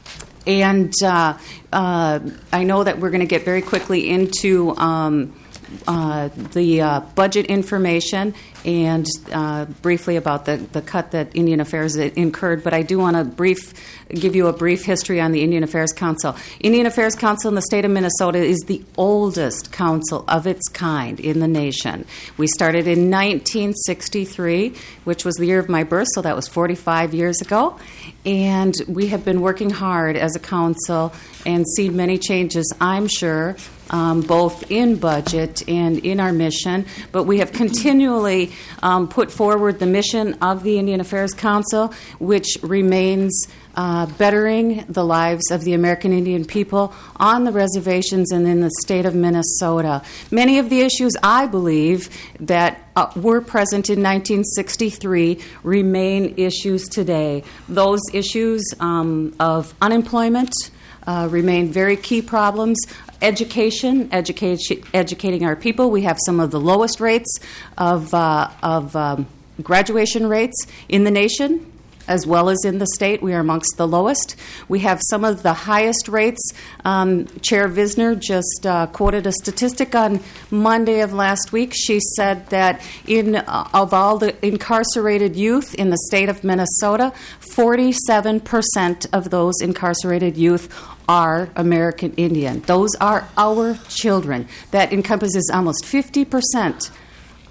and uh, uh, I know that we're going to get very quickly into um, Uh, the uh, budget information and uh, briefly about the, the cut that Indian Affairs incurred, but I do want to brief give you a brief history on the Indian Affairs Council. Indian Affairs Council in the state of Minnesota is the oldest council of its kind in the nation. We started in nineteen sixty-three, which was the year of my birth, so that was forty-five years ago, and we have been working hard as a council and seen many changes, I'm sure, Um, both in budget and in our mission, but we have continually um, put forward the mission of the Indian Affairs Council, which remains uh, bettering the lives of the American Indian people on the reservations and in the state of Minnesota. Many of the issues, I believe, that uh, were present in nineteen sixty-three remain issues today. Those issues um, of unemployment uh, remain very key problems. Education, education, educating our people. We have some of the lowest rates of, uh, of um, graduation rates in the nation, as well as in the state. We are amongst the lowest. We have some of the highest rates. Um, Chair Visner just uh, quoted a statistic on Monday of last week. She said that in uh, of all the incarcerated youth in the state of Minnesota, forty-seven percent of those incarcerated youth are American Indian. Those are our children. That encompasses almost fifty percent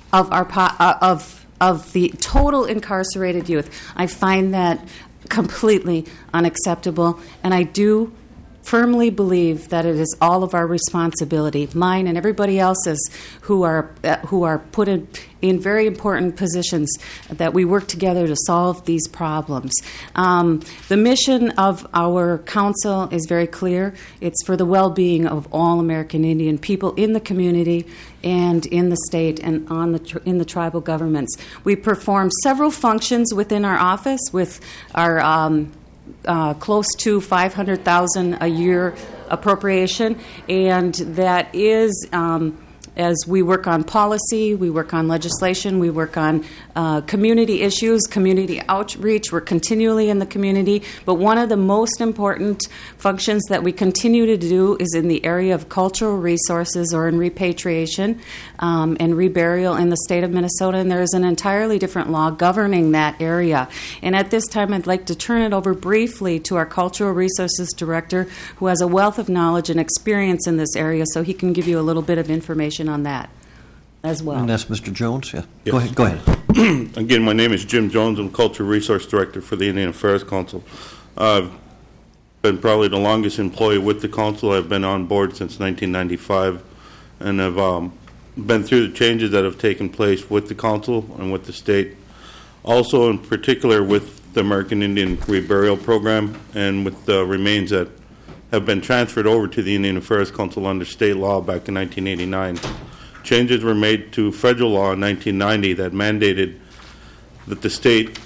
of our po- uh, of of the total incarcerated youth. I find that completely unacceptable, and I do firmly believe that it is all of our responsibility, mine and everybody else's, who are uh, who are put in, in very important positions, that we work together to solve these problems. Um, the mission of our council is very clear. It's for the well-being of all American Indian people in the community and in the state and on the tr- in the tribal governments. We perform several functions within our office with our um, Uh, close to five hundred thousand dollars a year appropriation, and that is um, as we work on policy, we work on legislation, we work on uh, community issues, community outreach. We're continually in the community, but one of the most important functions that we continue to do is in the area of cultural resources or in repatriation um, and reburial in the state of Minnesota, and there is an entirely different law governing that area. And at this time, I'd like to turn it over briefly to our Cultural Resources Director, who has a wealth of knowledge and experience in this area, so he can give you a little bit of information on that as well. And that's Mister Jones. Yeah. Yes. Go ahead. Go ahead. Again, my name is Jim Jones. I'm Culture Resource Director for the Indian Affairs Council. I've been probably the longest employee with the council. I've been on board since nineteen ninety-five, and I've um, been through the changes that have taken place with the council and with the state. Also, in particular, with the American Indian Reburial Program and with the remains that have been transferred over to the Indian Affairs Council under state law back in nineteen eighty-nine. Changes were made to federal law in nineteen ninety that mandated that the state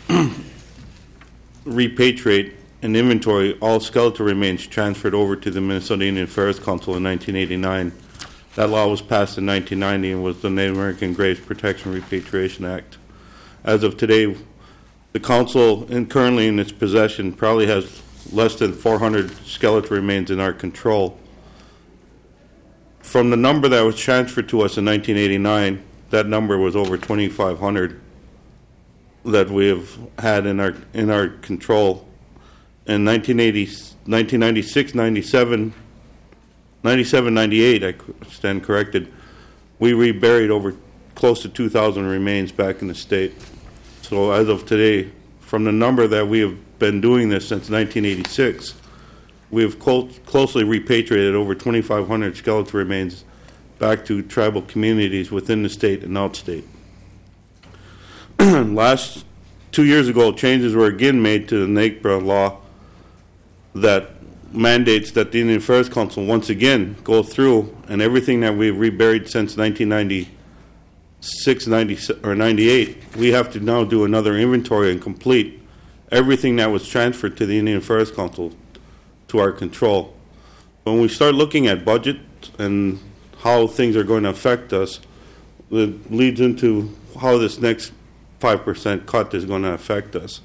repatriate and inventory all skeletal remains transferred over to the Minnesota Indian Affairs Council in nineteen eighty-nine. That law was passed in nineteen ninety and was the Native American Graves Protection Repatriation Act. As of today, the council, and currently in its possession, probably has less than four hundred skeletal remains in our control. From the number that was transferred to us in nineteen eighty-nine, that number was over twenty-five hundred that we have had in our in our control. In nineteen eighty, nineteen ninety-six, ninety-seven, ninety-seven, ninety-eight, I stand corrected, we reburied over close to two thousand remains back in the state. So as of today, from the number that we have been doing this since nineteen eighty-six, we have clo- closely repatriated over twenty-five hundred skeletal remains back to tribal communities within the state and outstate. Last two years ago, changes were again made to the NAGPRA law that mandates that the Indian Affairs Council once again go through, and everything that we've reburied since nineteen ninety-six, ninety, or ninety-eight, we have to now do another inventory and complete everything that was transferred to the Indian Affairs Council to our control. When we start looking at budget and how things are going to affect us, it leads into how this next five percent cut is going to affect us.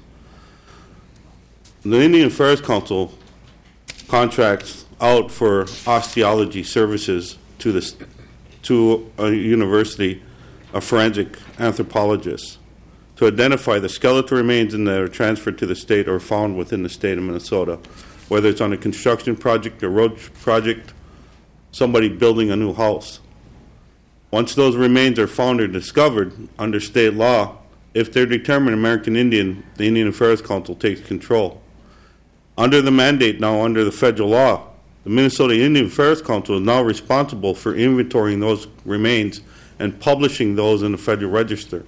The Indian Affairs Council contracts out for osteology services to the to a university of forensic anthropologists to identify the skeletal remains that are transferred to the state or found within the state of Minnesota, whether it's on a construction project, a road project, somebody building a new house. Once those remains are found or discovered under state law, if they're determined American Indian, the Indian Affairs Council takes control. Under the mandate now, under the federal law, the Minnesota Indian Affairs Council is now responsible for inventorying those remains and publishing those in the Federal Register.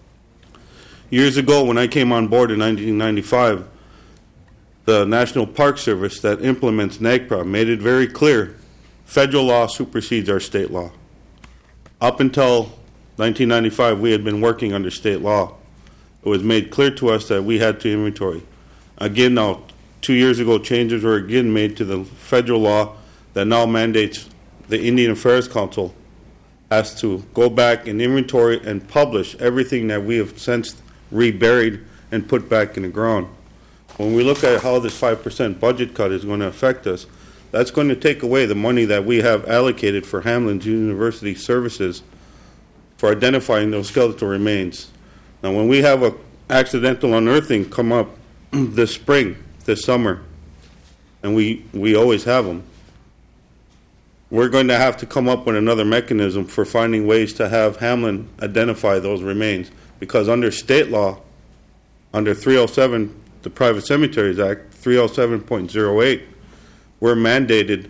Years ago, when I came on board in nineteen ninety-five, the National Park Service that implements NAGPRA made it very clear federal law supersedes our state law. Up until nineteen ninety-five, we had been working under state law. It was made clear to us that we had to inventory. Again, now, two years ago, changes were again made to the federal law that now mandates the Indian Affairs Council has to go back and inventory and publish everything that we have since reburied and put back in the ground. When we look at how this five percent budget cut is going to affect us, that's going to take away the money that we have allocated for Hamline University services for identifying those skeletal remains. Now, when we have a accidental unearthing come up this spring, this summer, and we, we always have them, we're going to have to come up with another mechanism for finding ways to have Hamlin identify those remains, because under state law, under three oh seven, the Private Cemeteries Act, three oh seven point oh eight, we're mandated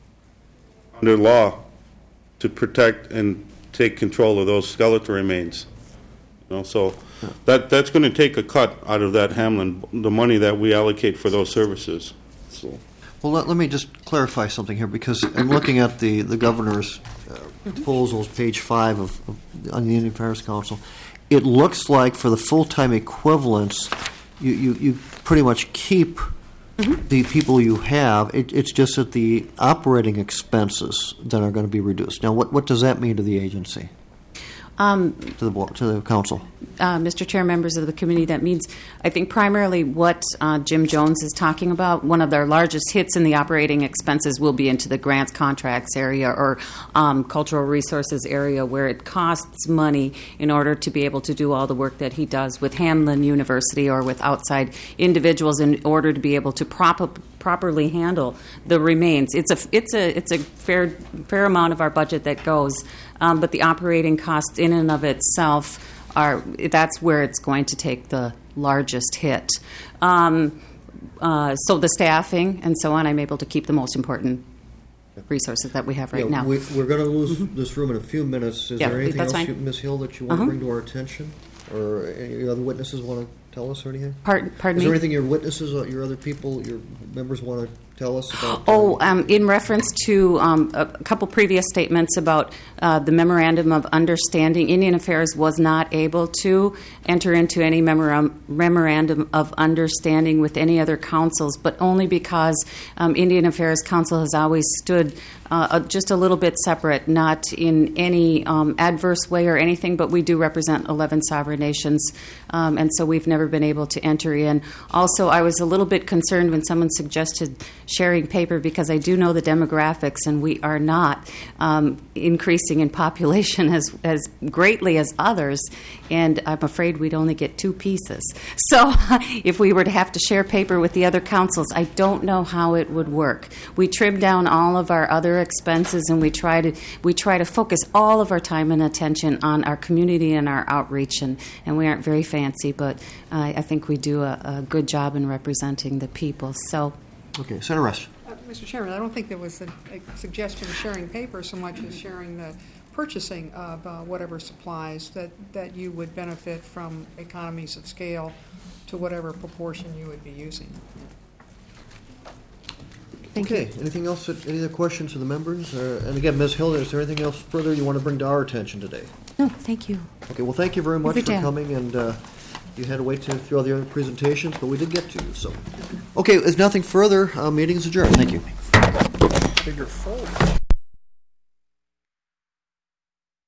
under law to protect and take control of those skeletal remains. You know, so that that's going to take a cut out of that Hamlin, the money that we allocate for those services. So. Well, let, let me just clarify something here, because I'm looking at the, the governor's uh, proposals, page five of, of on the Indian Affairs Council. It looks like for the full-time equivalents, you, you, you pretty much keep mm-hmm. the people you have. It, it's just that the operating expenses then are going to be reduced. Now, what, what does that mean to the agency? Um, to the board, to the council? Uh, Mister Chair, members of the committee, that means, I think, primarily what uh, Jim Jones is talking about. One of their largest hits in the operating expenses will be into the grants contracts area or um, cultural resources area, where it costs money in order to be able to do all the work that he does with Hamlin University or with outside individuals in order to be able to prop properly handle the remains. It's a it's a it's a fair fair amount of our budget that goes, um, but the operating costs in and of itself are that's where it's going to take the largest hit. Um, uh, so the staffing and so on, I'm able to keep the most important resources that we have right yeah, now. We, we're going to lose mm-hmm. this room in a few minutes. Is yeah, there anything else, fine. you, Miz Hill, that you want uh-huh. to bring to our attention, or any other witnesses want to tell us or anything? Pardon, pardon Is me? there anything your witnesses, or your other people, your members want to tell us about? Oh, um, in reference to um, a couple previous statements about uh, the Memorandum of Understanding, Indian Affairs was not able to enter into any memorandum, memorandum of understanding with any other councils, but only because um, Indian Affairs Council has always stood uh, just a little bit separate, not in any um, adverse way or anything, but we do represent eleven sovereign nations, um, and so we've never been able to enter in. Also, I was a little bit concerned when someone suggested sharing paper, because I do know the demographics, and we are not um, increasing in population as, as greatly as others, and I'm afraid we'd only get two pieces. So if we were to have to share paper with the other councils, I don't know how it would work. We trim down all of our other expenses, and we try to we try to focus all of our time and attention on our community and our outreach, and, and we aren't very fancy, but uh, I think we do a, a good job in representing the people. So. Okay, Senator Rush. Uh, Mister Chairman, I don't think there was a, a suggestion of sharing paper so much as sharing the purchasing of uh, whatever supplies that, that you would benefit from economies of scale to whatever proportion you would be using. Thank okay, you. anything else, any other questions from the members? Uh, and again, Miz Hill, is there anything else further you want to bring to our attention today? No, thank you. Okay, well, thank you very much Every for time. coming, and uh, you had to wait to, through all the other presentations, but we did get to you. So, okay, if nothing further, uh, meeting is adjourned. Thank you. Figure four.